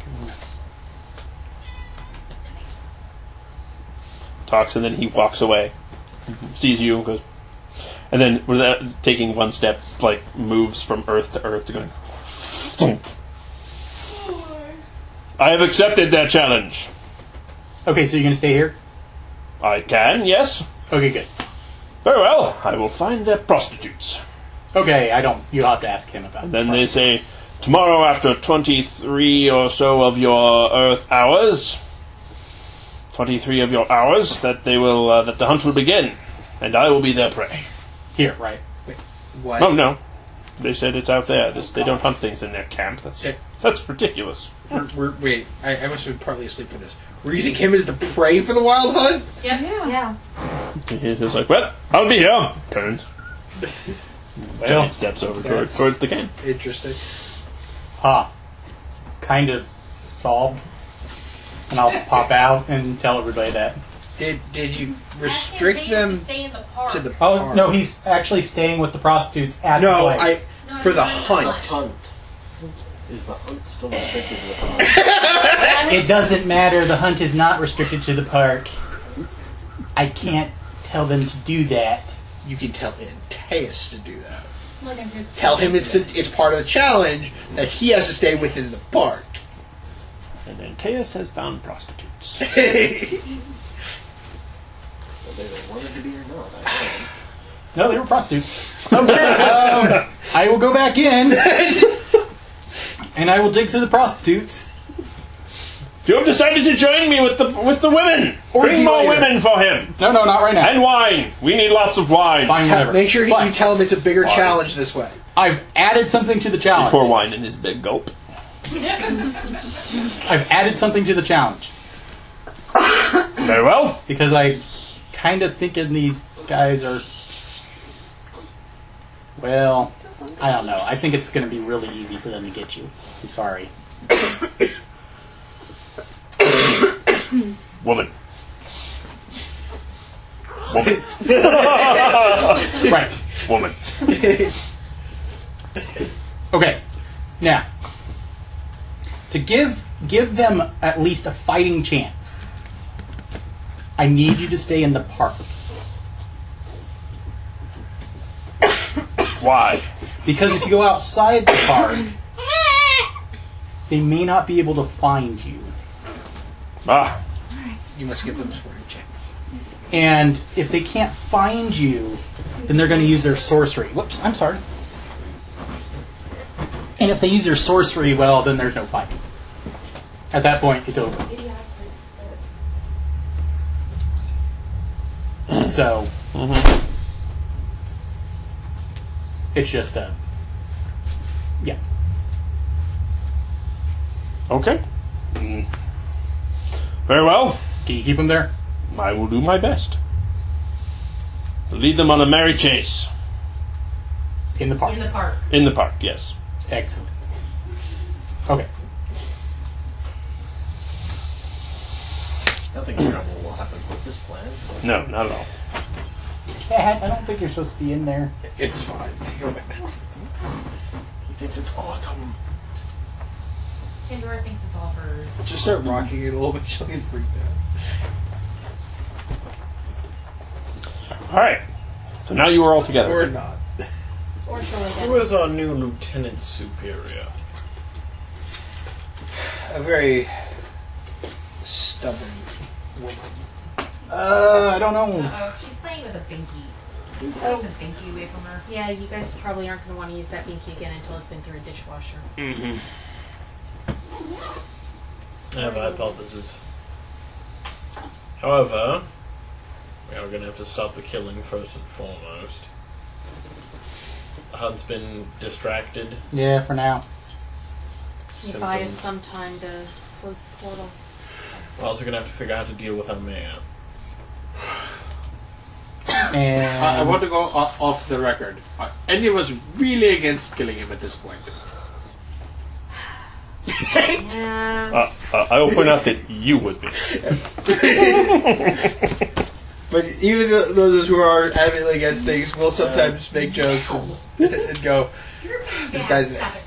Talks and then he walks away, sees you and goes, and then without taking one step, like moves from earth to earth to going. Thump. I have accepted that challenge. Okay, so you're going to stay here? I can, yes. Okay, good. Very well. I will find their prostitutes. Okay, I don't. You'll have to ask him about And then they say, tomorrow after twenty-three or so of your Earth hours, twenty-three of your hours, that they will, uh, that the hunt will begin, and I will be their prey. Here, right. What? Oh no, they said it's out there. This, they don't hunt things in their camp. That's Yeah. that's ridiculous. We're, we're, wait, I, I must have been partly asleep for this. We're using him as the prey for the wild hunt? Yep. Yeah. He was like, well, I'll be here. Turns. Well, and steps over towards, that's- towards the camp. Interesting. Ha. Kind of solved. And I'll pop out and tell everybody that. Did did you restrict them Stay in the park. to the Oh, park? no, he's actually staying with the prostitutes at the No, place. I for the hunt. Hunt. Is the hunt still restricted to the hunt? It doesn't matter. The hunt is not restricted to the park. I can't tell them to do that. You can tell Antaeus to do that. Look at his Tell him it's the it's part of the challenge that he has to stay within the park. And Antaeus has found prostitutes. Whether they wanted to be or not, I don't know. No, they were prostitutes. Okay. um, I will go back in. And I will dig through the prostitutes. You have decided to join me with the with the women. Or Bring do more later. women for him. No, no, not right now. And wine. We need lots of wine. Fine, Tell- whatever. make sure he, But you tell him it's a bigger challenge this way. I've added something to the You challenge. pour wine in his big gulp. I've added something to the challenge. Very well. Because I kind of thinking these guys are... Well, I don't know. I think it's going to be really easy for them to get you. I'm sorry. Woman. Woman. Right. Woman. Okay. Now, to give give them at least a fighting chance, I need you to stay in the park. Why? Because if you go outside the park, they may not be able to find you. Ah. You must give them a sporting chance. And if they can't find you, then they're going to use their sorcery. Whoops, I'm sorry. And if they use their sorcery, well, then there's no fighting. At that point, it's over. So, Mm-hmm. it's just a... Yeah. Okay. Mm. Very well. Can you keep them there? I will do my best. Lead them on a merry chase. In the park. In the park. In the park, yes. Excellent. Okay. Nothing terrible will happen with this plan. No, not at all. Cat, I don't think you're supposed to be in there. It's fine. He thinks it's autumn. Pandora thinks it's all hers. Just start rocking it a little bit. She'll get freaked All right. So now you are all out. together. Or not. Or surely Who is our new lieutenant superior? A very stubborn woman. Uh, I don't know. Uh-oh, she's playing with a binky. Oh. Take the binky away from her. Yeah, you guys probably aren't going to want to use that binky again until it's been through a dishwasher. Mm-hmm. I have a hypothesis. However, we are going to have to stop the killing first and foremost. The hunt's been distracted. Yeah, for now. You buy us Symptoms. some time to close the portal. We're also going to have to figure out how to deal with our mayor. And I, I want to go off, off the record. Are any of us really against killing him at this point? Uh, uh, I will point out that you would be. But even th- those who are adamantly against things will sometimes make jokes and, and go, "This guy's an Stop ass."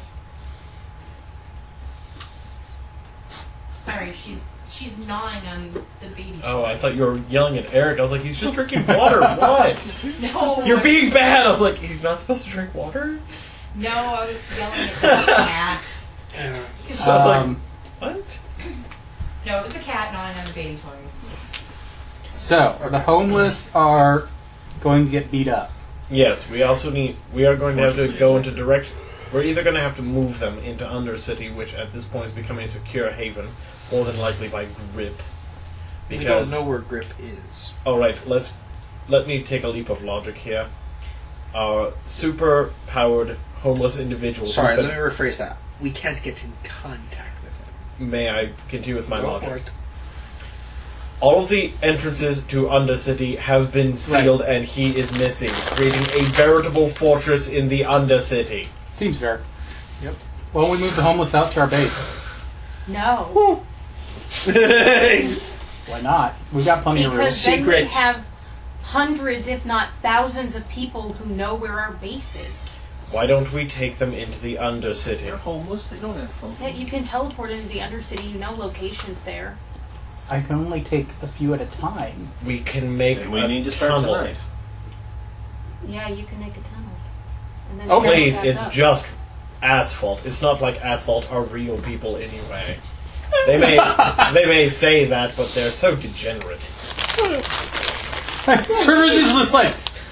it. Sorry, she's she's gnawing on the baby. Oh, I thought you were yelling at Eric. I was like, he's just drinking water. What? No. You're being bad. I was like, he's not supposed to drink water? No, I was yelling at the cat. So I was Um, like, what? No, it was a cat gnawing on the baby toys. so the homeless are going to get beat up. Yes, we also need. We are going to have to go into direct. We're either going to have to move them into Undercity, which at this point is becoming a secure haven, more than likely by Grip. We Because don't know where Grip is. all right, let's let me take a leap of logic here. Our super-powered homeless individual. Sorry, who's let me been- rephrase that. We can't get in contact with him. May I continue with my Go logic? for it. All of the entrances to Undercity have been sealed, and he is missing, creating a veritable fortress in the Undercity. Seems fair. Yep. Well, we move the homeless out to our base. No. Why not? We've got plenty of room. Because then we Secret. have hundreds, if not thousands, of people who know where our base is. Why don't we take them into the Undercity? They're homeless. They don't have phone. Yeah, you can teleport into the Undercity. You know locations there. I can only take a few at a time. We can make And we a need to start tunnel. tonight. Yeah, you can make a tunnel. And then Oh, tunnel please, back it's up. just asphalt. It's not like asphalt are real people anyway. They may they may say that, but they're so degenerate. Service is just like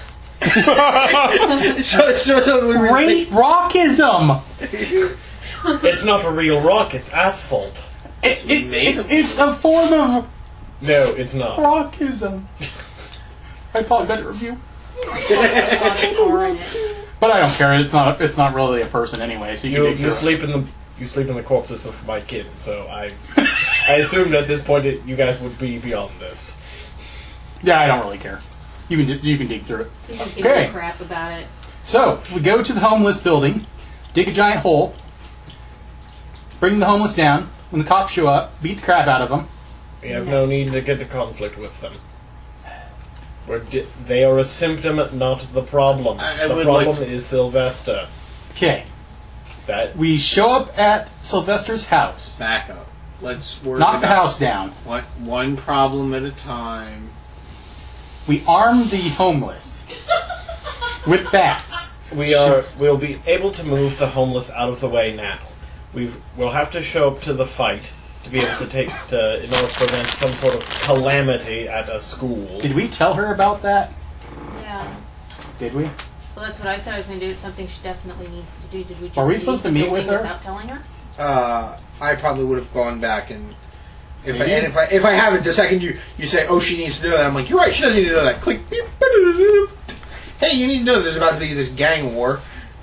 so, so, so we were great rockism. It's not a real rock, it's asphalt. It, it, it's it's a form of No, it's not. rockism. I probably better review, Or in it. but I don't care. It's not it's not really a person anyway. So you, You can dig you through it. sleep in the you sleep in the corpses of my kid, so I I assumed at this point it, you guys would be beyond this. Yeah, I don't really care. You can you can dig through it. You just give Okay. a crap about it. So we go to the homeless building, dig a giant hole, bring the homeless down. When the cops show up, beat the crap out of them. We have no need to get into conflict with them. We're di- they are a symptom, not the problem. I- I the would like problem to- is Sylvester. Okay, That we show up at Sylvester's house. Back up. Let's work Knock it the out. house down. One, one problem at a time. We arm the homeless with bats. we are we'll be able to move the homeless out of the way now. We've we'll have to show up to the fight to be able to take to in order to prevent some sort of calamity at a school. Did we tell her about that? Yeah. Did we? Well, that's what I said I was going to do. It's something she definitely needs to do. Did we just Are we leave supposed to the meet with building her? without telling her? Uh, I probably would have gone back and if I, Maybe. and if I if I haven't, the second you, you say, oh, she needs to know that, I'm like, you're right, she doesn't need to know that. Click. Beep, ba-da-da-da. Hey, you need to know that there's about to be this gang war.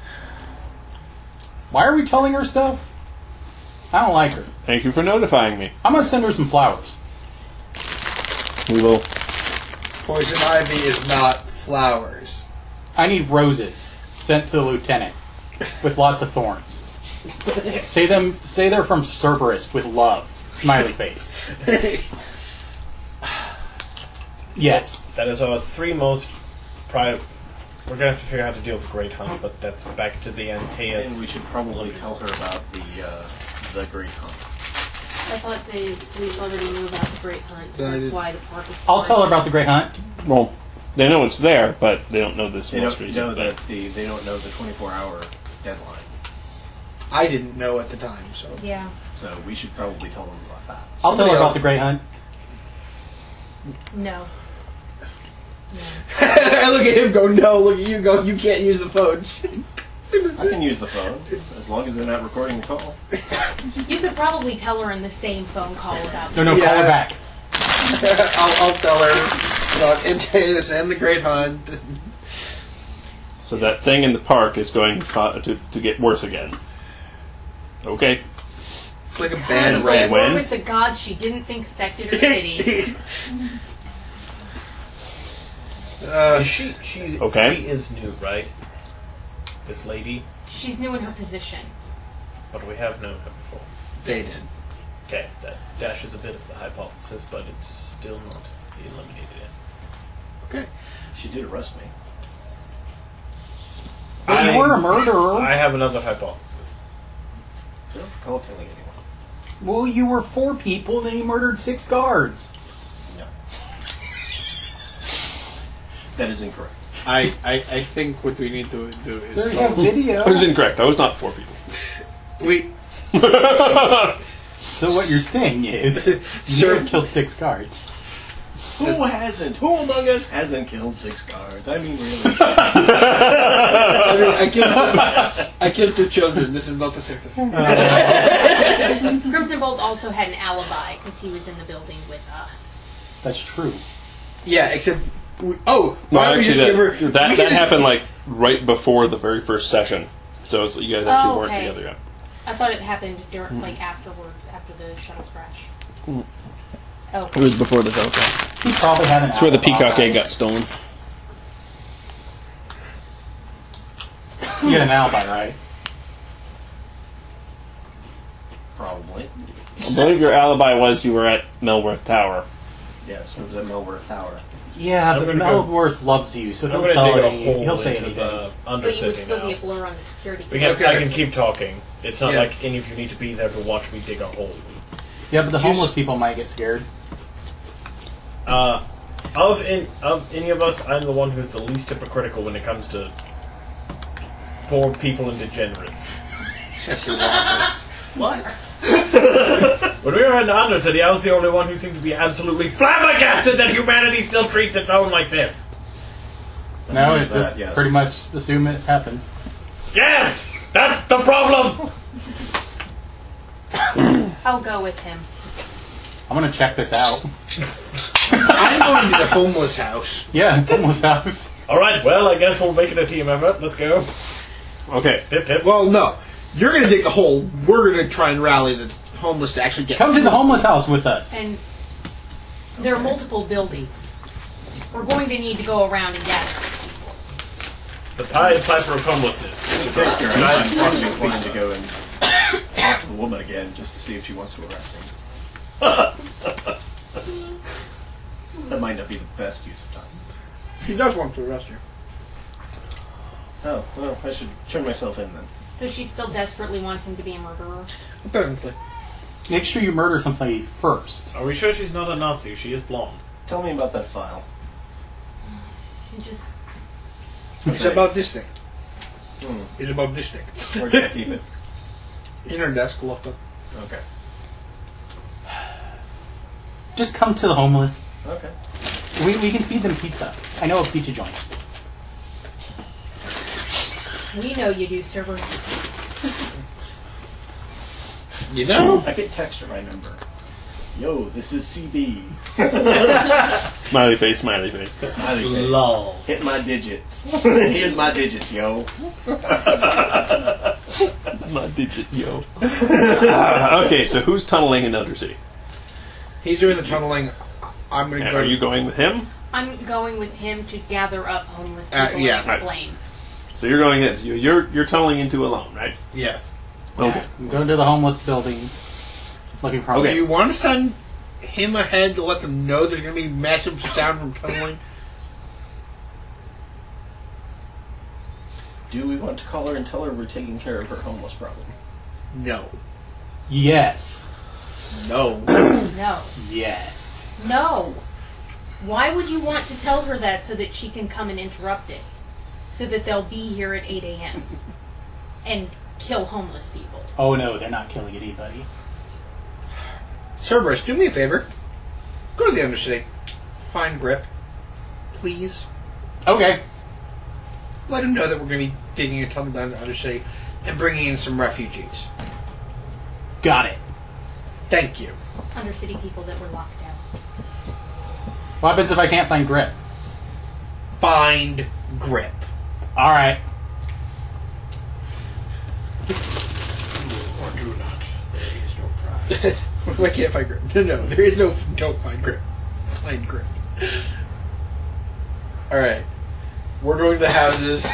Why are we telling her stuff? I don't like her. Thank you for notifying me. I'm gonna send her some flowers. We will. Poison ivy is not flowers. I need roses sent to the lieutenant with lots of thorns. Say them. Say they're from Cerberus with love. Smiley face. Yes. That is our three most pri We're gonna have to figure out how to deal with Great Hunt, but that's back to the Antaeus. And we should probably tell her about the uh, the Great Hunt. I thought the police already knew about the Great Hunt. Yeah, I That's did. why the park is. I'll tell her about the Great Hunt. Well, they know it's there, but they don't know this They most don't recent know thing. that the they don't know the twenty-four hour deadline. I didn't know at the time, so. Yeah. So we should probably tell them about that. I'll tell her Somebody about else- the Great Hunt. No. I look at him, go, no. Look at you, go, you can't use the phone. I can use the phone as long as they're not recording the call. You could probably tell her in the same phone call about No, no, Yeah. call her back. I'll, I'll tell her about Antaeus and the Great Hunt. So that thing in the park is going to, to, to get worse again. Okay. It's like a Has bad a red. war When? with the gods she didn't think affected her city. Uh, she she Okay. she is new, right? This lady, She's new in her position. but we have known her before. they did. Okay, that dashes a bit of the hypothesis, but it's still not eliminated yet. Okay. She did arrest me. Well, you I- were a murderer. I have another hypothesis. Don't recall telling anyone. Well, you were four people, then you murdered six guards. No. That is incorrect. I, I, I think what we need to do is There's no video. That was incorrect. I was not four people. we So what you're saying is, you Sir- have killed six guards. Who hasn't? Who among us hasn't killed six guards? I mean, really. I mean, I killed I killed two children. This is not the same thing. Crimson Bolt also had an alibi because he was in the building with us. That's true. Yeah, except we, oh, No, why don't we actually, just that, give her that, we that can just- happened like right before the very first session. So it's, you guys actually Oh, weren't okay. together yet. I thought it happened during, like afterwards, after the shuttle crash. Mm. Oh, It was before the shuttle crash. He probably had an That's where the alibi. peacock egg got stolen. You had an alibi, right? Probably. I believe your alibi was you were at Melworth Tower. Yes, it was at Melworth Tower. Yeah, I'm but gonna go- Melworth loves you, so I'm he'll going to tell dig a any, hole he'll say into anything. the but you would Undercity still now. be a blur on the security. We can, Okay. I can keep talking. It's not Yeah. like any of you need to be there to watch me dig a hole. Yeah, but the You homeless s- people might get scared. Uh, of in, of any of us, I'm the one who's the least hypocritical when it comes to poor people and degenerates. Except for the artist. What? When we were in Undercity, I was the only one who seemed to be absolutely flabbergasted that humanity still treats its own like this. No, There's it's just that, yes. pretty much assume it happens. Yes! That's the problem! I'll go with him. I'm gonna check this out. I'm going to the homeless house. Yeah, homeless house. Alright, well, I guess we'll make it a team effort. Let's go. Okay. Pip, pip. Well, no. You're going to dig the hole. We're going to try and rally the homeless to actually get Come to the homeless house with us. And there are multiple buildings. We're going to need to go around and gather. The Pied Piper of homelessness. In particular, I'm probably inclined to go and talk to the woman again just to see if she wants to arrest me. That might not be the best use of time. She does want to arrest you. Oh, well, I should turn myself in then. So she still desperately wants him to be a murderer. Apparently. Make sure you murder somebody first. Are we sure she's not a Nazi? She is blonde. Tell me about that file. She just It's about this thing. Hmm. It's about this thing. Where did I keep it? In her desk, locked up. Okay. Just come to the homeless. Okay. We, we can feed them pizza. I know a pizza joint. we know you do, Cerberus. You know? I could text her my number. Yo, this is C B. Smiley face, smiley face. Smiley face. Lol. Hit my digits. Here's my digits, yo. My digits, yo. Uh, okay, so who's tunneling in Undercity? He's doing the tunneling. I'm going to And go. are you going with him? I'm going with him to gather up homeless Uh, people yeah. and explain. So you're going in. you- You're you're tunneling into alone, right? Yes. Okay. I'm going to the homeless buildings. Looking for Do Okay. you want to send him ahead to let them know there's going to be massive sound from tunneling? Do we want to call her and tell her we're taking care of her homeless problem? No. Yes. No. No. Yes. No. Why would you want to tell her that so that she can come and interrupt it? So that they'll be here at eight a.m. and kill homeless people. Oh no, they're not killing anybody. Cerberus, do me a favor. Go to the Undercity. Find Grip. Please. Okay. Let him know that we're going to be digging a tunnel down the Undercity and bringing in some refugees. Got it. Thank you. Undercity people that were locked out. What happens if I can't find Grip? Find Grip. Alright. Or do not. There is no I can't find grip. No, no, there is no don't find grip. Find grip. Alright. We're going to the houses.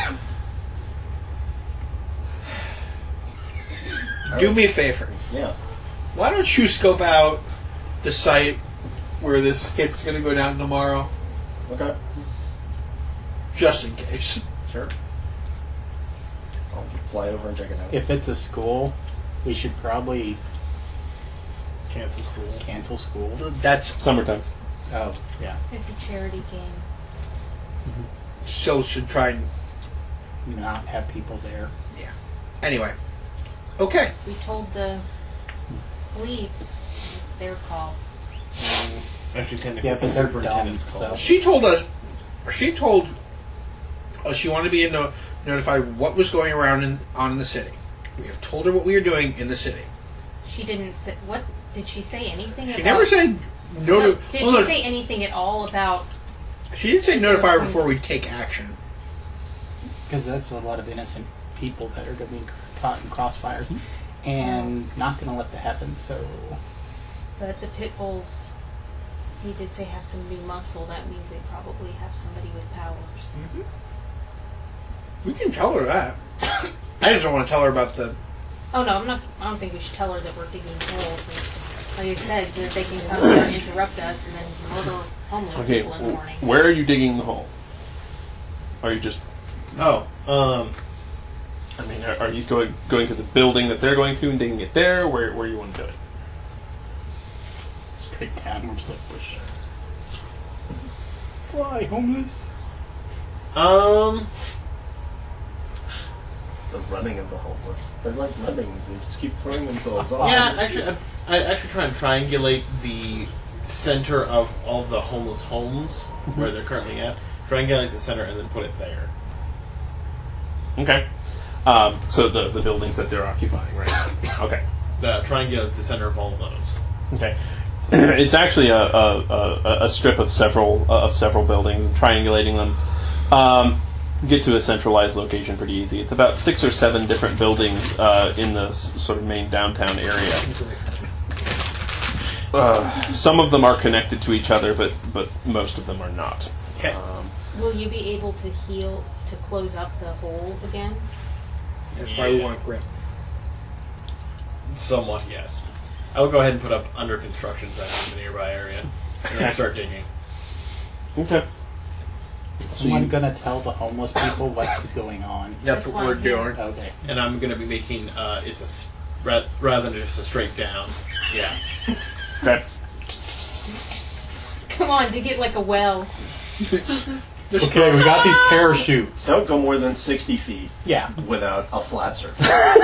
Do me a favor. Yeah. Why don't you scope out the site where this hit's going to go down tomorrow? Okay. Just in case. Sure. I'll fly over and check it out. If it's a school, we should probably Cancel school. cancel school. That's Summertime. Oh, yeah. It's a charity game. still should try and not have people there. Yeah. Anyway. Okay. We told the police it's their call. Actually, technically, Yeah, it's the but they're superintendent's dumb, call. so- She told us. She told us she wanted to be no, notified what was going around in, on in the city. We have told her what we are doing in the city. She didn't say what. Did she say anything? She about, never said no. No, to, did well, she look, say anything at all about? She didn't say notify her before we take action. Because that's a lot of innocent people that are going to be caught in crossfires, and not going to let that happen. So, But the pit bulls, he did say have some new muscle. That means they probably have somebody with powers. Mm-hmm. We can tell her that. I just don't want to tell her about the. Oh no, I'm not. I don't think we should tell her that we're digging holes. Like I said, so that they can come and interrupt us and then murder homeless Okay, people in the morning. where are you digging the hole? Are you just? Oh, um, I mean, are, are you going going to the building that they're going to and digging it there? Where where you want to do it? straight down, we're just like, push. Fly, homeless. um, The running of the homeless. They're like lemmings. They just keep throwing themselves off. yeah, actually, I, I actually try and triangulate the center of all the homeless homes where they're currently at. Triangulate the center and then put it there. Okay. Um, so the the buildings that they're occupying, right? Okay. Uh, triangulate the center of all of those. Okay. It's actually a, a, a, a strip of several uh, of several buildings, triangulating them. Um, get to a centralized location pretty easy. It's about six or seven different buildings uh, in the s- sort of main downtown area. Uh, some of them are connected to each other, but but most of them are not. Okay. Um, Will you be able to heal to close up the hole again? That's why we want grip. Somewhat, yes. I'll go ahead and put up under construction signs in the nearby area and then start digging. okay. Is someone going to tell the homeless people what is going on? That's what we're doing. Okay. And I'm going to be making uh, it's a s- ra- rather than just a straight down. Yeah. Okay. Come on, dig it like a well. Okay, we got these parachutes. Don't go more than sixty feet Yeah. without a flat surface.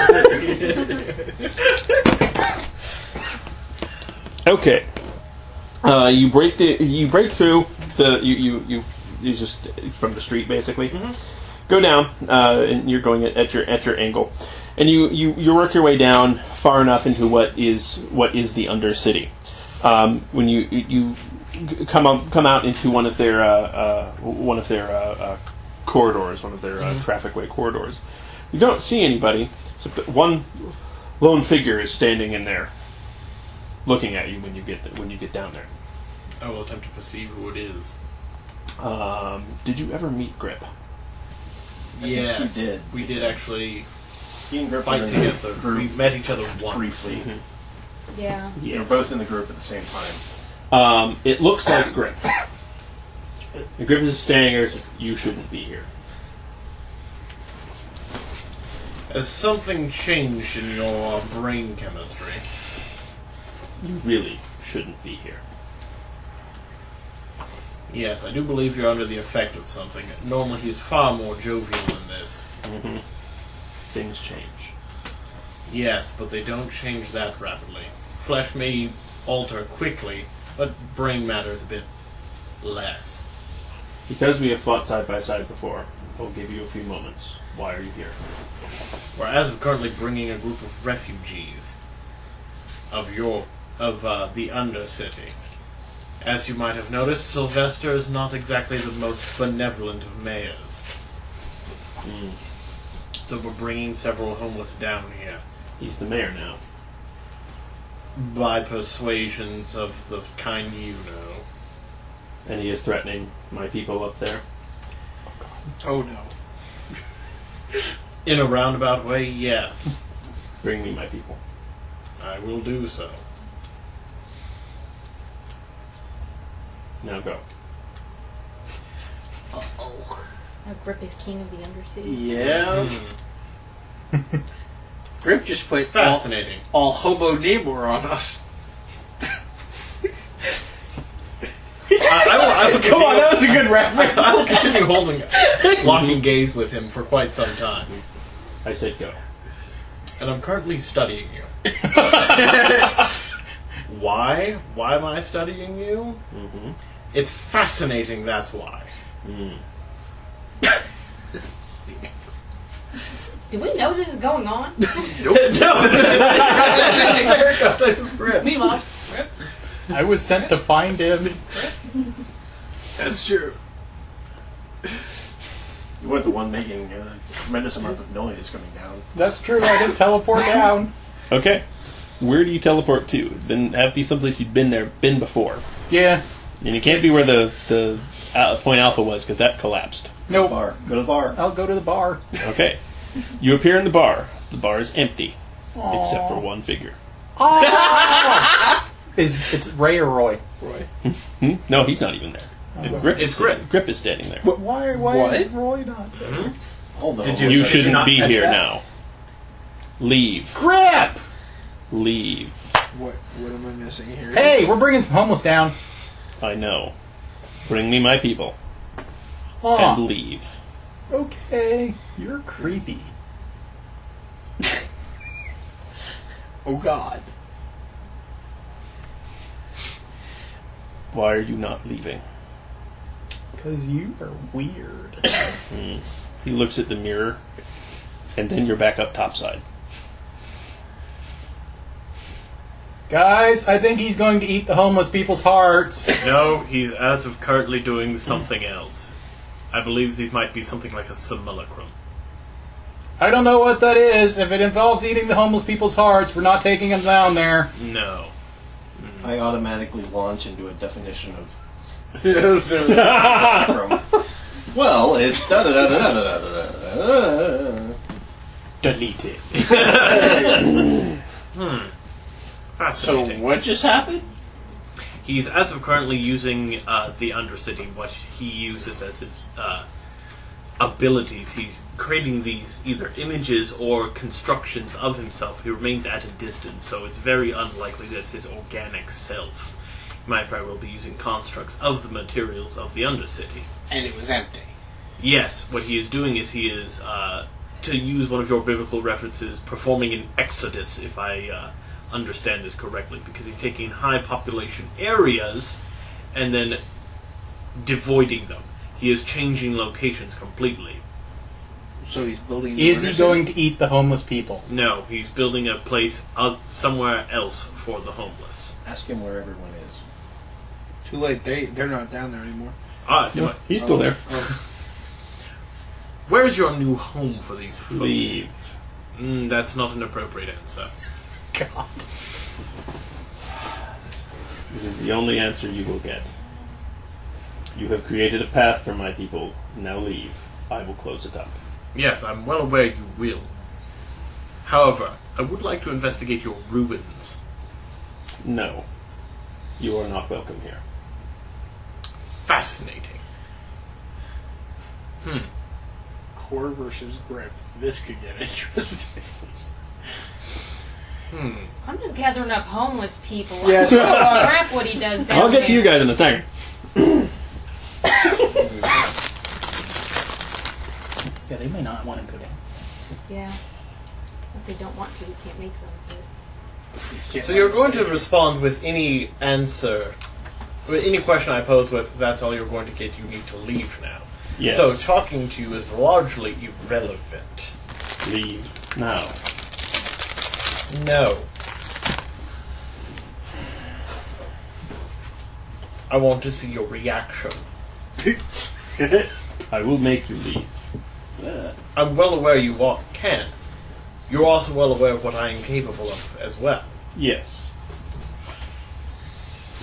Okay. Uh, you break the you break through the you you you, you just from the street basically. Go down, uh, and you're going at, at your at your angle, and you, you, you work your way down far enough into what is what is the Undercity. Um, when you you come up, come out into one of their uh, uh, one of their uh, uh, corridors, one of their uh, trafficway corridors, you don't see anybody. Except that one lone figure is standing in there, looking at you when you get when you get down there. I will attempt to perceive who it is. Um, did you ever meet Grip? Yes, we did. We did actually He and Grip fight were in the together. group We met each other once. briefly. Yeah. They were both in the group at the same time. Um, it looks like Grip. The Grip is standing there. Says, you shouldn't be here. Has something changed in your brain chemistry? You really shouldn't be here. Yes, I do believe you're under the effect of something. Normally he's far more jovial than this. Mm-hmm. Things change. Yes, but they don't change that rapidly. Flesh may alter quickly, but brain matter is a bit less. Because we have fought side by side before, I'll give you a few moments. Why are you here? We're as of currently bringing a group of refugees of your of uh, the Undercity. As you might have noticed, Sylvester is not exactly the most benevolent of mayors. Mm. So we're bringing several homeless down here. He's the mayor now. By persuasions of the kind you know. And he is threatening my people up there. Oh no. In a roundabout way, yes. Bring me my people. I will do so. Now go. Uh-oh. Now Grip is king of the Undercity. Yeah. Mm. Grip just put Fascinating. all, all hobo Namor on us. I, I will, I will Come on, that was a good reference. I will continue holding, locking gaze with him for quite some time. I said go. And I'm currently studying you. Why? Why am I studying you? Mm-hmm. It's fascinating, that's why. Mm. Do we know this is going on? Meanwhile, Grip. I was sent to find him. That's true. You weren't the one making uh, tremendous amounts of noise coming down. That's true, I just teleport down. Okay. Where do you teleport to? Then have to be someplace you've been there, been before. Yeah. And it can't be where the the uh, Point Alpha was, because that collapsed. Nope. Bar. Go to the bar. I'll go to the bar. Okay. You appear in the bar. The bar is empty, Aww. except for one figure. Is it's Ray or Roy? Roy. Hmm? No, he's not even there. Oh. Grip It's is Grip. Grip is standing there. Why? Why What? is Roy not there? Mm-hmm. Although, Did You, you- shouldn't not be catch here that? now. Leave. Grip! Leave. What what am I missing here? Hey, we're bringing some homeless down. I know. Bring me my people. Aw. And leave. Okay, you're creepy. Oh God. Why are you not leaving? Because you are weird. Hmm. He looks at the mirror, and then you're back up topside. Guys, I think he's going to eat the homeless people's hearts. No, he's as of currently doing something else. I believe these might be something like a simulacrum. I don't know what that is. If it involves eating the homeless people's hearts, we're not taking them down there. No. I automatically launch into a definition of. Well, it's da da da da da da da da. Delete it. Hmm. So Fascinating. what just happened? He's as of currently using uh, the Undercity, what he uses as his uh, abilities. He's creating these either images or constructions of himself. He remains at a distance, so it's very unlikely that it's his organic self. He might very well be using constructs of the materials of the Undercity. And it was empty. Yes, what he is doing is he is, uh, to use one of your biblical references, performing an exodus, if I uh, understand this correctly, because he's taking high population areas and then devoiding them. He is changing locations completely. So he's building. Is he going to eat the homeless people? No, he's building a place uh, somewhere else for the homeless. Ask him where everyone is. Too late. They they're not down there anymore. Ah, No, he's still there. Oh. where's your new home for these folks? Leave. Mm, that's not an appropriate answer. God. This is the only answer you will get. You have created a path for my people. Now leave. I will close it up. Yes, I'm well aware you will. However, I would like to investigate your ruins. No. You are not welcome here. Fascinating. Hmm. Core versus grip. This could get interesting. Hmm. I'm just gathering up homeless people. Yes. Crap what he does down I'll get there. to you guys in a second. Yeah, they may not want to go down. Yeah. If they don't want to, we can't make them. But So you're going to respond with any answer, with any question I pose with, that's all you're going to get, you need to leave now. Yes. So talking to you is largely irrelevant. Leave. Now. No. I want to see your reaction. I will make you leave. I'm well aware you all can. You're also well aware of what I am capable of as well. Yes.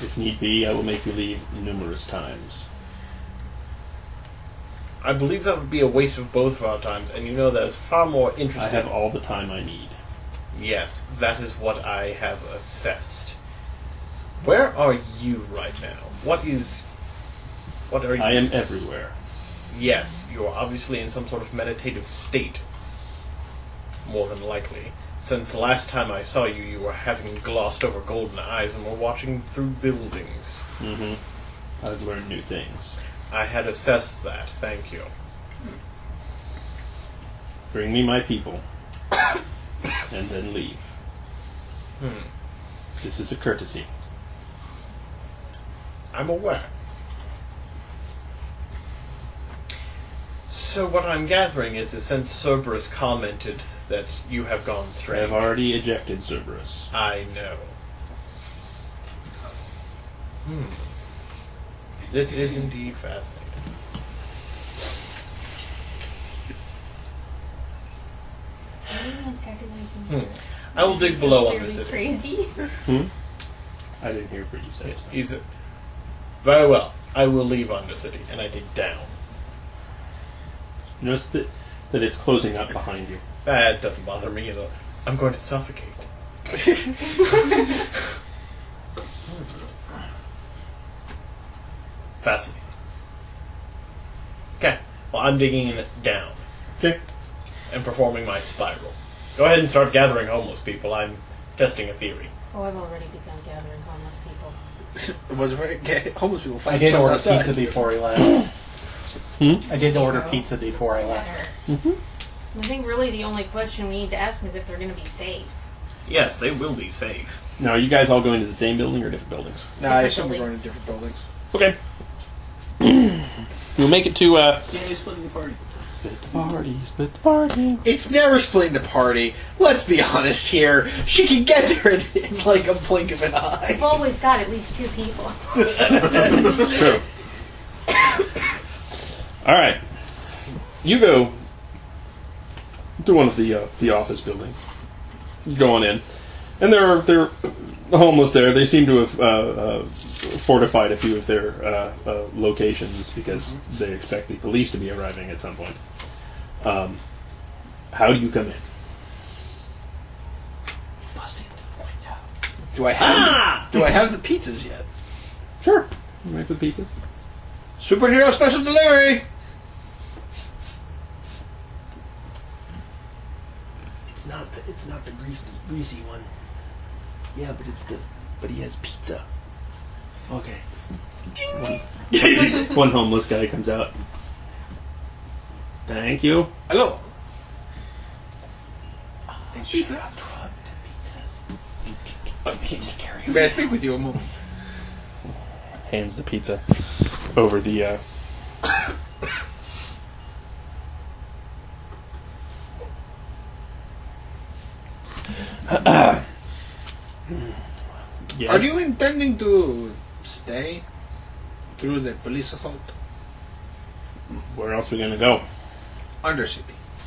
If need be, I will make you leave numerous times. I believe that would be a waste of both of our times, and you know that is far more interesting. I have all the time I need. Yes, that is what I have assessed. Where are you right now? What is... What are you... I am everywhere. Yes, you are obviously in some sort of meditative state. More than likely. Since the last time I saw you, you were having glossed over golden eyes and were watching through buildings. Mm-hmm. I've learned new things. I had assessed that, thank you. Bring me my people. And then leave. Hmm. This is a courtesy. I'm aware. So what I'm gathering is that since Cerberus commented that you have gone I strange... have already ejected Cerberus. I know. Hmm. This is indeed fascinating. Hmm. I will dig below Really Undercity. crazy. Hmm? I didn't hear what you say. He's a, very well. I will leave Undercity, and I dig down. Notice that, that it's closing up behind you. That doesn't bother me, though. I'm going to suffocate. Fascinating. Okay. Well, I'm digging it down. Okay. And performing my spiral. Go ahead and start gathering homeless people. I'm testing a theory. Oh, I've already begun gathering homeless people. It was very get homeless people I fighting did each other order outside. pizza before I left. Hmm? I did order pizza before I left. Mm-hmm. I think really the only question we need to ask them is if they're going to be safe. Yes, they will be safe. Now, are you guys all going to the same building or different buildings? No, I Different assume we're going buildings. to different buildings. Okay. We'll make it to, uh... Yeah, splitting the party. Split the party, split the party. It's never splitting the party. Let's be honest here. She can get there in, in like a blink of an eye. We've always got at least two people. True. Alright. You go to one of the uh, the office buildings. You go on in. And there are, there are homeless there. They seem to have uh, uh, fortified a few of their uh, uh, locations because they expect the police to be arriving at some point. Um, how do you come in? Busting the window. Do I have Ah! the, Do I have the pizzas yet? Sure. You make the pizzas. Superhero special delivery. It's not the, it's not the greasy greasy one. Yeah, but it's the but he has pizza. Okay. One, one homeless guy comes out. Thank you. Hello. Pizza. May I speak with you a moment? Hands the pizza over the uh, yes. Are you intending to stay through the police assault? Where else are we going to go? Undercity.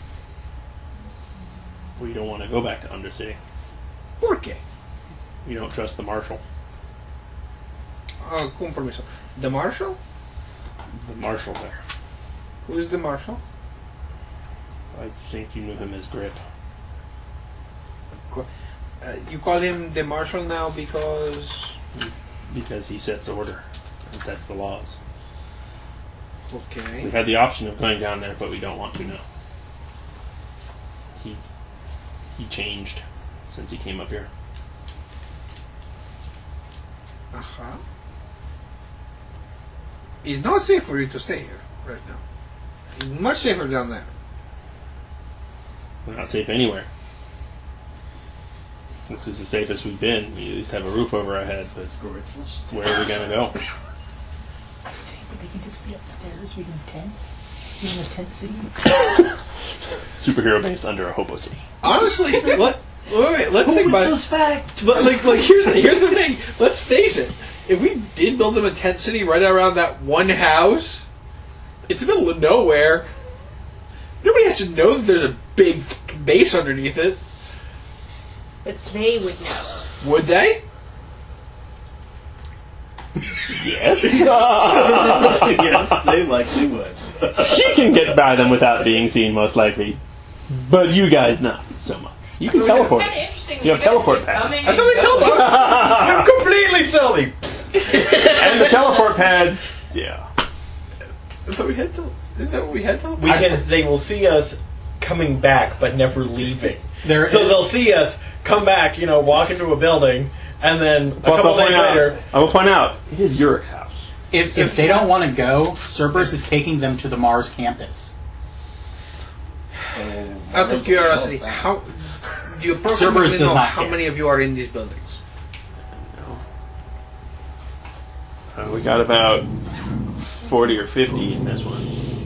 We don't want to go back to Undercity. ¿Por qué? We don't trust the marshal. Oh, con permiso. The marshal? The marshal there. Who is the marshal? I think you knew him as Grip. Uh, you call him the marshal now because... Because he sets order and sets the laws. Okay. We've had the option of going down there, but we don't want to now. He he changed since he came up here. Uh-huh. It's not safe for you to stay here right now. It's much safer down there. We're not safe anywhere. This is the safest we've been. We at least have a roof over our head, but where are we going to go? I'm saying that they can just be upstairs reading tents. Being a tent city. Superhero base under a hobo city. Honestly, let, wait, wait, let's Who think was about this fact? it. Like, like, here's the, here's the thing. Let's face it. If we did build them a tent city right around that one house, it's in the middle of nowhere. Nobody has to know that there's a big fucking base underneath it. But they would know. Would they? Yes. Yes, they likely would. She can get by them without being seen, most likely. But you guys not so much. You can teleport. Kind of interesting. You have teleport pads. Coming I thought we teleported. I'm completely stealthy. And the teleport pads, yeah. I thought we had tel- Isn't that what we had teleport? We can. They will see us coming back, but never leaving. There so is- they'll see us come back, you know, walk into a building, and then a Plus, couple I'll point days out, later. I will point out, it is Urich's house. If, if they don't want to go, Cerberus is taking them to the Mars campus. Out of curiosity, how do you Cerberus approximately does know not how care. many of you are in these buildings? Uh, we got about forty or fifty in this one.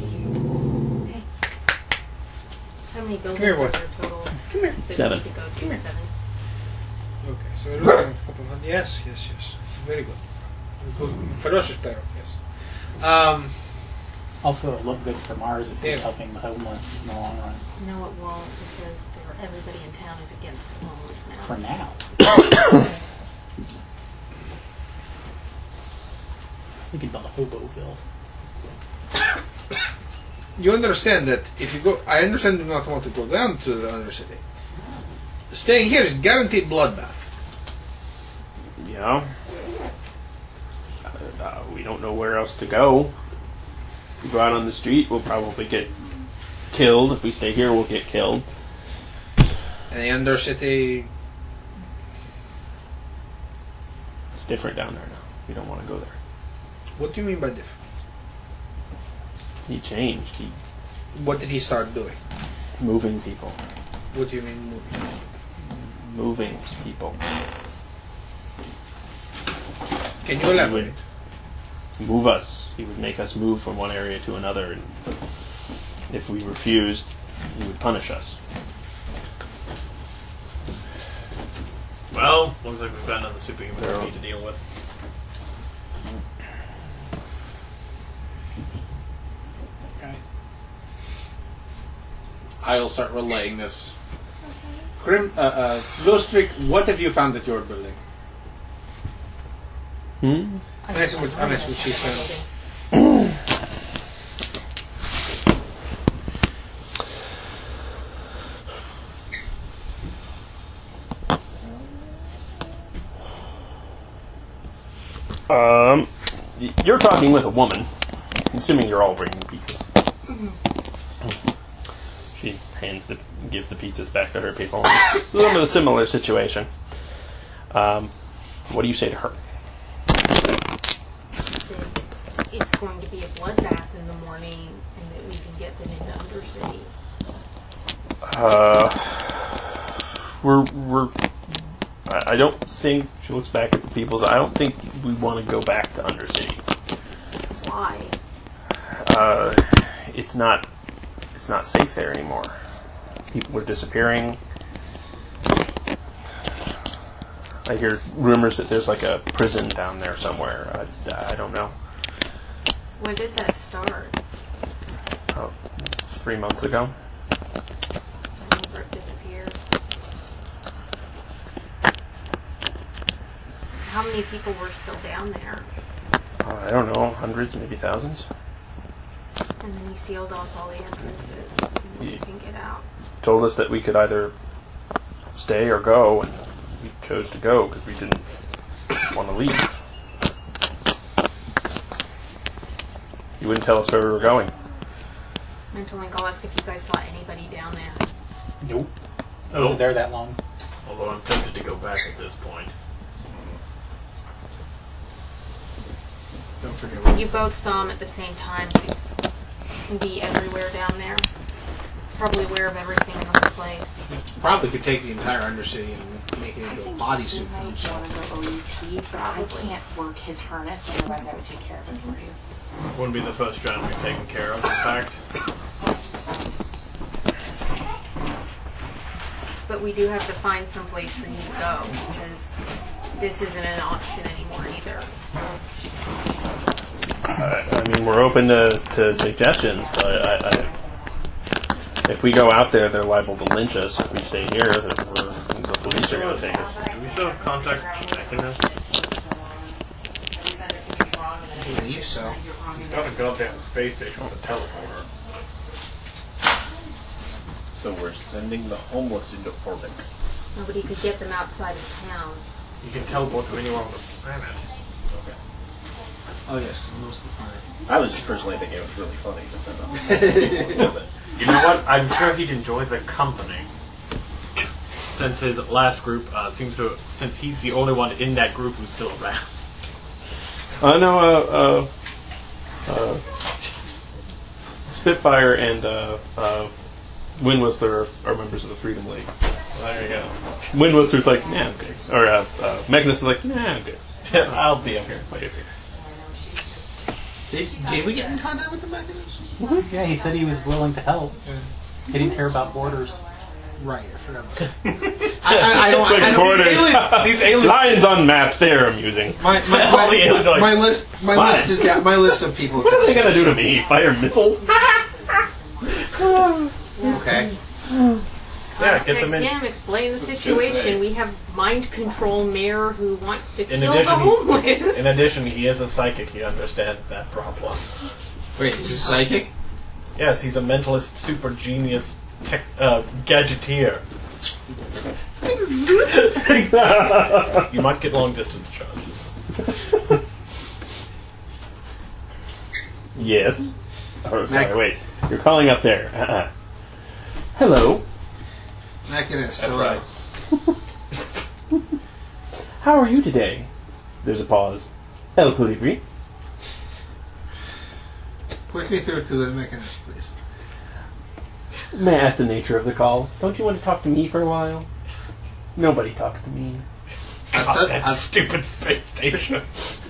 How many buildings here, are boy. there total? Come here. that we Seven. need to go to? Seven. Okay, so we're looking at a couple hundred. Yes, yes, yes. Very good. Good. Ferocious player, yes. Um, Also, it'll look good for Mars if Yeah. it's helping the homeless in the long run. No, it won't, because they're- everybody in town is against the homeless now. For now. We could build a Hoboville. you understand that if you go, I understand you do not want to go down to the Undercity. Staying here is guaranteed bloodbath. Yeah. Uh, uh, we don't know where else to go. If we go out on the street, we'll probably get killed. If we stay here, we'll get killed. And the Undercity, It's different down there now. We don't want to go there. what do you mean by different? He changed. He What did he start doing? moving people. What do you mean moving? Moving people. Can you He elaborate? would move us. He would make us move from one area to another, and if we refused, he would punish us. Well, looks like we've got another superhuman we need to deal with. Okay. I'll start relaying this. Grim, uh, uh, Ghostrick, what have you found at your building? Hmm? I see what, I see what she said. Um, y- you're talking with a woman. Assuming you're all bringing pizzas. She hands the, gives the pizzas back to her people. It's a little bit of a similar situation. Um, what do you say to her? That it's going to be a bloodbath in the morning, and that we can get them into Undercity. Uh, we're we're. I I don't think she looks back at the people's. I don't think we want to go back to Undercity. Why? Uh, it's not. It's not safe there anymore. People are disappearing. I hear rumors that there's like a prison down there somewhere. I, I don't know. When did that start? Oh, three months ago. I never disappeared. How many people were still down there? Uh, I don't know, hundreds, maybe thousands. And then you sealed off all the entrances, and then you can get out. Told us that we could either stay or go, and we chose to go because we didn't want to leave. You wouldn't tell us where we were going. Mental asked if you guys saw anybody down there. Nope. I Oh. wasn't there that long. Although I'm tempted to go back at this point. Don't forget what You both saw him at the same time. He's can be everywhere down there. Probably aware of everything in the whole place. Probably could take the entire Undercity and make it into a bodysuit for I himself. want to go O U T, but I can't work his harness, otherwise I would take care of it for you. Wouldn't be the first giant we've taken care of, in fact. But we do have to find some place for you to go, because this isn't an option anymore either. I, I mean, we're open to, to suggestions, but I, I, if we go out there, they're liable to lynch us. If we stay here, then we're, the police are going to take us. Do we still have contact connecting us? believe so. You've got a goddamn space station with a teleporter. So we're sending the homeless into orbit. Nobody could get them outside of town. You can teleport to anywhere on the planet. Okay. Oh yes, most of the planet. I was just personally thinking it was really funny to send them. You know what? I'm sure he'd enjoy the company. Since his last group uh, seems to, since he's the only one in that group who's still around. I uh, know. Uh, uh, uh, Spitfire and uh, uh, Windwhistler are, are members of the Freedom League. Well, there you go. Windwhistler's like, nah, I'm good. Or uh, uh, Magnus is like, nah, I'm good. I'll be up here. I'll be up here. Did, did we get in contact with the mechanisms? Mm-hmm. Yeah, he said he was willing to help. He didn't care about borders. Right, I forgot about that. I, I, I don't. Like I don't borders. these aliens, These aliens. Lines on maps, they are amusing. My, my, my, my, my list. My What? list has got my list of people. What are they gonna do to me? Fire missiles? Okay. Yeah, get them in. Again, explain the Let's just situation. say- We have mind control mayor who wants to In kill addition, the homeless. he's- in addition, he is a psychic. He understands that problem. Wait, he's a psychic? Yes, he's a mentalist, super genius, tech, uh, gadgeteer. You might get long distance charges. Yes. Oh, sorry, Mac- wait. You're calling up there. Uh-uh. Hello. Mechanist. That's hello. right. How are you today? There's a pause. El Colibri. Put me through to the mechanist, please. May I ask the nature of the call? Don't you want to talk to me for a while? Nobody talks to me. God, that stupid space station.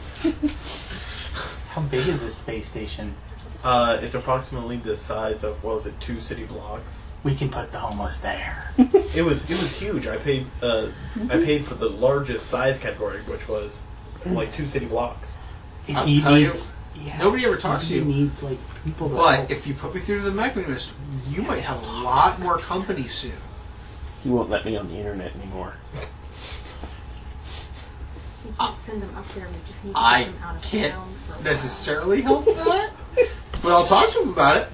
How big is this space station? Uh, it's approximately the size of, what was it, two city blocks. We can put the homeless there. It was it was huge. I paid uh, I paid for the largest size category, which was like two city blocks. If I'll he tell you, needs, yeah, nobody ever talks to he you. needs like people. To But help. if you put me through to the mechanist, you might have a lot more company soon. He won't let me on the internet anymore. We can't send them up there. We just need to I get them out of can't town for a while. necessarily help that, but I'll talk to him about it.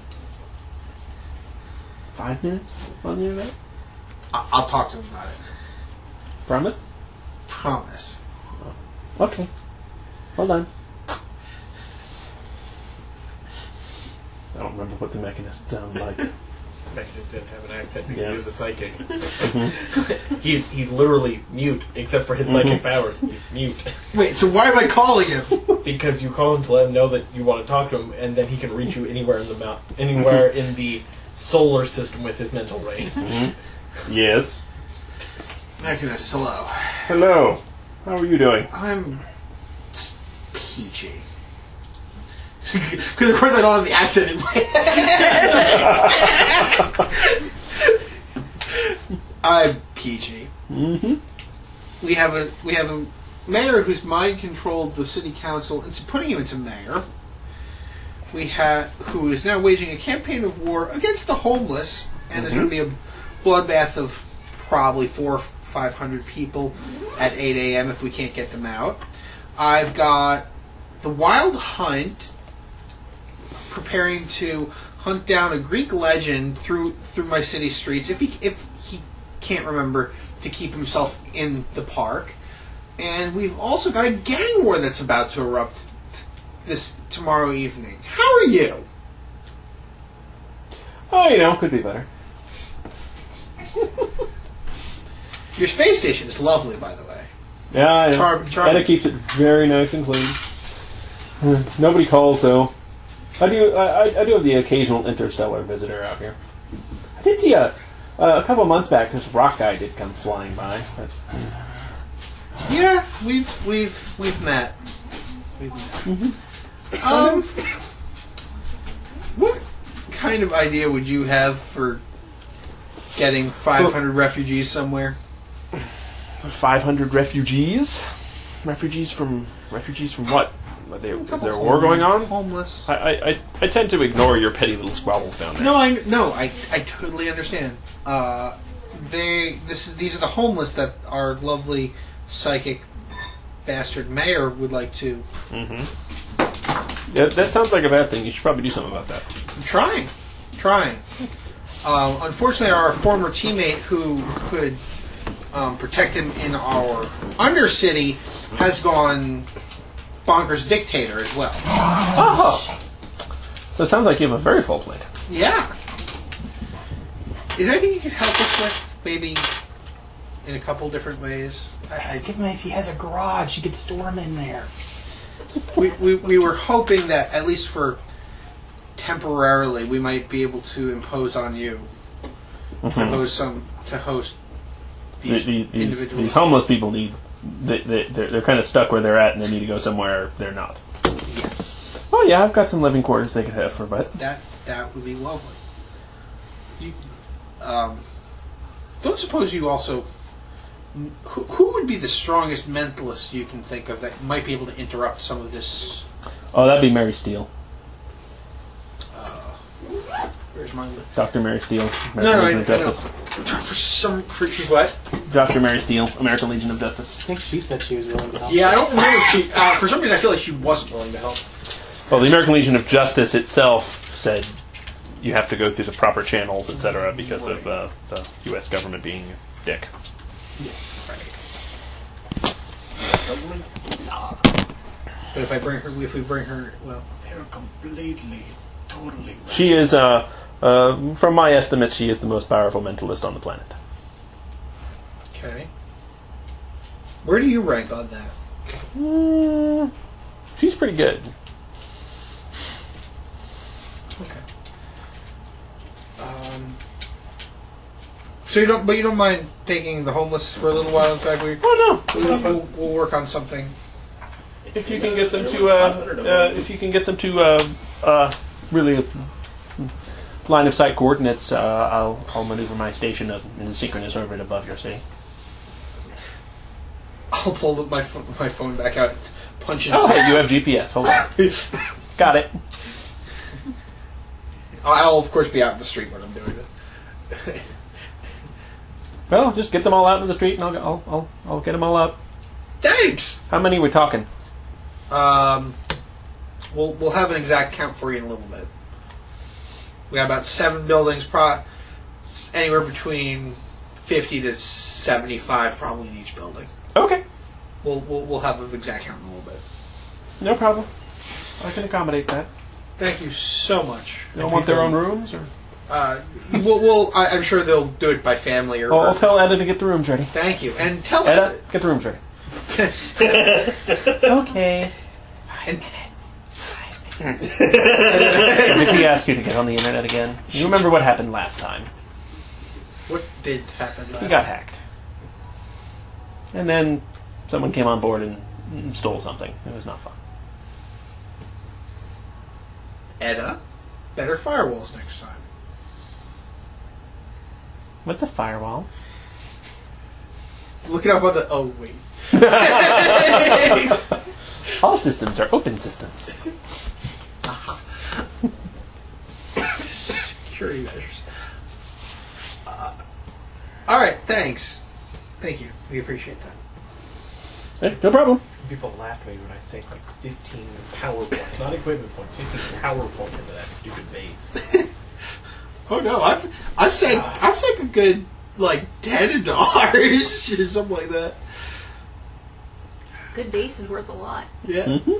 Five minutes on the internet? I- I'll talk to him about it. Promise? Promise. Okay. Hold on. I don't remember what the mechanist sounds like. Mechanist didn't have an accent because Yeah. he was a psychic. Mhm. he's he's literally mute except for his psychic powers. He's mute. Wait, so why am I calling him? Because you call him to let him know that you want to talk to him, and then he can reach you anywhere in the mount, anywhere in the solar system with his mental range. Mm-hmm. Yes. Mechanist, hello. Hello. How are you doing? I'm s- peachy. Because of course I don't have the accent in my head. I'm peachy. Mm-hmm. We have a we have a mayor who's mind controlled the city council into putting him into mayor. We have who is now waging a campaign of war against the homeless, and there's going to be a bloodbath of probably four or five hundred people at eight a.m. if we can't get them out. I've got the Wild Hunt preparing to hunt down a Greek legend through through my city streets if he if he can't remember to keep himself in the park. And we've also got a gang war that's about to erupt t- this tomorrow evening. How are you? Oh, you know, could be better. Your space station is lovely, by the way. Yeah, yeah. Charm- charming. And it keeps it very nice and clean. Uh, Nobody calls, though. I do. I, I- I do have the occasional interstellar visitor out here. I did see a a couple of months back. This rock guy did come flying by. But, Yeah, we've we've we've met. We've met. Mm-hmm. Um, what kind of idea would you have for getting five hundred refugees somewhere? Five hundred refugees. Refugees from refugees from what? Are they, is there a war going on? Homeless. I, I, I, I tend to ignore your petty little squabbles down there. No, I no, I I totally understand. Uh, they this is these are the homeless that our lovely psychic bastard mayor would like to Mm-hmm. Yeah, that sounds like a bad thing. You should probably do something about that. I'm trying. Trying. Um, unfortunately, our former teammate who could um, protect him in our Undercity has gone bonkers dictator as well. Oh! So it sounds like you have a very full plate. Yeah. Is there anything you could help us with? Maybe in a couple different ways? I, Ask him if he has a garage. You could store him in there. We, we, we were hoping that, at least for temporarily, we might be able to impose on you Mm-hmm. to host some to host these The- the- these, individuals. these homeless people need. They, they, they're, they're kind of stuck where they're at, and they need to go somewhere they're not. Yes. Oh yeah, I've got some living quarters they could have for a bit. That that would be lovely. You, um, don't suppose you also. Who, who would be the strongest mentalist you can think of that might be able to interrupt some of this? Oh, that'd be Mary Steele. Where's my list? Doctor Mary Steele. American No, no, I, Legion of I know. Justice. For some, for she's what? Doctor Mary Steele, American Legion of Justice. I think she said she was willing to help. Yeah, I don't remember if she. Uh, for some reason, I feel like she wasn't willing to help. Well, the American Legion of Justice itself said you have to go through the proper channels, et cetera, because of uh, the U S government being a dick. But if I bring her, if we bring her, well, They're completely, totally. She is, uh, uh, from my estimates, she is the most powerful mentalist on the planet. okay. Where do you rank on that? Mm, she's pretty good. Okay. Um. So you don't, but you don't mind taking the homeless for a little while. In fact, we. Oh no. We'll, we'll, we'll work on something. If you can get them to, uh, uh, if you can get them to, uh, uh, really line of sight coordinates, uh, I'll, I'll maneuver my station up in the synchronous orbit above your city. I'll pull the, my phone, my phone back out, punch it. Oh, hey, you have G P S. Hold on. Got it. I'll of course be out in the street when I'm doing it. Well, just get them all out into the street, and I'll, I'll, I'll, I'll get them all up. Thanks. How many are we talking? Um, we'll we'll have an exact count for you in a little bit. We got about seven buildings, pro anywhere between fifty to seventy-five, probably in each building. Okay. We'll we'll, we'll have an exact count in a little bit. No problem. I can accommodate that. Thank you so much. They don't want their own rooms, or? Uh, we'll, we'll I, I'm sure they'll do it by family or. Oh, I'll tell Edda to get the rooms ready. Thank you, and tell Edda, Edda. get the rooms ready. Okay. And, and if he asks you to get on the internet again, you remember what happened last time. what did happen last? He got hacked. And then someone came on board and mm, stole something. It was not fun. Edda, better firewalls next time. What the firewall? Look it up on the. Oh wait. All systems are open systems. Security measures. Uh, all right, thanks. Thank you. We appreciate that. Hey, no problem. People laugh at me when I say like fifteen power points, not equipment points, fifteen power points into that stupid base. Oh no, I've I've said I've said a good like ten dollars or something like that. Good base is worth a lot. Yeah. Mm-hmm.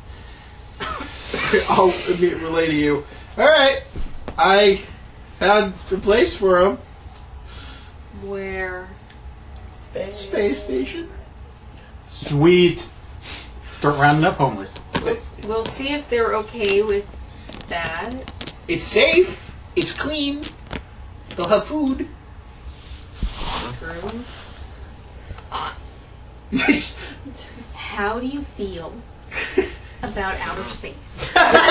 I'll immediately relay to you. All right, I found a place for him. Where? Space, Space station. Sweet. Start rounding up homeless. We'll see if they're okay with that. It's safe. It's clean. They'll have food. True. Uh, how do you feel about outer space?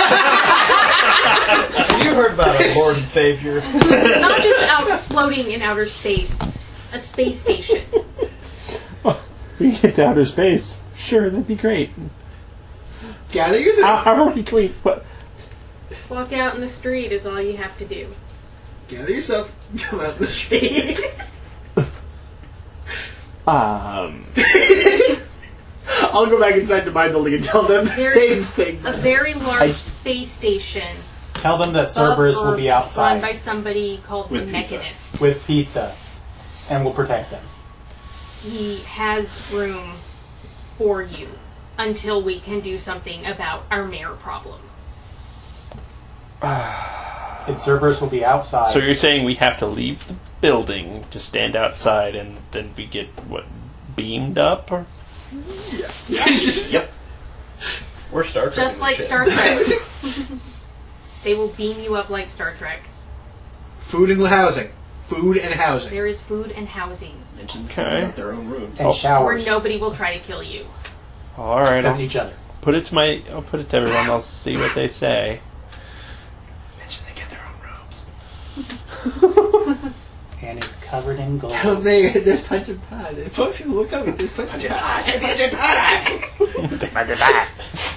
Have you heard about our Lord and Savior? Not just out floating in outer space, a space station. We can get to outer space. Sure, that'd be great. Gather your How, how are we going? What? Walk out in the street is all you have to do. Gather yourself. Come out the street. Um. I'll go back inside to my building and tell them the Very- same thing. A very large I- space station. Tell them that above Cerberus will Earth, be Run outside by somebody called With the pizza. Mechanist. with pizza, and we'll protect them. He has room for you until we can do something about our mayor problem. And Cerberus will be outside. So you're saying we have to leave the building to stand outside, and then we get what beamed up? Or? Yep. We're Star Trek. Just like Star Trek. They will beam you up like Star Trek. Food and housing. Food and housing. There is food and housing. Mentioned Okay. about their own rooms. and Oh. Where showers. nobody will try to kill you. All right, Except I'll each other. put it to my. I'll put it to everyone. I'll see what they say. Mention they get their own robes. And it's covered in gold. Oh, there, there's Punch and Pie. If you look up, there's Punch and Pie. Punch and Pie.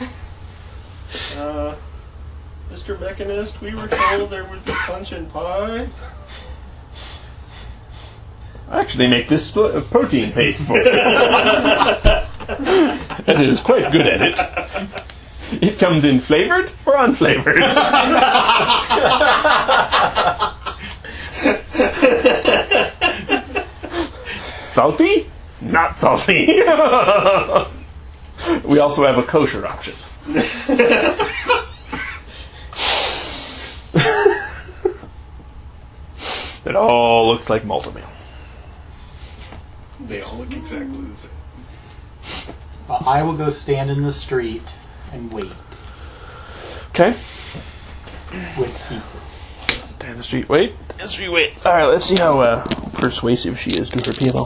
Uh, Mister Mechanist, we were told there would be punch and pie. I actually make this spl- uh, protein paste for it. And it is quite good at it. It comes in flavored or unflavored. Salty? Not salty. We also have a kosher option. It all looks like Multimeal. They all look exactly the same. Uh, I will go stand in the street and wait Okay. with pizza. Down the street, wait. Down the street, wait. Alright, let's see how uh, persuasive she is to her people.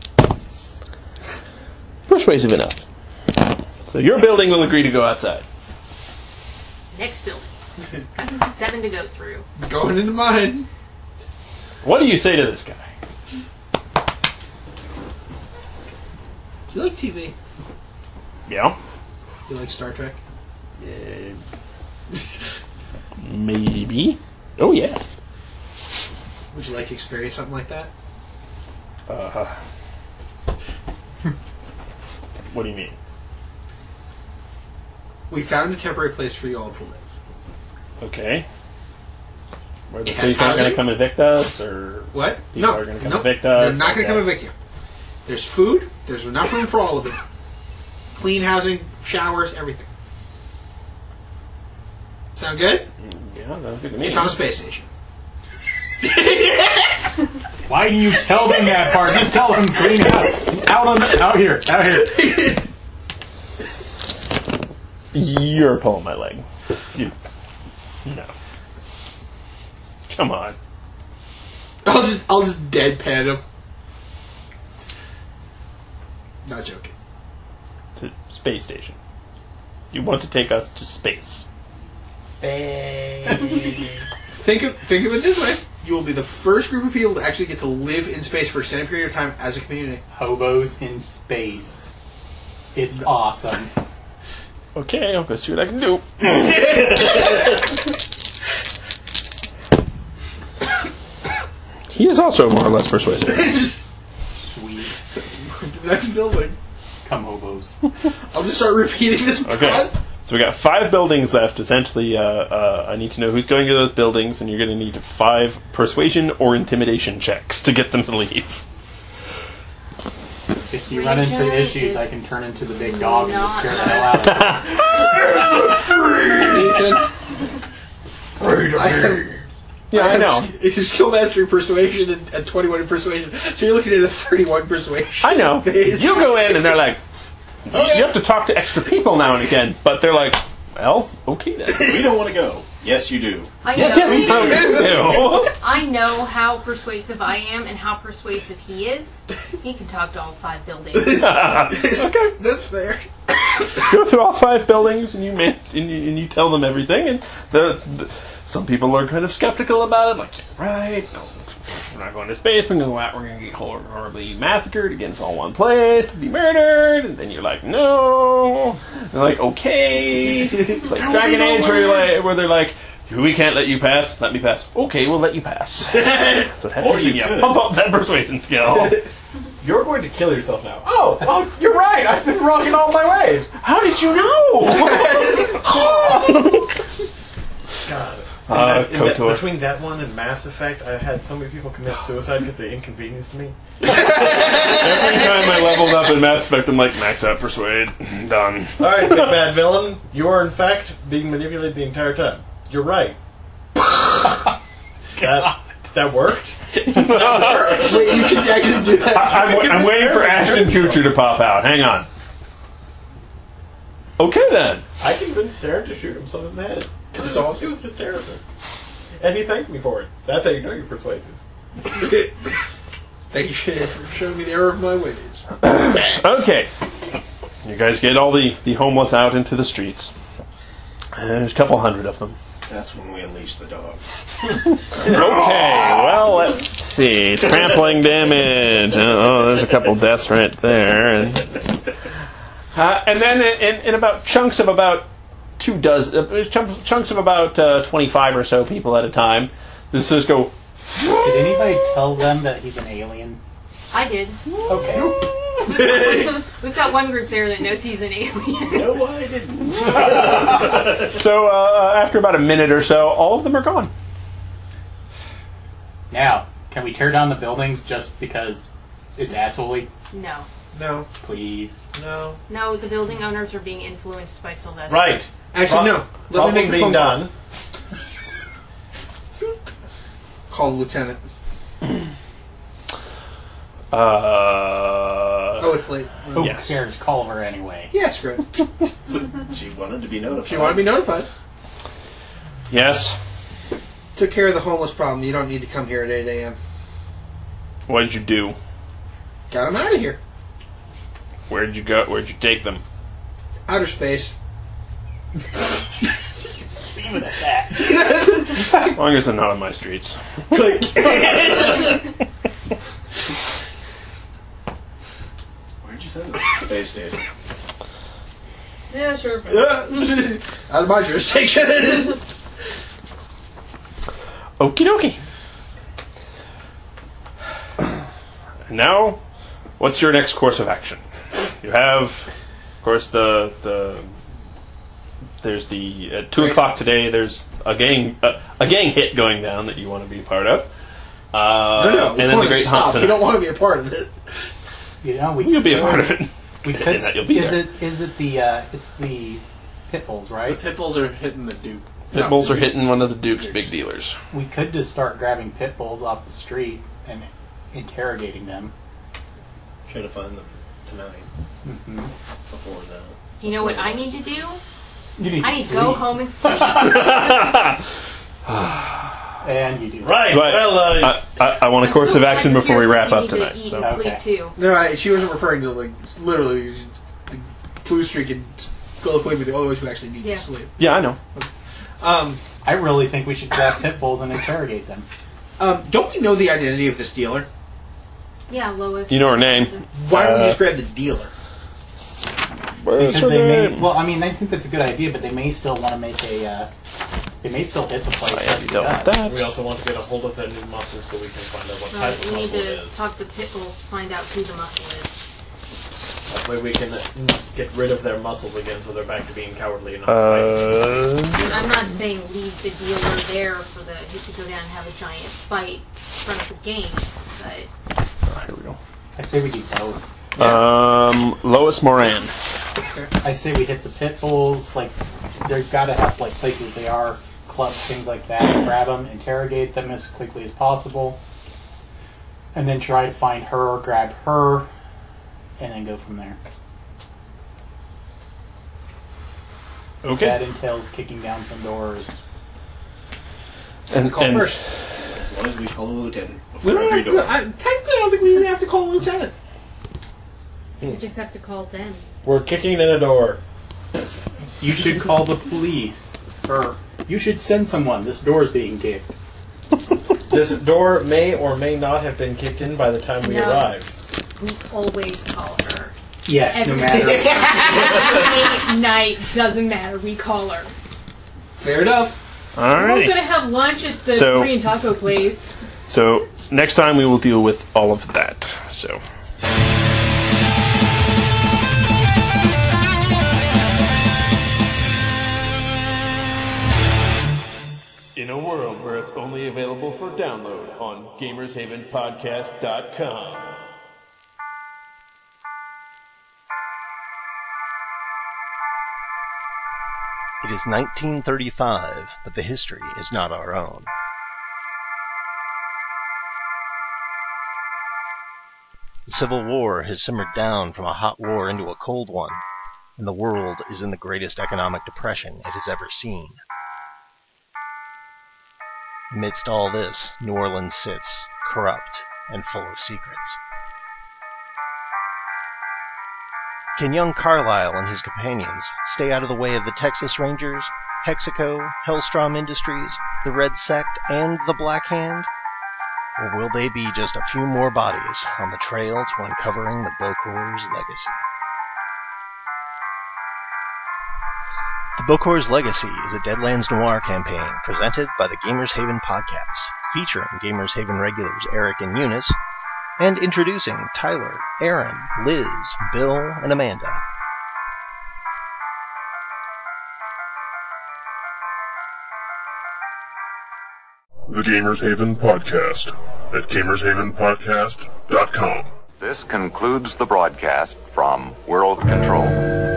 Persuasive enough. So your building will agree to go outside. Next building. That's seven to go through. Going into mine. What do you say to this guy? Do you like T V? Yeah. Do you like Star Trek? Uh, maybe. Oh, yeah. Would you like to experience something like that? Uh, what do you mean? We found a temporary place for you all to live. Okay. Where the It has police aren't going housing? to come evict us, or What? people no. are going to come no. evict us? They're not going to come Okay. evict you. There's food. There's enough room for all of it. Clean housing, showers, everything. Sound good? Yeah, sounds good to me. It's on a space station. Why do you tell them that part? Just tell them clean house. Out on the, out here, out here. You're pulling my leg. You, no. Come on. I'll just, I'll just deadpan him. Not joking. To space station. You want to take us to space. Think of, think of it this way. You will be the first group of people to actually get to live in space for an extended period of time as a community. Hobos in space. It's awesome. Okay, I'll go see what I can do. He is also more or less persuasive. Sweet. The next building. Come hobos. I'll just start repeating this Okay. process. So we got five buildings left. Essentially, uh, uh, I need to know who's going to those buildings, and you're going to need five persuasion or intimidation checks to get them to leave. If you run into Rachel issues, is I can turn into the big dog and just not- scare the hell out of them. Ethan. I have, Yeah, I have know. His skill mastery persuasion and, and twenty-one in persuasion. So you're looking at a thirty-one persuasion. I know. base. You go in, and they're like, Okay. you have to talk to extra people now and again, but they're like, well, okay then. We don't want to go. Yes, you do. I Yes, know, yes, we do. I know how persuasive I am and how persuasive he is. He can talk to all five buildings. Okay. That's fair. Go through all five buildings, and you make, and you, and you tell them everything, and the, the some people are kind of skeptical about it, like, right, no, we're not going to space, we're going to go out, we're going to get hor- horribly massacred against all one place, to be murdered, and then you're like, no, and they're like, okay, it's like Dragon Age, where, you're like, where they're like, we can't let you pass, let me pass, okay, we'll let you pass. That's what happens Or you when you could. pump up that persuasion skill. You're going to kill yourself now. Oh, oh, you're right. I've been wrong in all my ways. How did you know? God. Uh, In that- in that- KOTOR. between that one and Mass Effect, I had so many people commit suicide because they inconvenienced me. Every time I leveled up in Mass Effect, I'm like, max out Persuade. Done. Alright, big bad villain. You are, in fact, being manipulated the entire time. You're right. that, that worked? Wait, you can actually do that. I, I'm, I'm waiting for Ashton Kutcher to pop out. Hang on. Okay, then. I convinced Sarah to shoot himself in the head. It was, awesome. It was hysterical. And he thanked me for it. That's how you know you're persuasive. Thank you for showing me the error of my ways. Okay. You guys get all the, the homeless out into the streets. Uh, there's a couple hundred of them. That's when we unleash the dogs. Okay, well, let's see. Trampling damage. Oh, there's a couple deaths right there. And, uh, and then in, in about chunks of about two dozen, uh, chunks, chunks of about uh, twenty-five or so people at a time, this just go... Did anybody tell them that he's an alien? I did. Okay. We've got one group there that knows he's an alien. No, I didn't. So uh, after about a minute or so, all of them are gone. Now, can we tear down the buildings just because it's assholey? No. No. Please. No. No, the building owners are being influenced by Sylvester. Right. Actually, no. Let me Problem make a being phone call. done. Call the lieutenant. Uh, Oh, it's late. Who Yes. cares? Call her anyway. Yeah, screw it. She wanted to be notified. She wanted to be notified. yes. Took care of the homeless problem. You don't need to come here at eight a.m. What did you do? Got him out of here. Where did you go? Where did you take them? Outer space. Leave it at that. As long as they're not on my streets. Click. Where'd you send them? Space station. Yeah, sure. Out of my jurisdiction. Okie dokie. And now, what's your next course of action? You have, of course, the the. There's the at two o'clock today. There's a gang uh, a gang hit going down that you want to be a part of. Uh, no, no. and then the Great Hunt We tonight. don't want to be a part of it. You know, we You'll be a could- part of it. We could. And that you'll be is there. it? Is it the? Uh, it's the pit bulls, The right? pit bulls are hitting the Duke. Pit bulls are hitting one of the Duke's big dealers. We could just start grabbing pit bulls off the street and interrogating them. Try to find them tonight. Mm-hmm. Before the. You know what I need to do? You need I to need to go sleep. home and sleep. And you do. Right. But Well, uh, I, I, I want a course of action before we wrap up tonight. You need to eat So. and sleep Okay. too. No, I, she wasn't referring to like literally the blue streak and go play with the other ones who actually need Yeah. to sleep. Yeah, I know. Um, I really think we should grab pit bulls and interrogate them. um, don't we know the identity of this dealer? Yeah, Lois. You know her name. Why don't we Uh, just grab the dealer? Where's Because her they may. name? Well, I mean, I think that's a good idea, but they may still want to make a. Uh, they may still hit the place. I have as to deal with does. that. we also want to get a hold of that new muscle so we can find out what No, type of we need muscle it to is. talk to Pitbull to find out who the muscle is. That way we can uh, get rid of their muscles again so they're back to being cowardly and not fighting. Uh, I'm not saying leave the dealer there for the he could go down and have a giant fight in front of the game, but oh, here we go. I say we do both. Um, Lois Moran. I say we hit the pit bulls. Like, they've got to have like places they are, clubs, things like that. Grab them, interrogate them as quickly as possible, and then try to find her, grab her, and then go from there. Okay. That entails kicking down some doors. And, Call and first. As long as we call the lieutenant. We don't Before have every to, door. I, technically, I don't think we even have to call the lieutenant. we just have to call them. We're kicking in a door. You should call the police. Or you should send someone. This door's being kicked. This door may or may not have been kicked in by the time we No. arrive. We always call her. Yes, Every no matter. Every night, doesn't matter. We call her. Fair enough. We're alrighty. gonna have lunch at the So- Korean taco place. So next time we will deal with all of that. So. a world where it's only available for download on gamers haven podcast dot com. It is nineteen thirty-five, but the history is not our own. The Civil War has simmered down from a hot war into a cold one, and the world is in the greatest economic depression it has ever seen. Amidst all this, New Orleans sits, corrupt and full of secrets. Can young Carlyle and his companions stay out of the way of the Texas Rangers, Hexaco, Hellstrom Industries, the Red Sect, and the Black Hand? Or will they be just a few more bodies on the trail to uncovering the Bocor's legacy? The Bocor's Legacy is a Deadlands Noir campaign presented by the Gamers Haven podcast, featuring Gamers Haven regulars Eric and Eunice, and introducing Tyler, Aaron, Liz, Bill, and Amanda. The Gamers Haven Podcast at gamers haven podcast dot com. This concludes the broadcast from World Control.